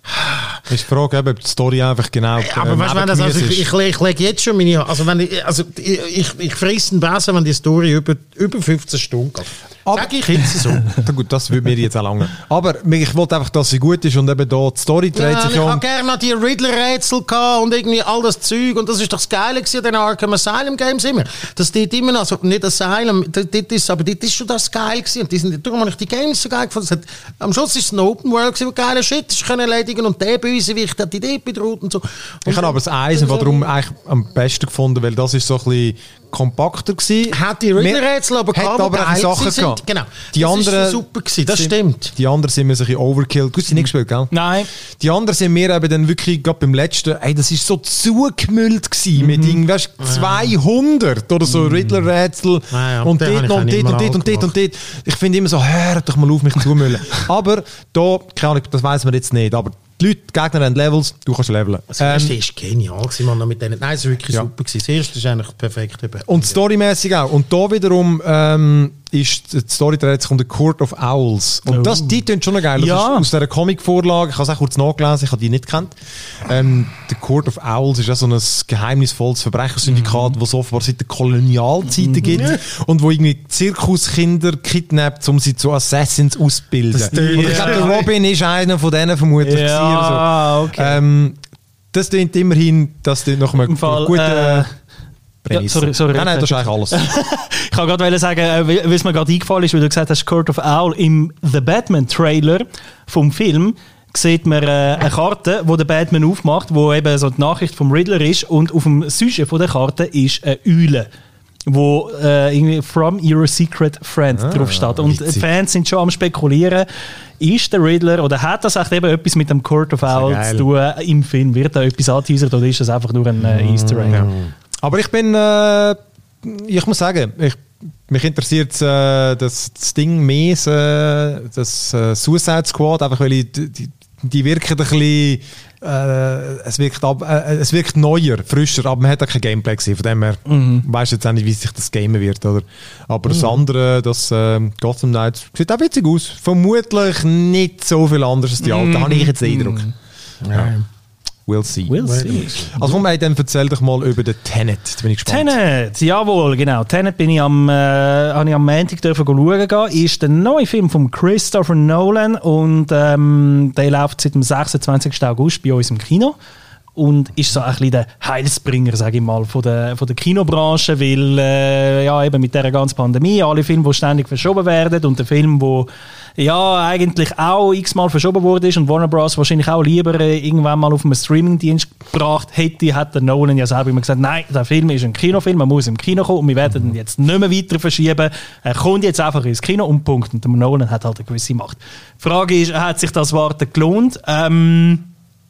[SPEAKER 1] Das ist die Frage, ob die Story einfach genau.
[SPEAKER 3] Ja, aber weißt, wenn das, also ich, ich, ich lege jetzt schon meine. Also, wenn ich, also ich, ich, ich frisse einen Besen, wenn die Story über, über fünfzehn Stunden geht. Sag ich jetzt so.
[SPEAKER 1] Gut, das würde mir jetzt auch lange. Aber ich wollte einfach, dass sie gut ist und eben da die Story dreht
[SPEAKER 3] ja,
[SPEAKER 1] sich
[SPEAKER 3] ich
[SPEAKER 1] um.
[SPEAKER 3] habe gerne noch die Riddler-Rätsel und irgendwie all das Zeug. Und das ist doch das Geile gewesen, den Arkham Asylum Games immer. Das dort immer noch, also nicht Asylum, dort ist, aber dort ist schon das geil gewesen. Und die sind, darum habe ich die Games so geil gefunden. Hat, am Schluss ist es ein Open World gewesen, wo geile Shit ist können erledigen und der Bösewicht hat die Idee bedroht und so. Und
[SPEAKER 1] ich habe aber das Eisen, warum eigentlich am besten gefunden, weil das ist so ein bisschen kompakter gewesen.
[SPEAKER 3] Hat die Riddler-Rätsel aber
[SPEAKER 1] gehabt, aber auch Sachen
[SPEAKER 3] sind,
[SPEAKER 1] gehabt.
[SPEAKER 3] Genau.
[SPEAKER 1] Die
[SPEAKER 3] das
[SPEAKER 1] anderen
[SPEAKER 3] ist so super gewesen, das
[SPEAKER 1] sind,
[SPEAKER 3] stimmt.
[SPEAKER 1] Die anderen sind mir so ein bisschen overkill. Du hast sie nicht gespielt, gell?
[SPEAKER 2] Nein.
[SPEAKER 1] Die anderen sind mir eben dann wirklich, gerade beim letzten, ey, das ist so zugemüllt gewesen, mhm. mit irgendwas zweihundert oder so mhm. Riddler-Rätsel
[SPEAKER 3] ja, ja,
[SPEAKER 1] und dort noch und dort und dort und dort und dort. Ich finde immer so, hör doch mal auf, mich zu müllen. Aber da, keine Ahnung, das weiss man jetzt nicht, aber die Leute, die Gegner haben Levels, du kannst leveln.
[SPEAKER 3] Das erste ähm, ist genial gewesen, man, mit denen. Nein, es war wirklich ja. super gewesen. Das erste ist eigentlich perfekt. Eben.
[SPEAKER 1] Und storymäßig auch. Und da wiederum ähm, ist die Story dreht sich um The Court of Owls. Und oh. das, die klingt schon noch geil. Das
[SPEAKER 2] ja.
[SPEAKER 1] ist aus dieser Comic-Vorlage. Ich habe es auch kurz nachgelesen, ich habe die nicht gekannt. Ähm, The Court of Owls ist ja so ein geheimnisvolles Verbrechersyndikat, mhm. das es offenbar seit der Kolonialzeiten mhm. gibt. Und wo irgendwie Zirkuskinder kidnappt, um sie zu Assassins auszubilden. Und ich glaube, der Robin ist einer von denen vermutlich.
[SPEAKER 2] Ja. Ah, okay.
[SPEAKER 1] Ähm, das klingt immerhin, das klingt noch mal
[SPEAKER 2] Im Fall,
[SPEAKER 1] gute
[SPEAKER 2] äh,
[SPEAKER 1] Prämisse.
[SPEAKER 2] Ja, sorry, sorry,
[SPEAKER 1] nein, nein, das ist eigentlich alles.
[SPEAKER 2] Ich kann gerade sagen, wie es mir gerade eingefallen ist, weil du gesagt hast, Court of Owl im The Batman-Trailer vom Film sieht man äh, eine Karte, wo der Batman aufmacht, wo eben so die Nachricht vom Riddler ist und auf dem Sujet von der Karte ist eine Eule, wo äh, irgendwie «From your secret friend» ah, drauf steht. Und witzig. Fans sind schon am spekulieren, ist der Riddler oder hat das echt eben etwas mit dem Court of Owls zu tun im Film? Wird da etwas angeteasert oder ist das einfach nur ein äh, Easter Egg?
[SPEAKER 1] Ja. Aber ich bin, äh, ich muss sagen, ich, mich interessiert äh, das, das Ding mehr, äh, das äh, Suicide Squad, einfach weil ich, die, die wirken ein bisschen, äh, es, wirkt ab, äh, es wirkt neuer, frischer, aber man hat auch kein Gameplay gesehen, von dem her mhm. weiss jetzt auch nicht, wie sich das gamen wird, oder? Aber mhm. das andere, das äh, Gotham Knights, sieht auch witzig aus, vermutlich nicht so viel anders als die alten, mhm. habe ich jetzt den Eindruck.
[SPEAKER 3] Mhm. Ja.
[SPEAKER 1] We'll see.
[SPEAKER 2] We'll see.
[SPEAKER 1] Also komm, dann erzähl doch mal über den Tenet. Da bin ich gespannt.
[SPEAKER 2] Tenet, jawohl, genau. Tenet bin ich am, äh, habe ich am Montag dürfen schauen gehen. Ist der neue Film von Christopher Nolan und ähm, der läuft seit dem sechsundzwanzigsten August bei uns im Kino. Und ist so ein bisschen der Heilsbringer, sage ich mal, von der, von der Kinobranche, weil äh, ja, eben mit dieser ganzen Pandemie, alle Filme, die ständig verschoben werden und der Film, der ja, eigentlich auch x-mal verschoben wurde ist und Warner Bros. Wahrscheinlich auch lieber äh, irgendwann mal auf einen Streamingdienst gebracht hätte, hat der Nolan ja selber immer gesagt, nein, der Film ist ein Kinofilm, man muss im Kino kommen und wir werden ihn jetzt nicht mehr weiter verschieben. Er kommt jetzt einfach ins Kino und Punkt. Und der Nolan hat halt eine gewisse Macht. Die Frage ist, hat sich das Warten gelohnt? Ähm,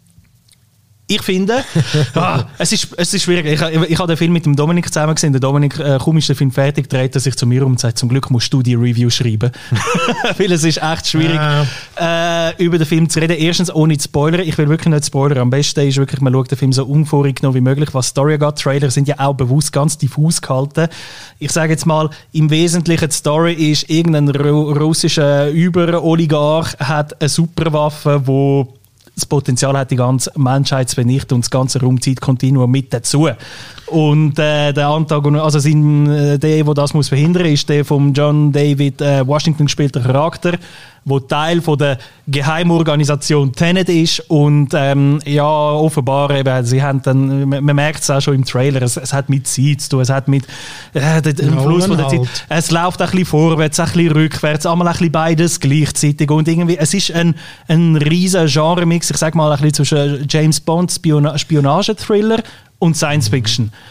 [SPEAKER 2] Ich finde, ah, es, ist, es ist schwierig. Ich, ich, ich habe den Film mit dem Dominik zusammen gesehen. Der Dominik, äh, kaum ist der Film fertig, dreht er sich zu mir um und sagt, zum Glück musst du die Review schreiben. Weil es ist echt schwierig, äh. Äh, über den Film zu reden. Erstens ohne zu spoilern. Ich will wirklich nicht spoilern. Am besten ist wirklich, man schaut den Film so unvorgenommen wie möglich. Was Story angeht, Trailer sind ja auch bewusst ganz diffus gehalten. Ich sage jetzt mal, im Wesentlichen die Story ist, irgendein ru- russischer Über-Oligarch hat eine Superwaffe, wo das Potenzial hat, die ganze Menschheit zu vernichten und das ganze Raumzeitkontinuum mit dazu. Und äh, der Antagonist, also sein, äh, der, der das muss verhindern muss, ist der von John David äh, Washington gespielter Charakter, der Teil von der Geheimorganisation Tenet ist und ähm, ja, offenbar eben, sie haben dann, man, man merkt es auch schon im Trailer, es, es hat mit Zeit zu tun, es hat mit äh, dem
[SPEAKER 3] ja,
[SPEAKER 2] Fluss von der
[SPEAKER 3] halt.
[SPEAKER 2] Zeit, es läuft ein bisschen vorwärts, ein bisschen rückwärts, einmal ein bisschen beides gleichzeitig und irgendwie, es ist ein, ein riesen Genre-Mix, ich sag mal ein bisschen zwischen James Bond, Spiona- Spionage-Thriller und Science Fiction.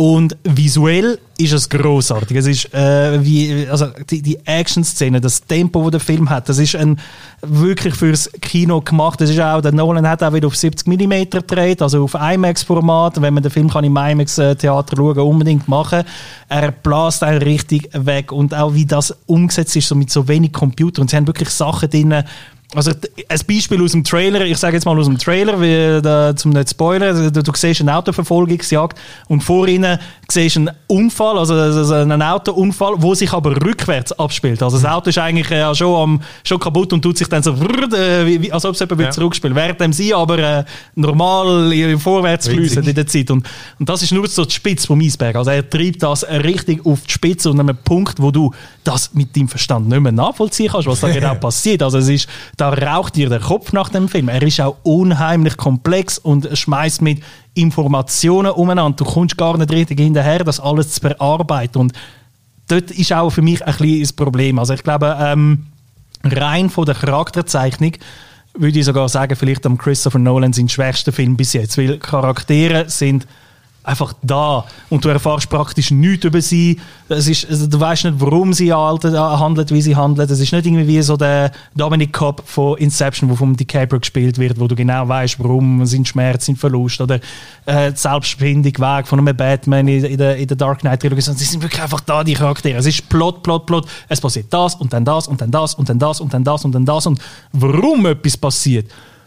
[SPEAKER 2] Und visuell ist es grossartig. Es ist äh, wie, also die, die Action-Szene, das Tempo, das der Film hat, das ist ein, wirklich fürs Kino gemacht. Das ist auch, der Nolan hat auch wieder auf siebzig Millimeter gedreht, also auf IMAX-Format. Wenn man den Film kann im IMAX-Theater schauen, unbedingt machen. Er blast einen richtig weg. Und auch wie das umgesetzt ist, so mit so wenig Computer. Und sie haben wirklich Sachen drin. Also ein Beispiel aus dem Trailer, ich sage jetzt mal aus dem Trailer, wie, da, zum nicht spoilern, du, du siehst eine Autoverfolgungsjagd und vor ihnen siehst du einen Unfall, also, also einen Autounfall, wo sich aber rückwärts abspielt. Also das Auto ist eigentlich äh, schon, am, schon kaputt und tut sich dann so, äh, wie, als ob es jemand ja. zurückspielt. Während sie aber äh, normal vorwärts fließen in der Zeit. Und, und das ist nur so die Spitze vom Eisberg. Also er treibt das richtig auf die Spitze und an einem Punkt, wo du das mit deinem Verstand nicht mehr nachvollziehen kannst, was da genau passiert. Also es ist, da raucht dir der Kopf nach dem Film. Er ist auch unheimlich komplex und schmeißt mit Informationen umeinander. Du kommst gar nicht richtig hinterher, das alles zu bearbeiten. Und dort ist auch für mich ein bisschen das Problem. Also ich glaube, ähm, rein von der Charakterzeichnung würde ich sogar sagen, vielleicht am Christopher Nolan sein schwächster Film bis jetzt. Weil Charaktere sind einfach da und du erfährst praktisch nichts über sie. Es ist, also du weißt nicht, warum sie handelt, wie sie handelt. Es ist nicht irgendwie wie so der Dominic Cobb von Inception, der von DiCaprio gespielt wird, wo du genau weißt, warum, sein Schmerz, sein Verlust oder äh, die Selbstfindung, Weg von einem Batman in, in der, in der Dark Knight Trilogie. Sie sind wirklich einfach da, die Charaktere. Es ist Plot, Plot, Plot. Es passiert das und dann das und dann das und dann das und dann das und dann das und warum etwas passiert.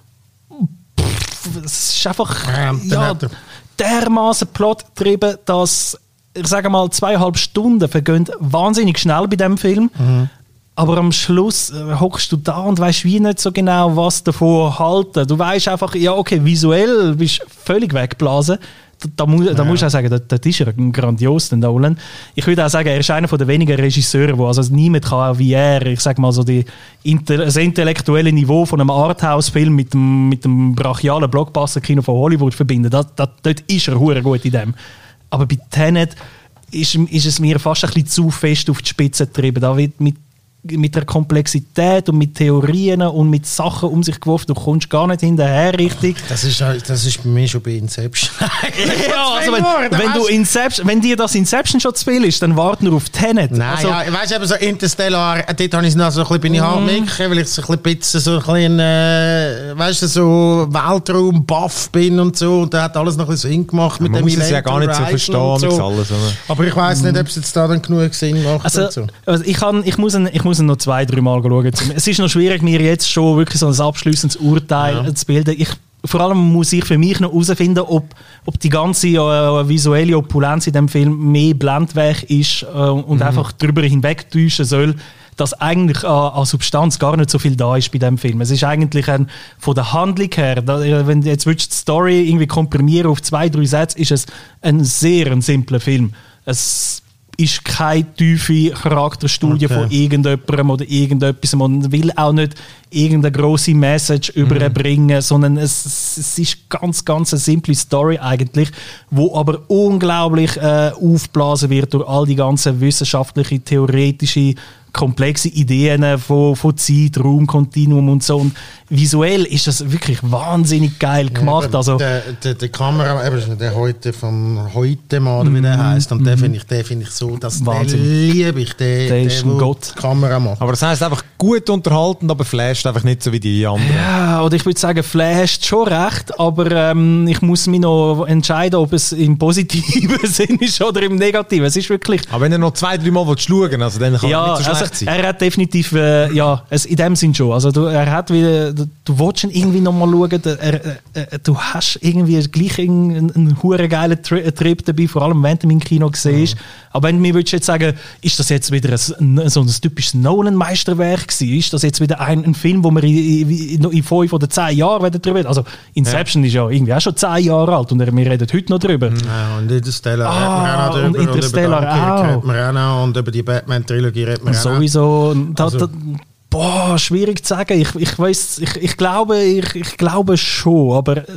[SPEAKER 2] Pff, es ist einfach
[SPEAKER 3] ja,
[SPEAKER 2] ja, dermaßen Plot getrieben, dass, ich sage mal, zweieinhalb Stunden vergehen wahnsinnig schnell bei diesem Film. Mhm. Aber am Schluss äh, hockst du da und weißt wie nicht so genau, was davon halten. Du weißt einfach, ja, okay, visuell bist du völlig weggeblasen. Da, da, mu- ja. da musst du auch sagen, das, das ist er grandios, der Nolan. Ich würde auch sagen, er ist einer der wenigen Regisseure, wo also niemand kann wie er, ich sage mal so die, das intellektuelle Niveau von einem Arthouse-Film mit dem, mit dem brachialen Blockbuster-Kino von Hollywood verbinden. Das, das, dort ist er hure gut in dem. Aber bei Tenet ist, ist es mir fast ein bisschen zu fest auf die Spitze getrieben. Da wird mit mit der Komplexität und mit Theorien und mit Sachen um sich geworfen. Du kommst gar nicht hinterher richtig.
[SPEAKER 3] Das ist, das ist bei mir schon bei Inception.
[SPEAKER 2] ja, also wenn, wenn, du Inception, wenn dir das Inception schon zu viel ist, dann warte nur auf Tenet.
[SPEAKER 3] Nein,
[SPEAKER 2] also,
[SPEAKER 3] ja, weißt du, eben so Interstellar, dort habe ich noch so ein bisschen, bin ich mm. hartnäckig, weil ich so ein bisschen so ein bisschen, äh, weißt du, so Weltraum-Buff bin und so. Und der hat alles noch ein bisschen Sinn gemacht mit
[SPEAKER 1] man
[SPEAKER 3] dem
[SPEAKER 1] muss es ja gar nicht so verstehen.
[SPEAKER 3] So.
[SPEAKER 1] Alles, oder?
[SPEAKER 3] Aber ich weiss nicht, ob es jetzt da dann genug Sinn macht.
[SPEAKER 2] Also,
[SPEAKER 3] und so.
[SPEAKER 2] also ich, kann, ich muss ein, ich muss noch zwei, drei Mal schauen. Es ist noch schwierig, mir jetzt schon wirklich so ein abschließendes Urteil ja. zu bilden. Ich, vor allem muss ich für mich noch herausfinden, ob, ob die ganze äh, visuelle Opulenz in dem Film mehr Blendwerk ist äh, und mhm. einfach darüber hinwegtäuschen soll, dass eigentlich äh, an Substanz gar nicht so viel da ist bei dem Film. Es ist eigentlich ein, von der Handlung her, da, wenn du jetzt willst, die Story irgendwie komprimieren auf zwei, drei Sätze, ist es ein sehr ein simpler Film. Es ist keine tiefe Charakterstudie okay. von irgendjemandem oder irgendetwas. Man will auch nicht irgendeine grosse Message mhm. überbringen, sondern es, es ist ganz, ganz eine simple Story eigentlich, wo aber unglaublich äh, aufgeblasen wird durch all die ganzen wissenschaftlichen, theoretischen, komplexe Ideen von, von Zeit, Raum, Kontinuum und so. Und visuell ist das wirklich wahnsinnig geil gemacht. Ja, also,
[SPEAKER 3] der, der, der Kamera, eben der heute von heute mal, wie der heisst, und mm, den finde ich, den find ich so, dass
[SPEAKER 2] Wahnsinn.
[SPEAKER 3] Den liebe ich, den,
[SPEAKER 2] der ist ein Gott.
[SPEAKER 3] Die Kamera macht.
[SPEAKER 1] Aber das heisst einfach gut unterhalten, aber flasht einfach nicht so wie die anderen.
[SPEAKER 2] Ja, oder ich würde sagen, flasht schon recht, aber ähm, ich muss mich noch entscheiden, ob es im positiven Sinn ist oder im negativen. Es ist wirklich...
[SPEAKER 1] Aber wenn er noch zwei, drei Mal schauen will, also dann kann
[SPEAKER 2] ja,
[SPEAKER 1] er nicht so schlecht
[SPEAKER 2] also,
[SPEAKER 1] sein.
[SPEAKER 2] Er hat definitiv, äh, ja, es, in dem Sinn schon. Also du, er hat wieder, du, du willst ihn irgendwie noch mal schauen, er, er, er, du hast irgendwie gleich einen, einen hure geilen Tri- Trip dabei, vor allem wenn du ihn im Kino siehst. Mhm. Aber wenn du mir jetzt sagen, ist das jetzt wieder ein, so ein typisches Nolan-Meisterwerk gewesen? Ist das jetzt wieder ein, ein Film, wo wir in, in, in fünf oder zehn Jahren drüber reden? Also Inception ja. ist ja irgendwie auch schon zehn Jahre alt und wir reden heute noch drüber.
[SPEAKER 3] Ja, und Interstellar
[SPEAKER 2] ah,
[SPEAKER 3] reden wir auch noch drüber.
[SPEAKER 2] Und Interstellar
[SPEAKER 3] und
[SPEAKER 2] auch.
[SPEAKER 3] Reden wir auch noch, und über die Batman-Trilogie reden wir auch
[SPEAKER 2] sowieso. Da,
[SPEAKER 3] also,
[SPEAKER 2] da, boah, schwierig zu sagen. Ich, ich weiss, ich, ich glaube, ich, ich glaube schon, aber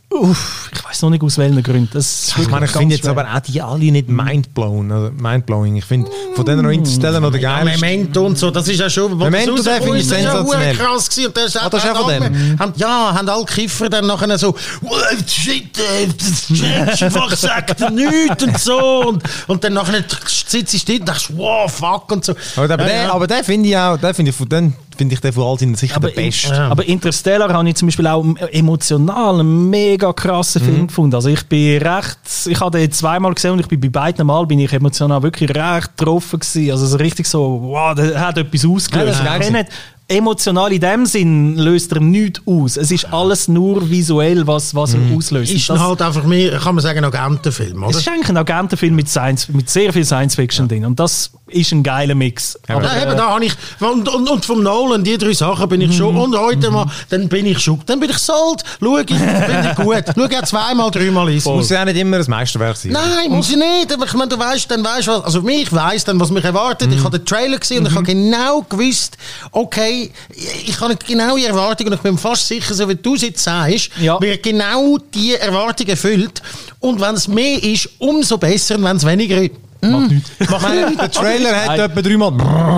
[SPEAKER 2] Uff, ich weiß noch nicht aus welchen Gründen. Das
[SPEAKER 1] Ich meine, ich finde jetzt aber auch die alle nicht mindblown, also mindblowing. Ich finde, von denen noch Interstellar noch der
[SPEAKER 3] Ja,
[SPEAKER 1] geilste.
[SPEAKER 3] Memento und so, das ist ja schon...
[SPEAKER 1] Memento,
[SPEAKER 3] das
[SPEAKER 1] der finde ich
[SPEAKER 3] rausgekommen ist, das ist ja
[SPEAKER 1] sensationell.
[SPEAKER 3] verdammt krass gewesen. Und das ist
[SPEAKER 1] Ah, das ist auch von dem?
[SPEAKER 3] Haben, ja, haben alle Kiffer dann nachher so «Well, shit, äh, das ist einfach sagt nichts» und so. Und, und dann nachher sitzt ich still und denkst «Wow, fuck» und so.
[SPEAKER 1] Aber, aber,
[SPEAKER 3] Ja,
[SPEAKER 1] der,
[SPEAKER 3] ja.
[SPEAKER 1] aber den finde ich auch, den finde ich, von den finde ich den von all seinen sicher
[SPEAKER 2] Aber,
[SPEAKER 1] der beste.
[SPEAKER 3] Ja.
[SPEAKER 2] aber Interstellar habe ich zum Beispiel auch emotional einen mega krassen Film gefunden. Also ich bin recht, ich habe den zweimal gesehen und ich bin bei beiden Mal bin ich emotional wirklich recht getroffen gewesen. Also so richtig so, wow, der hat etwas ausgelöst.
[SPEAKER 1] Ja, das ist geil
[SPEAKER 2] Ich kenne- Emotional in dem Sinn löst er nichts aus. Es ist alles nur visuell, was, was er auslöst.
[SPEAKER 3] Ist
[SPEAKER 2] Das-
[SPEAKER 3] dann halt einfach mehr, kann man sagen, ein Agentenfilm, oder?
[SPEAKER 2] es ist eigentlich ein Agentenfilm mit, Science, mit sehr viel Science-Fiction drin. Und das ist ein geiler Mix.
[SPEAKER 3] Aber ja, eben, da habe ich, und, und, und vom Nolan, die drei Sachen bin ich schon, und heute mal, dann bin ich schon, dann bin ich sold, schau ich, finde ich gut, schau ja zweimal, dreimal ist.
[SPEAKER 1] Muss ja auch nicht immer ein Meisterwerk sein.
[SPEAKER 3] Nein, muss ich nicht, aber ich meine, du weißt, dann weißt was, also ich weiss dann, was mich erwartet, ich habe den Trailer gesehen und ich habe genau gewusst, okay, ich habe genau die Erwartung und ich bin fast sicher, so wie du es jetzt sagst,
[SPEAKER 2] Ja.
[SPEAKER 3] wird genau die Erwartung erfüllt, und wenn es mehr ist, umso besser, und wenn es weniger ist,
[SPEAKER 2] Macht nichts.
[SPEAKER 1] Ich meine, der Trailer hat
[SPEAKER 2] Nein.
[SPEAKER 1] etwa dreimal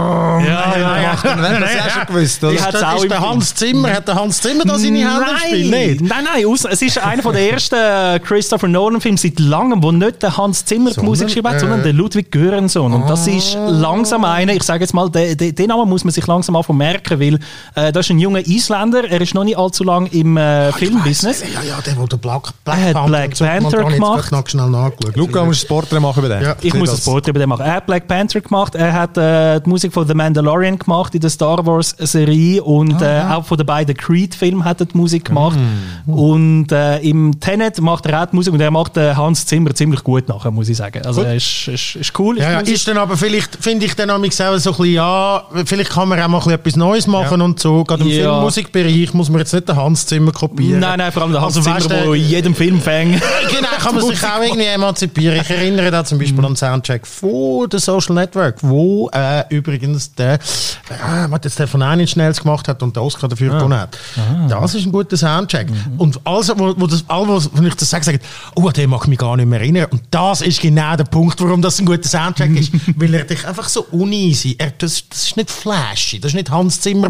[SPEAKER 2] Ja, ja, ja.
[SPEAKER 1] gemacht. Dann haben wir es ja schon gewusst, oder?
[SPEAKER 2] Ich hat's
[SPEAKER 3] das
[SPEAKER 2] auch
[SPEAKER 3] ist
[SPEAKER 2] im
[SPEAKER 3] der
[SPEAKER 2] Film.
[SPEAKER 3] Hans Zimmer, hat der Hans Zimmer da seine Hände im Spiel? Nicht?
[SPEAKER 2] Nein, nein, aus, es ist einer von der ersten äh, Christopher Nolan-Filme seit langem, wo nicht der Hans Zimmer die
[SPEAKER 3] Sondern,
[SPEAKER 2] Musik geschrieben hat,
[SPEAKER 3] äh,
[SPEAKER 2] sondern der Ludwig Göransson. Und das ist langsam einer, ich sage jetzt mal, den, den, den Namen muss man sich langsam anfangen merken, weil äh, das ist ein junger Isländer, er ist noch nicht allzu lang im äh, Filmbusiness.
[SPEAKER 3] Ja, ja, der, der der Black, Black
[SPEAKER 2] Er hat
[SPEAKER 3] Panther
[SPEAKER 2] Black
[SPEAKER 3] und so,
[SPEAKER 2] Panther
[SPEAKER 3] man, da habe ich jetzt
[SPEAKER 2] gemacht.
[SPEAKER 3] grad noch schnell nachgeschaut.
[SPEAKER 1] Luca, musst du ein Porträt machen über den.
[SPEAKER 3] Ja.
[SPEAKER 2] Ich muss ein Sport über den machen. Er hat Black Panther gemacht, er hat äh, die Musik von The Mandalorian gemacht in der Star Wars Serie und
[SPEAKER 3] Ah,
[SPEAKER 2] äh,
[SPEAKER 3] ja.
[SPEAKER 2] auch von den beiden Creed-Filmen hat er die Musik gemacht.
[SPEAKER 3] Mm.
[SPEAKER 2] Und äh, im Tenet macht er auch die Musik und er macht äh, Hans Zimmer ziemlich gut nachher, muss ich sagen. Also er ist, ist, ist cool.
[SPEAKER 3] Ja, ja,
[SPEAKER 2] Musik.
[SPEAKER 3] ist dann aber vielleicht, finde ich dann auch so ein bisschen, ja, vielleicht kann man auch mal ein bisschen etwas Neues machen und so. Gerade im
[SPEAKER 2] Ja.
[SPEAKER 3] Filmmusikbereich muss man jetzt nicht den Hans Zimmer kopieren.
[SPEAKER 2] Nein, nein, vor allem der Hans
[SPEAKER 3] Also,
[SPEAKER 2] Zimmer,
[SPEAKER 3] weißt du,
[SPEAKER 2] der in jedem Film fängt.
[SPEAKER 3] Genau, kann man sich auch irgendwie emanzipieren. Ich erinnere da zum Beispiel an den Soundtrack von The Social Network, wo äh, übrigens der, äh, was jetzt der von Nine Inch Nails gemacht hat und den Oscar dafür gewonnen hat. Das ist ein guter Soundtrack. Und also, wo, wo das, alle, was- wenn ich das sage, sagen, oh, den mag ich mich gar nicht mehr erinnern. Und das ist genau der Punkt, warum das ein guter Soundtrack ist. Weil er dich einfach so uneasy, er, das, das ist nicht flashy, das ist nicht Hans Zimmer,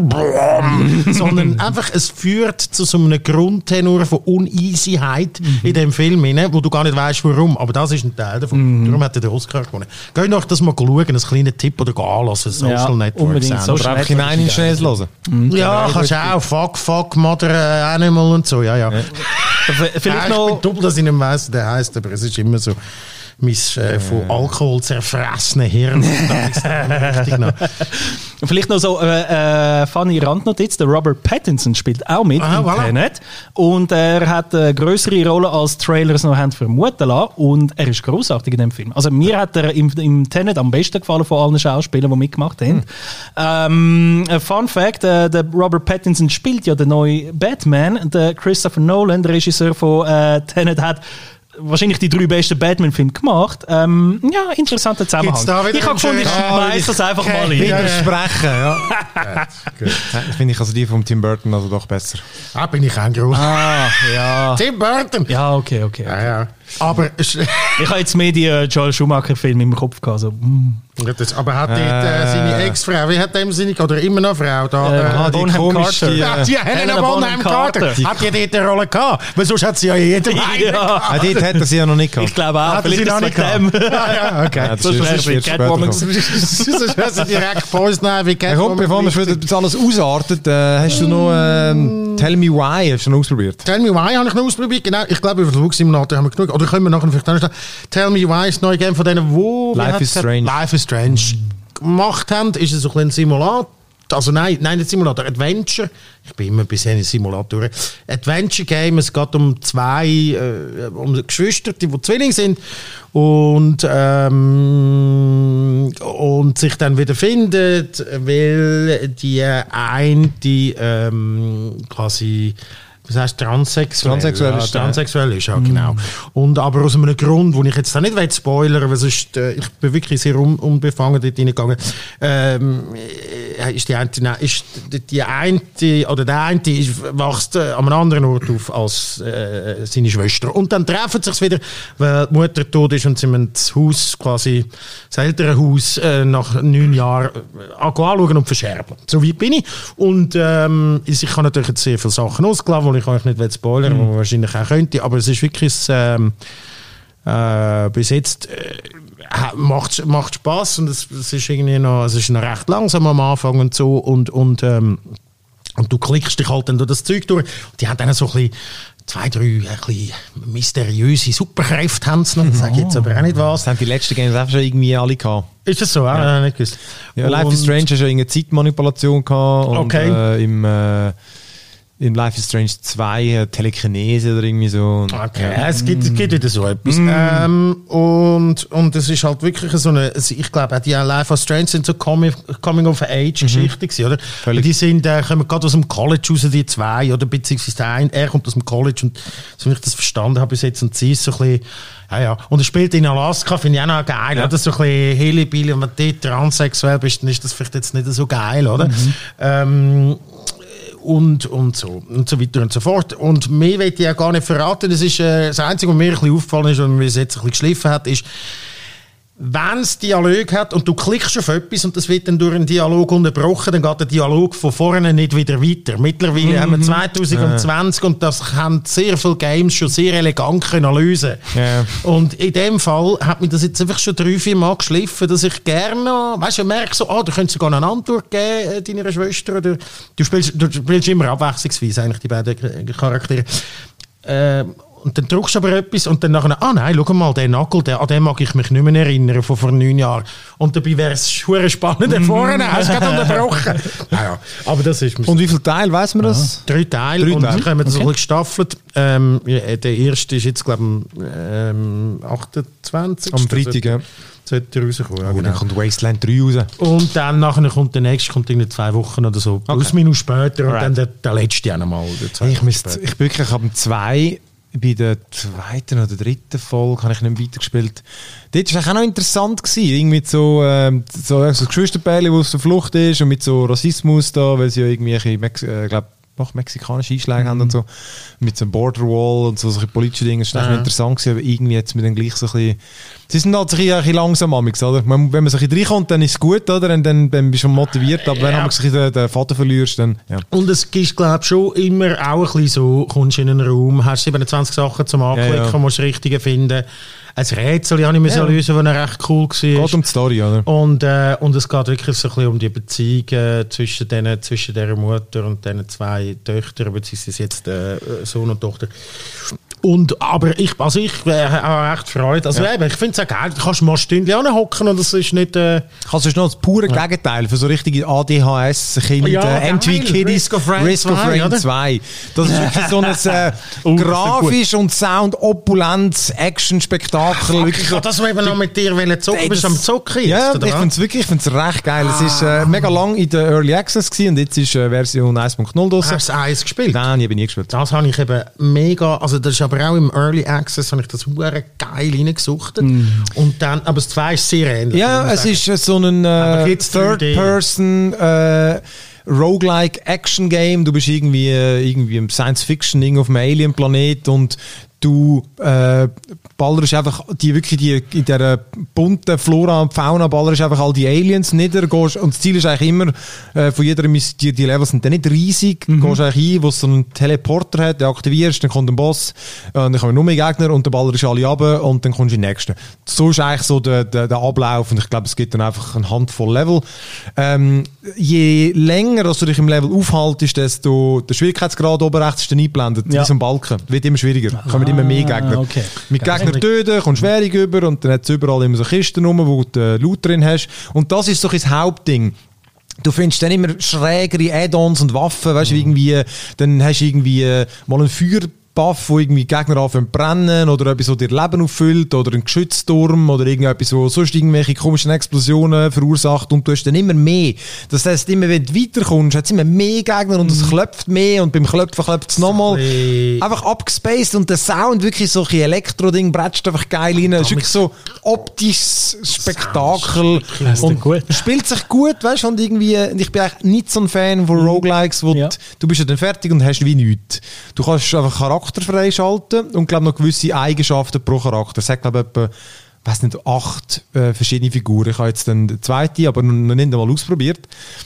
[SPEAKER 3] sondern einfach, es führt zu so einem Grundtenor von Uneasyheit in dem Film rein, wo du gar nicht weißt, warum. Aber das ist ein Teil davon. Darum hat er den Oscar gewonnen. Geht noch das mal schauen, einen kleinen Tipp oder gehen anlassen, Social
[SPEAKER 2] Ja,
[SPEAKER 3] Network
[SPEAKER 2] unbedingt.
[SPEAKER 3] Sound.
[SPEAKER 2] Social
[SPEAKER 1] Oder einfach in einen Schnell hören.
[SPEAKER 3] Ja, kannst du auch. Fuck, fuck, Mother äh, Animal und so, ja, ja. ja.
[SPEAKER 2] Vielleicht
[SPEAKER 3] ich bin
[SPEAKER 2] noch...
[SPEAKER 3] doppelt, dass ich nicht weiss, wie der heisst, aber es ist immer so mein äh, von Alkohol zerfressene Hirn. Das ist richtig noch.
[SPEAKER 2] Vielleicht noch so äh, äh, funny Randnotiz, der Robert Pattinson spielt auch mit
[SPEAKER 3] Aha,
[SPEAKER 2] in
[SPEAKER 3] voilà.
[SPEAKER 2] Tenet und er hat eine grössere Rolle als Trailers noch haben vermuten lassen und er ist grossartig in dem Film. Also mir hat er im, im Tenet am besten gefallen von allen Schauspielern, die mitgemacht haben.
[SPEAKER 3] Hm.
[SPEAKER 2] Ähm, ein Fun Fact, äh, der Robert Pattinson spielt ja den neuen Batman, der Christopher Nolan, der Regisseur von äh, Tenet, hat wahrscheinlich die drei besten Batman-Filme gemacht. Ähm, ja, interessanter Zusammenhang.
[SPEAKER 3] Gibt's da wieder
[SPEAKER 2] Ich habe
[SPEAKER 3] einen
[SPEAKER 2] gefunden, ich
[SPEAKER 3] schönen-
[SPEAKER 2] schmeiß das einfach mal
[SPEAKER 3] Okay.
[SPEAKER 2] in.
[SPEAKER 3] Ja, ja.
[SPEAKER 1] Widersprechen, ja.
[SPEAKER 3] Gut.
[SPEAKER 1] Ja, finde ich also die von Tim Burton also doch besser.
[SPEAKER 3] Da bin ich ein groß.
[SPEAKER 2] Ah, ja.
[SPEAKER 3] Tim Burton!
[SPEAKER 2] Ja, okay, okay.
[SPEAKER 3] Ja, ja. Aber, es-
[SPEAKER 2] Ich habe jetzt mehr die äh, Joel Schumacher-Filme im Kopf gehabt. So, mm.
[SPEAKER 3] das, aber hat dort äh, seine Ex-Frau, wie hat dem seine, oder immer noch Frau da?
[SPEAKER 2] Äh,
[SPEAKER 3] äh,
[SPEAKER 1] ah, die
[SPEAKER 2] Bonham
[SPEAKER 1] komisch,
[SPEAKER 2] Carter.
[SPEAKER 1] die,
[SPEAKER 3] ja,
[SPEAKER 1] äh,
[SPEAKER 3] die Helena
[SPEAKER 2] Helena
[SPEAKER 3] Bonham
[SPEAKER 2] Bonham
[SPEAKER 3] Carter.
[SPEAKER 2] Carter.
[SPEAKER 3] Hat die dort eine Rolle gehabt? Weil sonst hat sie ja jedem einen
[SPEAKER 2] Ja.
[SPEAKER 1] Ah, dort hat er sie ja noch nicht gehabt.
[SPEAKER 2] Ich glaube auch.
[SPEAKER 3] Hat er sie
[SPEAKER 2] Vielleicht
[SPEAKER 3] noch
[SPEAKER 2] ist
[SPEAKER 3] nicht
[SPEAKER 2] es wegen dem.
[SPEAKER 3] Ja, ja, okay.
[SPEAKER 1] Ja, das
[SPEAKER 2] So
[SPEAKER 1] ist-
[SPEAKER 2] schwer
[SPEAKER 1] das ist
[SPEAKER 2] wie
[SPEAKER 1] erst
[SPEAKER 2] Catwoman.
[SPEAKER 1] später
[SPEAKER 3] Sonst wäre sie direkt vor uns nehmen, wie
[SPEAKER 1] Ja,
[SPEAKER 3] Catwoman.
[SPEAKER 1] komm, bevor wir für das alles ausartet, äh, hast du noch ähm, Tell Me Why, hast du noch ausprobiert?
[SPEAKER 3] Tell Me Why habe ich noch ausprobiert, genau. Ich glaube, über den Flugsimulator haben wir genug. Oder können wir nachher vielleicht auch noch sagen, Tell Me Why ist das neue Game von denen, wo... wie
[SPEAKER 1] Life
[SPEAKER 3] hat's
[SPEAKER 1] is
[SPEAKER 3] gesagt?
[SPEAKER 1] Strange.
[SPEAKER 3] Life is Strange gemacht haben. Ist es so ein bisschen ein Simulator. Also nein, nein, nicht Simulator, Adventure. Ich bin immer bisher in Simulatoren. Adventure Game, es geht um zwei, äh, um Geschwister, die, die Zwillinge sind und, ähm, und sich dann wieder findet, weil die eine ähm, quasi Das heisst transsexuell.
[SPEAKER 1] Transsexuell
[SPEAKER 3] ja,
[SPEAKER 1] ist
[SPEAKER 3] transsexuell ist, ja, genau. Und aber aus einem Grund, wo ich jetzt da nicht will spoilern, weil sonst, äh, ich bin wirklich sehr un unbefangen dort reingegangen, ähm, ist die eine, nein, ist die eine, oder der eine ist, wächst äh, an einem anderen Ort auf als äh, seine Schwester. Und dann treffen sie sich wieder, weil die Mutter tot ist und sie müssen das Haus, quasi das Elternhaus, äh, nach neun Jahren äh, anschauen und verscherben. So weit bin ich. Und ähm, ich kann natürlich jetzt sehr viele Sachen ausgelassen, ich euch nicht spoilern, mhm. wo man wahrscheinlich auch könnte, aber es ist wirklich ähm, äh, bis jetzt äh, macht macht Spaß und es, es ist irgendwie noch, es ist noch recht langsam am Anfang und so und und ähm, und du klickst dich halt dann durch das Zeug durch. Und die haben dann so ein bisschen zwei, drei ein bisschen mysteriöse Superkräfte haben sie noch. Das sage ich jetzt aber auch nicht was.
[SPEAKER 1] Das haben die letzten Games auch schon irgendwie alle gehabt.
[SPEAKER 3] Ist das so? Ja, ja. Nicht gewusst.
[SPEAKER 1] Ja, Life is Strange hat schon eine Zeitmanipulation gehabt und
[SPEAKER 3] okay.
[SPEAKER 1] äh, im äh, in Life is Strange zwei äh, Telekinese oder irgendwie so.
[SPEAKER 3] Okay, ja. es, gibt, es gibt wieder so etwas. Mm. Ähm, und, und es ist halt wirklich so eine, ich glaube, die Life is Strange sind so Coming-of-Age-Geschichten, mhm. oder? Völlig. Die sind, äh, kommen gerade aus dem College raus, die zwei, oder beziehungsweise der eine, er kommt aus dem College und so wie ich das verstanden habe bis jetzt und sie ist so ein bisschen, ja, ja. Und er spielt in Alaska, finde ich auch noch geil, ja. Oder? So ein bisschen Hillybilly, und wenn du dort transsexuell bist, dann ist das vielleicht jetzt nicht so geil, oder? Mhm. Ähm, Und, und so und so weiter und so fort. Und mehr will ich ja gar nicht verraten. Das, ist, äh, das Einzige, was mir ein bisschen aufgefallen ist und mir es jetzt ein bisschen geschliffen hat, ist, wenn es Dialog hat und du klickst auf etwas und das wird dann durch einen Dialog unterbrochen, dann geht der Dialog von vorne nicht wieder weiter. Mittlerweile mm-hmm. haben wir zwanzig zwanzig ja. und das haben sehr viele Games schon sehr elegant können lösen. Yeah. Und in dem Fall hat mich das jetzt einfach schon drei, vier Mal geschliffen, dass ich gerne, weißt du, merke so, ah, du könntest sogar eine Antwort geben, deiner Schwester, oder du spielst, du spielst immer abwechslungsweise eigentlich die beiden Charaktere. Äh, Und dann drückst du aber etwas und dann nachher, ah nein, schau mal, der Knuckle, der, an den mag ich mich nicht mehr erinnern, von vor neun Jahren. Und dabei wäre es schon spannend, der vorne, hast du gerade unterbrochen. Naja, aber das ist...
[SPEAKER 1] Und wie viele Teile, weiss man das?
[SPEAKER 3] Ja. Drei Teile, Drei und Teile. Haben wir das okay. so gestaffelt. Ähm, ja, der erste ist jetzt, glaube ich, ähm, achtundzwanzig.
[SPEAKER 1] Am Freitag, ja.
[SPEAKER 3] Sollte rauskommen. Ja,
[SPEAKER 1] oh,
[SPEAKER 3] genau.
[SPEAKER 1] Dann kommt Wasteland drei raus.
[SPEAKER 3] Und dann nachher kommt der nächste, kommt in zwei Wochen oder so, plus okay. minus später. Und right. dann der, der letzte auch nochmal.
[SPEAKER 1] Ich, müsste, ich bin wirklich ab dem zwei... Bei der zweiten oder dritten Folge habe ich nicht weitergespielt. Dort war es auch noch interessant gewesen. Irgendwie so, ähm, so, so ein Geschwisterpärchen, das auf der Flucht ist und mit so Rassismus da, weil sie ja irgendwie, Mex äh, glaub, auch mexikanische Einschläge mhm. haben und so. Mit so einem Borderwall und so solche politische Dinge. Das war ja. interessant gewesen, aber irgendwie jetzt mit dann gleich so ein bisschen... Sie sind halt ein bisschen, ein bisschen langsam amix, oder? Wenn man so ein bisschen reinkommt, dann ist es gut, oder? Und dann, dann bist du motiviert, aber ja. wenn du so ein bisschen den, den Faden verlierst, dann... Ja. Und es gibt, glaube ich, schon immer auch ein bisschen so, kommst in einen Raum, hast siebenundzwanzig Sachen zum Anklicken, ja, ja. musst das Richtige finden. Ein Rätsel habe ich ja. lösen, das recht cool war. Es geht um die Story, oder?
[SPEAKER 3] Und, äh, und es geht wirklich so ein bisschen um die Beziehung äh, zwischen, denen, zwischen dieser Mutter und diesen zwei Töchtern, beziehungsweise jetzt äh, Sohn und Tochter. Und, aber ich, also ich äh, habe echt Freude. Also ja. eben, ich finde es auch geil. Du kannst mal ein Stündchen anhocken und das ist nicht... Äh,
[SPEAKER 1] kannst du noch das pure ja. Gegenteil für so richtige A D H S-Kinder, ja, äh, M T V Kiddies, Risk of Rain, Risk of Rain zwei. Das ist wirklich so ein äh, oh, grafisch und Sound opulentes Action-Spektakel.
[SPEAKER 3] Ich kann das eben noch mit dir zocken. Du bist am Zocken jetzt,
[SPEAKER 1] ja,
[SPEAKER 3] oder?
[SPEAKER 1] Ich finde es wirklich, ich finde es recht geil. Ah. Es war äh, mega lang in der Early Access gewesen, und jetzt ist äh, Version eins Punkt null draussen.
[SPEAKER 3] Hast du eins gespielt?
[SPEAKER 1] Nein, ich habe nie gespielt.
[SPEAKER 3] Das habe ich eben mega... Also das ist aber auch im Early Access habe ich das hure geil reingesuchtet. Mm. Und dann, aber das zwei ist sehr ähnlich.
[SPEAKER 1] Ja, es ist äh, so ein äh, Third-Person äh, Roguelike Action Game. Du bist irgendwie, äh, irgendwie im Science-Fiction-Ding auf einem Alien-Planet und du äh, ballerst einfach die, wirklich die, in dieser bunten Flora und Fauna ballerst einfach all die Aliens nieder, gehst, und das Ziel ist eigentlich immer, äh, von jeder Mission, die, die Levels sind dann nicht riesig, mhm. gehst eigentlich ein, wo es so einen Teleporter hat, den aktivierst, dann kommt ein Boss, äh, dann kommen nur mehr Gegner und dann ballerst alle runter und dann kommst du in den nächsten. So ist eigentlich so der, der, der Ablauf und ich glaube, es gibt dann einfach eine Handvoll Level. Ähm, je länger dass du dich im Level aufhaltest, desto der Schwierigkeitsgrad oben rechts ist dann eingeblendet, ja. wie so ein Balken. Wird immer schwieriger. Ah. Immer mehr Gegner.
[SPEAKER 2] Okay.
[SPEAKER 1] Mit Gegner töten, kommst du schwierig über und dann hat es überall immer so Kisten rum, wo du Loot drin hast. Und das ist so ein Hauptding. Du findest dann immer schrägere Add-ons und Waffen, weißt du, mhm. irgendwie, dann hast du irgendwie mal einen Feuer Buff, wo irgendwie Gegner anfangen zu brennen oder etwas, das dir Leben auffüllt oder ein Geschützturm oder irgendetwas, wo sonst irgendwelche komischen Explosionen verursacht und du hast dann immer mehr. Das heisst, immer wenn du weiterkommst, hat es immer mehr Gegner und es klopft mehr und beim Klopfen klopft es nochmal. Einfach abgespaced und der Sound, wirklich so ein Elektro-Ding, bretscht einfach geil rein. Es ist wirklich so optisches Spektakel und
[SPEAKER 2] gut.
[SPEAKER 1] spielt sich gut, weißt du, und irgendwie, ich bin eigentlich nicht so ein Fan von Roguelikes, wo
[SPEAKER 2] Ja.
[SPEAKER 1] du, du bist ja dann fertig und hast wie nichts. Du kannst einfach Charakter freischalten und glaube noch gewisse Eigenschaften pro Charakter. Es hat glaube ich etwa, weiss nicht, acht äh, verschiedene Figuren. Ich habe jetzt dann die zweite, aber noch nicht einmal ausprobiert.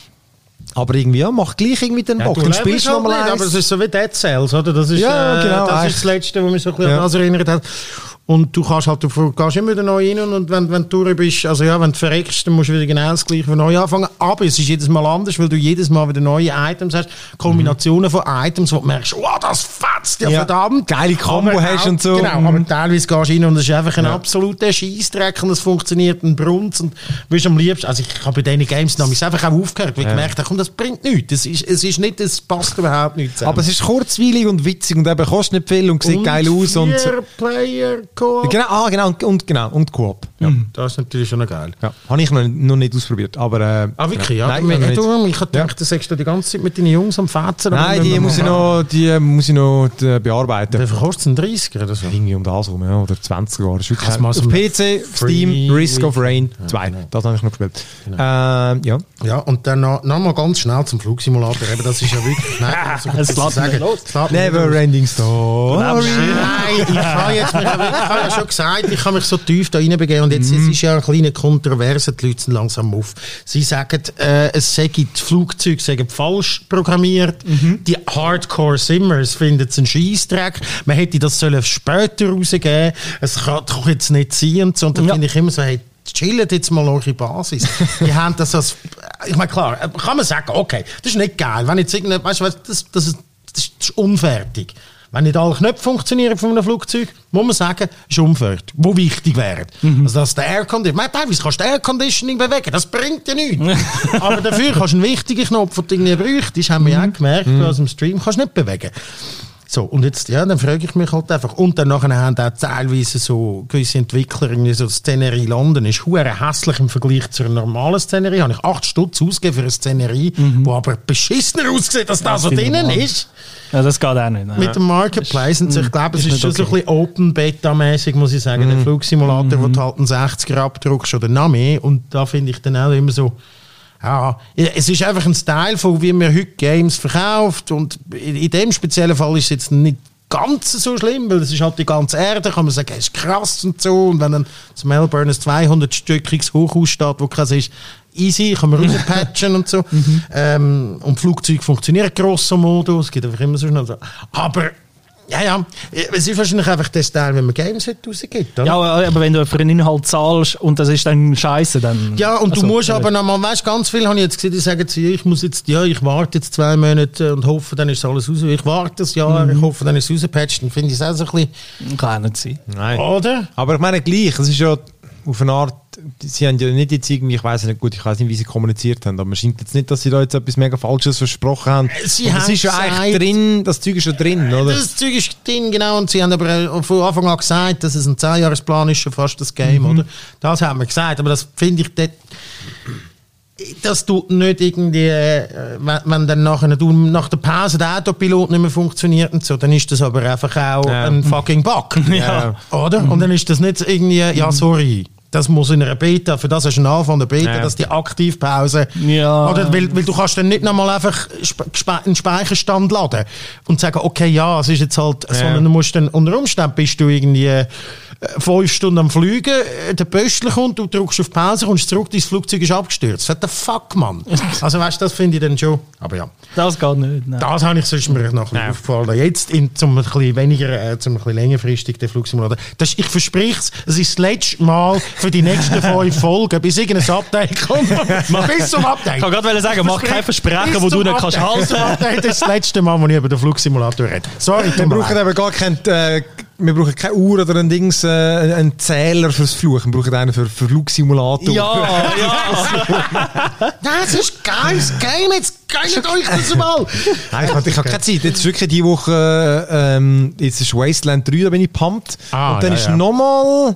[SPEAKER 1] Aber irgendwie, ja, mach gleich irgendwie den Bock.
[SPEAKER 3] Du
[SPEAKER 1] Dann
[SPEAKER 3] spielst
[SPEAKER 1] spielst du
[SPEAKER 3] halt
[SPEAKER 1] nochmal
[SPEAKER 3] nicht,
[SPEAKER 1] eins.
[SPEAKER 3] aber es ist so wie Dead Cells, oder? Das ist,
[SPEAKER 1] Ja,
[SPEAKER 3] äh,
[SPEAKER 1] genau,
[SPEAKER 3] das
[SPEAKER 1] eigentlich.
[SPEAKER 3] ist das Letzte, was mich so ein bisschen
[SPEAKER 1] Ja.
[SPEAKER 3] an das erinnert hat. Und du kannst halt, du gehst immer wieder neu rein und wenn, wenn du durch bist, also ja, wenn du verreckst, dann musst du wieder genau das Gleiche von neu anfangen. Aber es ist jedes Mal anders, weil du jedes Mal wieder neue Items hast, Kombinationen von Items, wo du merkst, oh, das fetzt ja,
[SPEAKER 1] Ja.
[SPEAKER 3] verdammt.
[SPEAKER 1] Geile Combo
[SPEAKER 3] Aber
[SPEAKER 1] hast
[SPEAKER 3] auch-
[SPEAKER 1] und so.
[SPEAKER 3] Genau,
[SPEAKER 1] Mhm.
[SPEAKER 3] aber teilweise gehst du rein und es ist einfach ein
[SPEAKER 1] Ja.
[SPEAKER 3] absoluter Scheissdreck und es funktioniert ein Brunz und willst am liebsten, also ich habe bei diesen Games nämlich einfach auch aufgehört, weil ich
[SPEAKER 1] Ja.
[SPEAKER 3] gemerkt habe, komm, das bringt nichts. Es ist, es ist nicht, es passt überhaupt nicht zusammen.
[SPEAKER 1] Aber es ist kurzweilig und witzig und eben kostet nicht viel und sieht geil aus. Und
[SPEAKER 3] vier Player Co-op.
[SPEAKER 1] genau, ah, genau, und, und, genau, und Coop. Ja.
[SPEAKER 3] Das ist natürlich schon noch geil.
[SPEAKER 1] Ja. Habe ich noch, noch nicht ausprobiert, aber... Äh,
[SPEAKER 3] Ah, wirklich? Ja,
[SPEAKER 1] Nein,
[SPEAKER 3] Nein,
[SPEAKER 1] noch nicht.
[SPEAKER 3] du, ich habe gedacht, das sagst du die ganze Zeit mit deinen Jungs am Fetzen. aber
[SPEAKER 1] Nein,
[SPEAKER 3] wir
[SPEAKER 1] die
[SPEAKER 3] müssen
[SPEAKER 1] muss ich
[SPEAKER 3] mal-
[SPEAKER 1] noch, die muss ich noch äh, bearbeiten.
[SPEAKER 3] Wie viel kostet es? Ein dreißiger oder so?
[SPEAKER 1] Irgendwie um das rum, ja, oder zwanzig sogar. Das ist wirklich
[SPEAKER 3] Das mal so
[SPEAKER 1] auf
[SPEAKER 3] ein
[SPEAKER 1] P C, Steam,
[SPEAKER 3] Free-
[SPEAKER 1] Risk of Rain zwei. Das habe ich noch gespielt. Ähm, ja.
[SPEAKER 3] Ja, und dann noch, noch mal ganz schnell zum Flugsimulator. Eben, das ist ja wirklich... Nein, also,
[SPEAKER 2] Es lässt
[SPEAKER 3] sagen,
[SPEAKER 2] nicht los.
[SPEAKER 3] es lässt nicht
[SPEAKER 1] Never
[SPEAKER 3] los.
[SPEAKER 1] Ending Story.
[SPEAKER 3] Nein, ich habe jetzt mich, ich habe ja schon gesagt, ich habe mich so tief da reinbegeben und jetzt es ist ja eine kleine Kontroverse, die Leute sind langsam auf. Sie sagen, äh, es sei, die Flugzeuge seien falsch programmiert, die Hardcore-Simmers finden es einen Scheissdreck, man hätte das sollen später rausgeben, es kann doch jetzt nicht sein und so, und dann
[SPEAKER 2] Ja.
[SPEAKER 3] finde ich immer so, hey, chillt jetzt mal eure Basis. Die haben das als, ich meine, klar, kann man sagen, okay, das ist nicht geil, wenn jetzt irgendein, weißt du, was, das, das, ist, das ist unfertig. Wenn nicht alle Knöpfe funktionieren von einem Flugzeug, muss man sagen, ist unfertig. Wo wichtig wäre.
[SPEAKER 2] Mhm.
[SPEAKER 3] Also, dass der Airconditioning, teilweise kannst du Air Conditioning bewegen, das bringt ja nichts. Aber dafür kannst du einen wichtigen Knopf, den du irgendwie bräuchtest, haben wir ja auch gemerkt,
[SPEAKER 2] Mhm.
[SPEAKER 3] aus dem Stream kannst du nicht bewegen. So, und jetzt, ja, dann frage ich mich halt einfach. Und dann nachher haben auch teilweise so gewisse Entwickler, irgendwie so Szenerie London ist hure hässlich im Vergleich zur normalen Szenerie. Habe ich acht Stutz ausgegeben für eine Szenerie,
[SPEAKER 2] Mhm.
[SPEAKER 3] die aber beschissener aussieht, als das, was
[SPEAKER 2] finde ich
[SPEAKER 3] drinnen
[SPEAKER 2] normal.
[SPEAKER 3] ist.
[SPEAKER 2] Ja, das geht auch nicht. Nein.
[SPEAKER 3] Mit dem Marketplace. Und so, ich glaube, es
[SPEAKER 2] ist
[SPEAKER 3] ist schon
[SPEAKER 2] nicht
[SPEAKER 3] so ein bisschen Open-Beta-mäßig, muss ich sagen. Der Flugsimulator, wo du halt einen sechziger abdruckst oder noch mehr. Und da finde ich dann auch immer so, ja, es ist einfach ein Style von, wie man heute Games verkauft. Und in, in dem speziellen Fall ist es jetzt nicht ganz so schlimm, weil es ist halt die ganze Erde, kann man sagen, es ist krass und so. Und wenn dann das Melbourne ein zweihundert-stöckiges Hochhaus steht, wo keins ist, easy, kann man rauspatchen und so. ähm, und Flugzeuge funktionieren grosso modo, es geht einfach immer so schnell. So. Aber, ja, ja, es ist wahrscheinlich einfach der Style, wenn man Games heute rausgibt, oder?
[SPEAKER 2] Ja, aber wenn du für einen Inhalt zahlst und das ist dann scheiße, dann...
[SPEAKER 3] Ja, und
[SPEAKER 2] also,
[SPEAKER 3] du musst
[SPEAKER 2] äh,
[SPEAKER 3] aber nochmal, weißt du, ganz viel habe ich jetzt gesehen, die sagen zu dir, ich muss jetzt, ja, ich warte jetzt zwei Monate und hoffe, dann ist alles raus. Ich warte ein Jahr, ich hoffe, dann ist es rausgepatcht. Dann finde ich es auch so ein bisschen,
[SPEAKER 2] Kann auch nicht sein.
[SPEAKER 1] Nein.
[SPEAKER 3] oder?
[SPEAKER 1] Aber ich meine gleich, es ist ja auf eine Art, sie haben ja nicht jetzt irgendwie, ich weiß nicht gut, ich weiß nicht, wie sie kommuniziert haben, aber man scheint jetzt nicht, dass sie da jetzt etwas mega Falsches versprochen haben.
[SPEAKER 3] Sie
[SPEAKER 1] Und
[SPEAKER 3] haben
[SPEAKER 1] das ist ja
[SPEAKER 3] gesagt-
[SPEAKER 1] eigentlich drin, das Zeug ist schon drin, oder?
[SPEAKER 3] Das Zeug ist drin, genau, und sie haben aber auch von Anfang an gesagt, dass es ein Zehnjahresplan ist, schon fast das Game, oder? Das haben wir gesagt, aber das finde ich dort, das tut nicht irgendwie, äh, wenn, wenn dann nachher, du, nach der Pause der Autopilot nicht mehr funktioniert und so, dann ist das aber einfach auch
[SPEAKER 1] Ja.
[SPEAKER 3] ein fucking Bug.
[SPEAKER 1] Ja.
[SPEAKER 3] Oder? Und dann ist das nicht irgendwie, ja, sorry. Das muss in einer Beta, für das hast du einen Anfang der Beta,
[SPEAKER 1] Ja.
[SPEAKER 3] dass die Aktivpause.
[SPEAKER 2] Ja.
[SPEAKER 3] Oder weil, weil du kannst dann nicht nochmal einfach spe- gespe- einen Speicherstand laden und sagen, okay, ja, es ist jetzt halt, sondern du musst dann, unter Umständen bist du irgendwie äh, fünf Stunden am Fliegen, äh, der Pöstler kommt, du drückst auf Pause, kommst zurück, dein Flugzeug ist abgestürzt. What the fuck, Mann? Also weißt du, das finde ich dann schon, aber ja.
[SPEAKER 2] Das geht nicht. Nein.
[SPEAKER 3] Das habe ich sonst mir noch
[SPEAKER 1] Nein.
[SPEAKER 3] aufgefallen. Jetzt in, zum ein bisschen weniger, äh, zum ein bisschen längerfristig den Flugsimulator. Das, ich verspreche es, es ist das letzte Mal für die nächsten fünf Folgen, bis irgendein Update kommt. bis zum Update.
[SPEAKER 2] Ich kann gerade sagen, mach kein Versprechen, wo du nicht kannst halten.
[SPEAKER 3] Das ist das letzte Mal, wo ich über den Flugsimulator rede. Sorry,
[SPEAKER 1] Wir
[SPEAKER 3] tut mir
[SPEAKER 1] brauchen
[SPEAKER 3] leid.
[SPEAKER 1] eben gar keinen äh, wir brauchen keine Uhr oder ein Dings, äh, einen Zähler fürs Fluchen. Wir brauchen einen für, für Flugsimulator.
[SPEAKER 2] Ja, ja.
[SPEAKER 3] Das ist geil, das Game, jetzt geilt euch das mal.
[SPEAKER 1] Nein, ich habe hab keine Zeit. Jetzt ist wirklich die Woche, ähm, jetzt ist Wasteland drei, da bin ich pumped.
[SPEAKER 3] Ah,
[SPEAKER 1] und dann
[SPEAKER 3] ja,
[SPEAKER 1] ist
[SPEAKER 3] ja.
[SPEAKER 1] nochmal...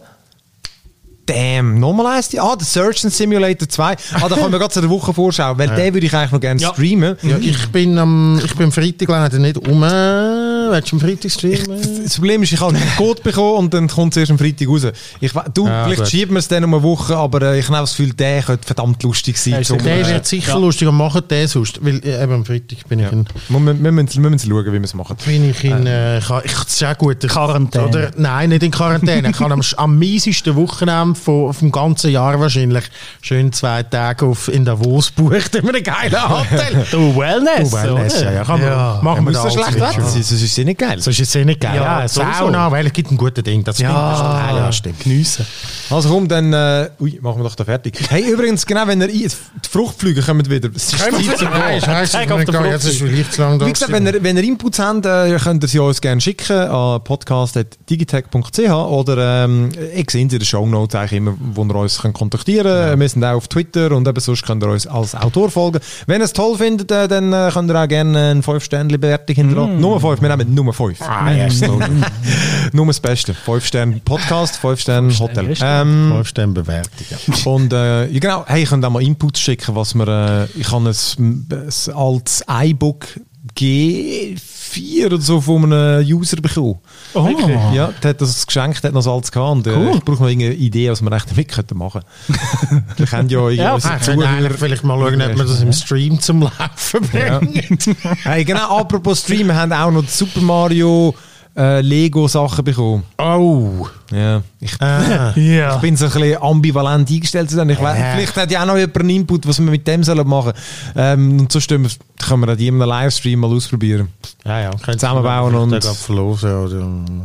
[SPEAKER 1] Damn, nochmal eins. Ah, der Surgeon Simulator zwei. Ah, da können wir gerade zu der Woche vorschauen, weil ja. den würde ich eigentlich noch gerne
[SPEAKER 2] Ja.
[SPEAKER 1] streamen.
[SPEAKER 3] Ja, ich bin am ich bin am Freitag leider nicht um. Willst du am Freitag streamen?
[SPEAKER 1] Das Problem ist, ich habe einen Code bekommen und dann kommt es erst am Freitag raus. Ich, we- du,
[SPEAKER 3] Ja,
[SPEAKER 1] vielleicht
[SPEAKER 3] gut.
[SPEAKER 1] schieben wir es dann um eine Woche, aber äh, ich habe das Gefühl, der könnte verdammt lustig sein.
[SPEAKER 2] Ja, ist
[SPEAKER 1] zum,
[SPEAKER 2] okay.
[SPEAKER 3] Der
[SPEAKER 1] äh,
[SPEAKER 3] wird sicher
[SPEAKER 2] ja.
[SPEAKER 3] lustig und machen den sonst. Weil äh, eben am Freitag bin
[SPEAKER 1] ja.
[SPEAKER 3] ich in...
[SPEAKER 1] wir, wir, wir, müssen, wir müssen schauen, wie wir es machen.
[SPEAKER 3] Bin ich in... Äh, ich, ha- ich, das ist auch gut.
[SPEAKER 2] Quarantäne.
[SPEAKER 3] Oder, nein, nicht in Quarantäne. Ich kann am, am miesesten Wochenende von, vom ganzen Jahr wahrscheinlich schön zwei Tage auf, in Davos bucht in einem geilen Hotel.
[SPEAKER 2] Du Wellness.
[SPEAKER 3] Oh, Wellness,
[SPEAKER 2] oder?
[SPEAKER 3] ja, ja. Kann man,
[SPEAKER 2] Ja.
[SPEAKER 3] machen wir
[SPEAKER 1] muss
[SPEAKER 3] das
[SPEAKER 1] so
[SPEAKER 3] alles
[SPEAKER 1] schlecht
[SPEAKER 3] mit.
[SPEAKER 1] Wetter sein, sonst ist es nicht geil.
[SPEAKER 3] So ist es eh nicht geil.
[SPEAKER 2] Ja,
[SPEAKER 3] Ja,
[SPEAKER 2] sowieso.
[SPEAKER 3] Sauna, weil es gibt ein gutes Ding. Das stimmt. Das
[SPEAKER 2] Ja,
[SPEAKER 3] stimmt. Ja, stimmt.
[SPEAKER 2] Geniessen.
[SPEAKER 1] Also komm, dann äh, ui, machen wir doch da fertig. Hey, übrigens, genau, wenn ihr ein- die Fruchtflüge kommen wieder. Es ist Zeit zum
[SPEAKER 3] Nein, scheiße,
[SPEAKER 2] Zeig auf den
[SPEAKER 3] jetzt ist vielleicht zu lang da.
[SPEAKER 1] Wie gesagt, wenn ihr, wenn ihr Inputs habt, äh, könnt ihr sie uns gerne schicken an podcast at digitech punkt c h oder ähm, ihr seht in den Shownotes eigentlich immer, wo ihr uns könnt kontaktieren könnt. Ja. Wir sind auch auf Twitter und eben sonst könnt ihr uns als Autor folgen. Wenn ihr es toll findet, äh, dann äh, könnt ihr auch gerne eine fünf Sterne Bewertung hinterlassen.
[SPEAKER 2] Mm.
[SPEAKER 1] Nummer fünf, wir nehmen Nummer fünf.
[SPEAKER 3] Ah, yes,
[SPEAKER 1] Nur das Beste. fünf Sterne Podcast, fünf Sterne Hotel.
[SPEAKER 2] Restaurant.
[SPEAKER 1] Ähm,
[SPEAKER 3] fünf Sterne Bewertung. Ja.
[SPEAKER 1] und äh, ja, genau, hey, ich könnte auch mal Inputs schicken, was wir, äh, ich habe ein, ein altes iBook G vier oder so von einem User bekommen.
[SPEAKER 2] Oh.
[SPEAKER 1] Ja, der hat das geschenkt, der hat noch so alles gehabt. Und, äh,
[SPEAKER 2] Cool.
[SPEAKER 1] ich brauche noch irgendeine Idee, was wir echt damit könnten machen. Wir können ja,
[SPEAKER 2] Ja,
[SPEAKER 1] unsere
[SPEAKER 3] Ah, ich könnte eigentlich vielleicht mal schauen, ob wir das im Stream zum Laufen bringen.
[SPEAKER 1] Hey, genau, apropos Stream, wir haben auch noch die Super Mario äh, Lego-Sachen bekommen.
[SPEAKER 3] Oh.
[SPEAKER 1] Ja, ich,
[SPEAKER 3] Ah.
[SPEAKER 2] Ja.
[SPEAKER 1] ich bin so ein bisschen ambivalent eingestellt zu sein. Ich weiss,
[SPEAKER 3] Ja.
[SPEAKER 1] vielleicht hat ja auch noch jemand einen Input, was wir mit dem sollen machen sollen. Ähm, und sonst können wir, können wir das in einem Livestream mal ausprobieren.
[SPEAKER 3] Ja, ja. Können
[SPEAKER 1] Zusammenbauen und-
[SPEAKER 3] Da verlosen oder...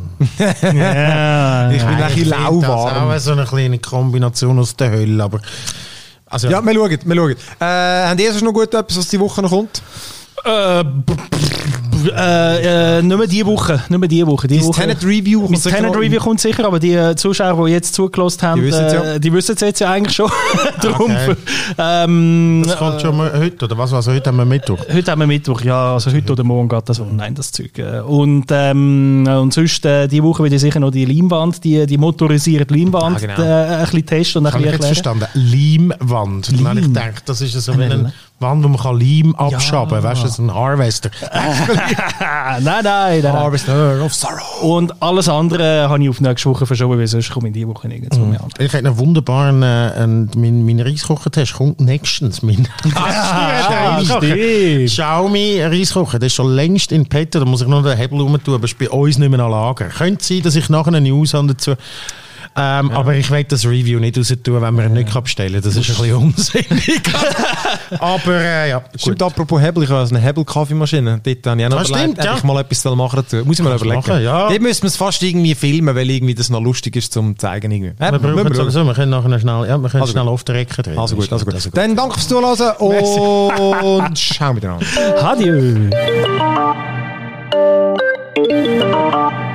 [SPEAKER 2] Ja.
[SPEAKER 1] Ich bin
[SPEAKER 3] Nein,
[SPEAKER 1] ein bisschen
[SPEAKER 3] finde das
[SPEAKER 1] lauwarm.
[SPEAKER 3] auch so eine kleine Kombination aus der Hölle, aber... Also,
[SPEAKER 1] Ja, wir schauen, wir schauen. Äh, habt ihr sonst noch gut etwas, was die Woche noch kommt?
[SPEAKER 2] Äh, b- b- äh, äh, nicht mehr diese Woche. Nicht mehr diese Woche. Die
[SPEAKER 1] Dein
[SPEAKER 2] Woche
[SPEAKER 1] Tenet Review kommt
[SPEAKER 2] Mein
[SPEAKER 1] sicher
[SPEAKER 2] Tenet
[SPEAKER 1] noch-
[SPEAKER 2] Review kommt sicher, aber die äh, Zuschauer, die jetzt zugelassen haben,
[SPEAKER 1] Die wissen's ja.
[SPEAKER 2] äh, die wissen es jetzt ja eigentlich schon. Darum,
[SPEAKER 3] Okay.
[SPEAKER 2] ähm,
[SPEAKER 3] das kommt schon mal heute, oder was? Also heute haben wir Mittwoch.
[SPEAKER 2] Heute haben wir Mittwoch, ja, also heute oder morgen geht das online, das Zeug. äh. Und, ähm, und sonst, äh, die Woche will ich sicher noch die Leinwand, die, die motorisierte Leinwand
[SPEAKER 1] Ah, genau.
[SPEAKER 2] äh, ein bisschen testen und ein
[SPEAKER 3] Habe ich
[SPEAKER 2] bisschen
[SPEAKER 3] jetzt
[SPEAKER 2] erklären.
[SPEAKER 3] verstanden? Leimwand. Dann habe ich
[SPEAKER 2] Leim.
[SPEAKER 3] gedacht, das ist so wie eine Wand, wo man kann Leim abschaben kann. Weißt du, so ein Harvester.
[SPEAKER 2] nein, nein, nein, nein.
[SPEAKER 1] Harvester of Sorrow.
[SPEAKER 2] Und alles andere habe ich auf nächste Woche verschoben, weil sonst komme ich diese Woche nirgendwo mehr an.
[SPEAKER 3] Ich hätte einen wunderbaren, äh, einen- mein, mein Reiskocher-Test kommt nächstens. Mein
[SPEAKER 2] Ah,
[SPEAKER 3] Reiskocher.
[SPEAKER 2] stimmt.
[SPEAKER 3] Xiaomi Reiskocher, der ist schon längst in petto, da muss ich noch den Hebel rum tun, aber ist bei uns nicht mehr an Lager. Könnte sein, dass ich nachher eine News habe dazu. Ähm, Aber ich will das Review nicht raus tun, wenn wir ihn nicht bestellen kann. Das ist ein bisschen unsinnig. aber äh, ja,
[SPEAKER 1] Stimmt,
[SPEAKER 3] gut.
[SPEAKER 1] apropos Hebel, ich habe also eine Hebel-Kaffeemaschine. Dort habe ich auch noch
[SPEAKER 3] Ah,
[SPEAKER 1] überlegt,
[SPEAKER 3] stimmt,
[SPEAKER 1] ob
[SPEAKER 3] ja.
[SPEAKER 1] ich mal etwas machen dazu. Muss ich mal
[SPEAKER 3] Kannst du
[SPEAKER 1] überlegen.
[SPEAKER 3] machen, ja.
[SPEAKER 1] Dort müssen wir es fast irgendwie filmen, weil irgendwie das noch lustig ist zum zeigen. Irgendwie. Ja,
[SPEAKER 3] Wir brauchen
[SPEAKER 1] müssen wir schauen.
[SPEAKER 3] sowieso, wir können nachher schnell, ja, wir können
[SPEAKER 1] Also
[SPEAKER 3] schnell
[SPEAKER 1] gut.
[SPEAKER 3] auf der Ecke drehen.
[SPEAKER 1] Also gut, also gut.
[SPEAKER 3] Also
[SPEAKER 1] Dann danke fürs Zuhören und ciao miteinander.
[SPEAKER 2] Adieu.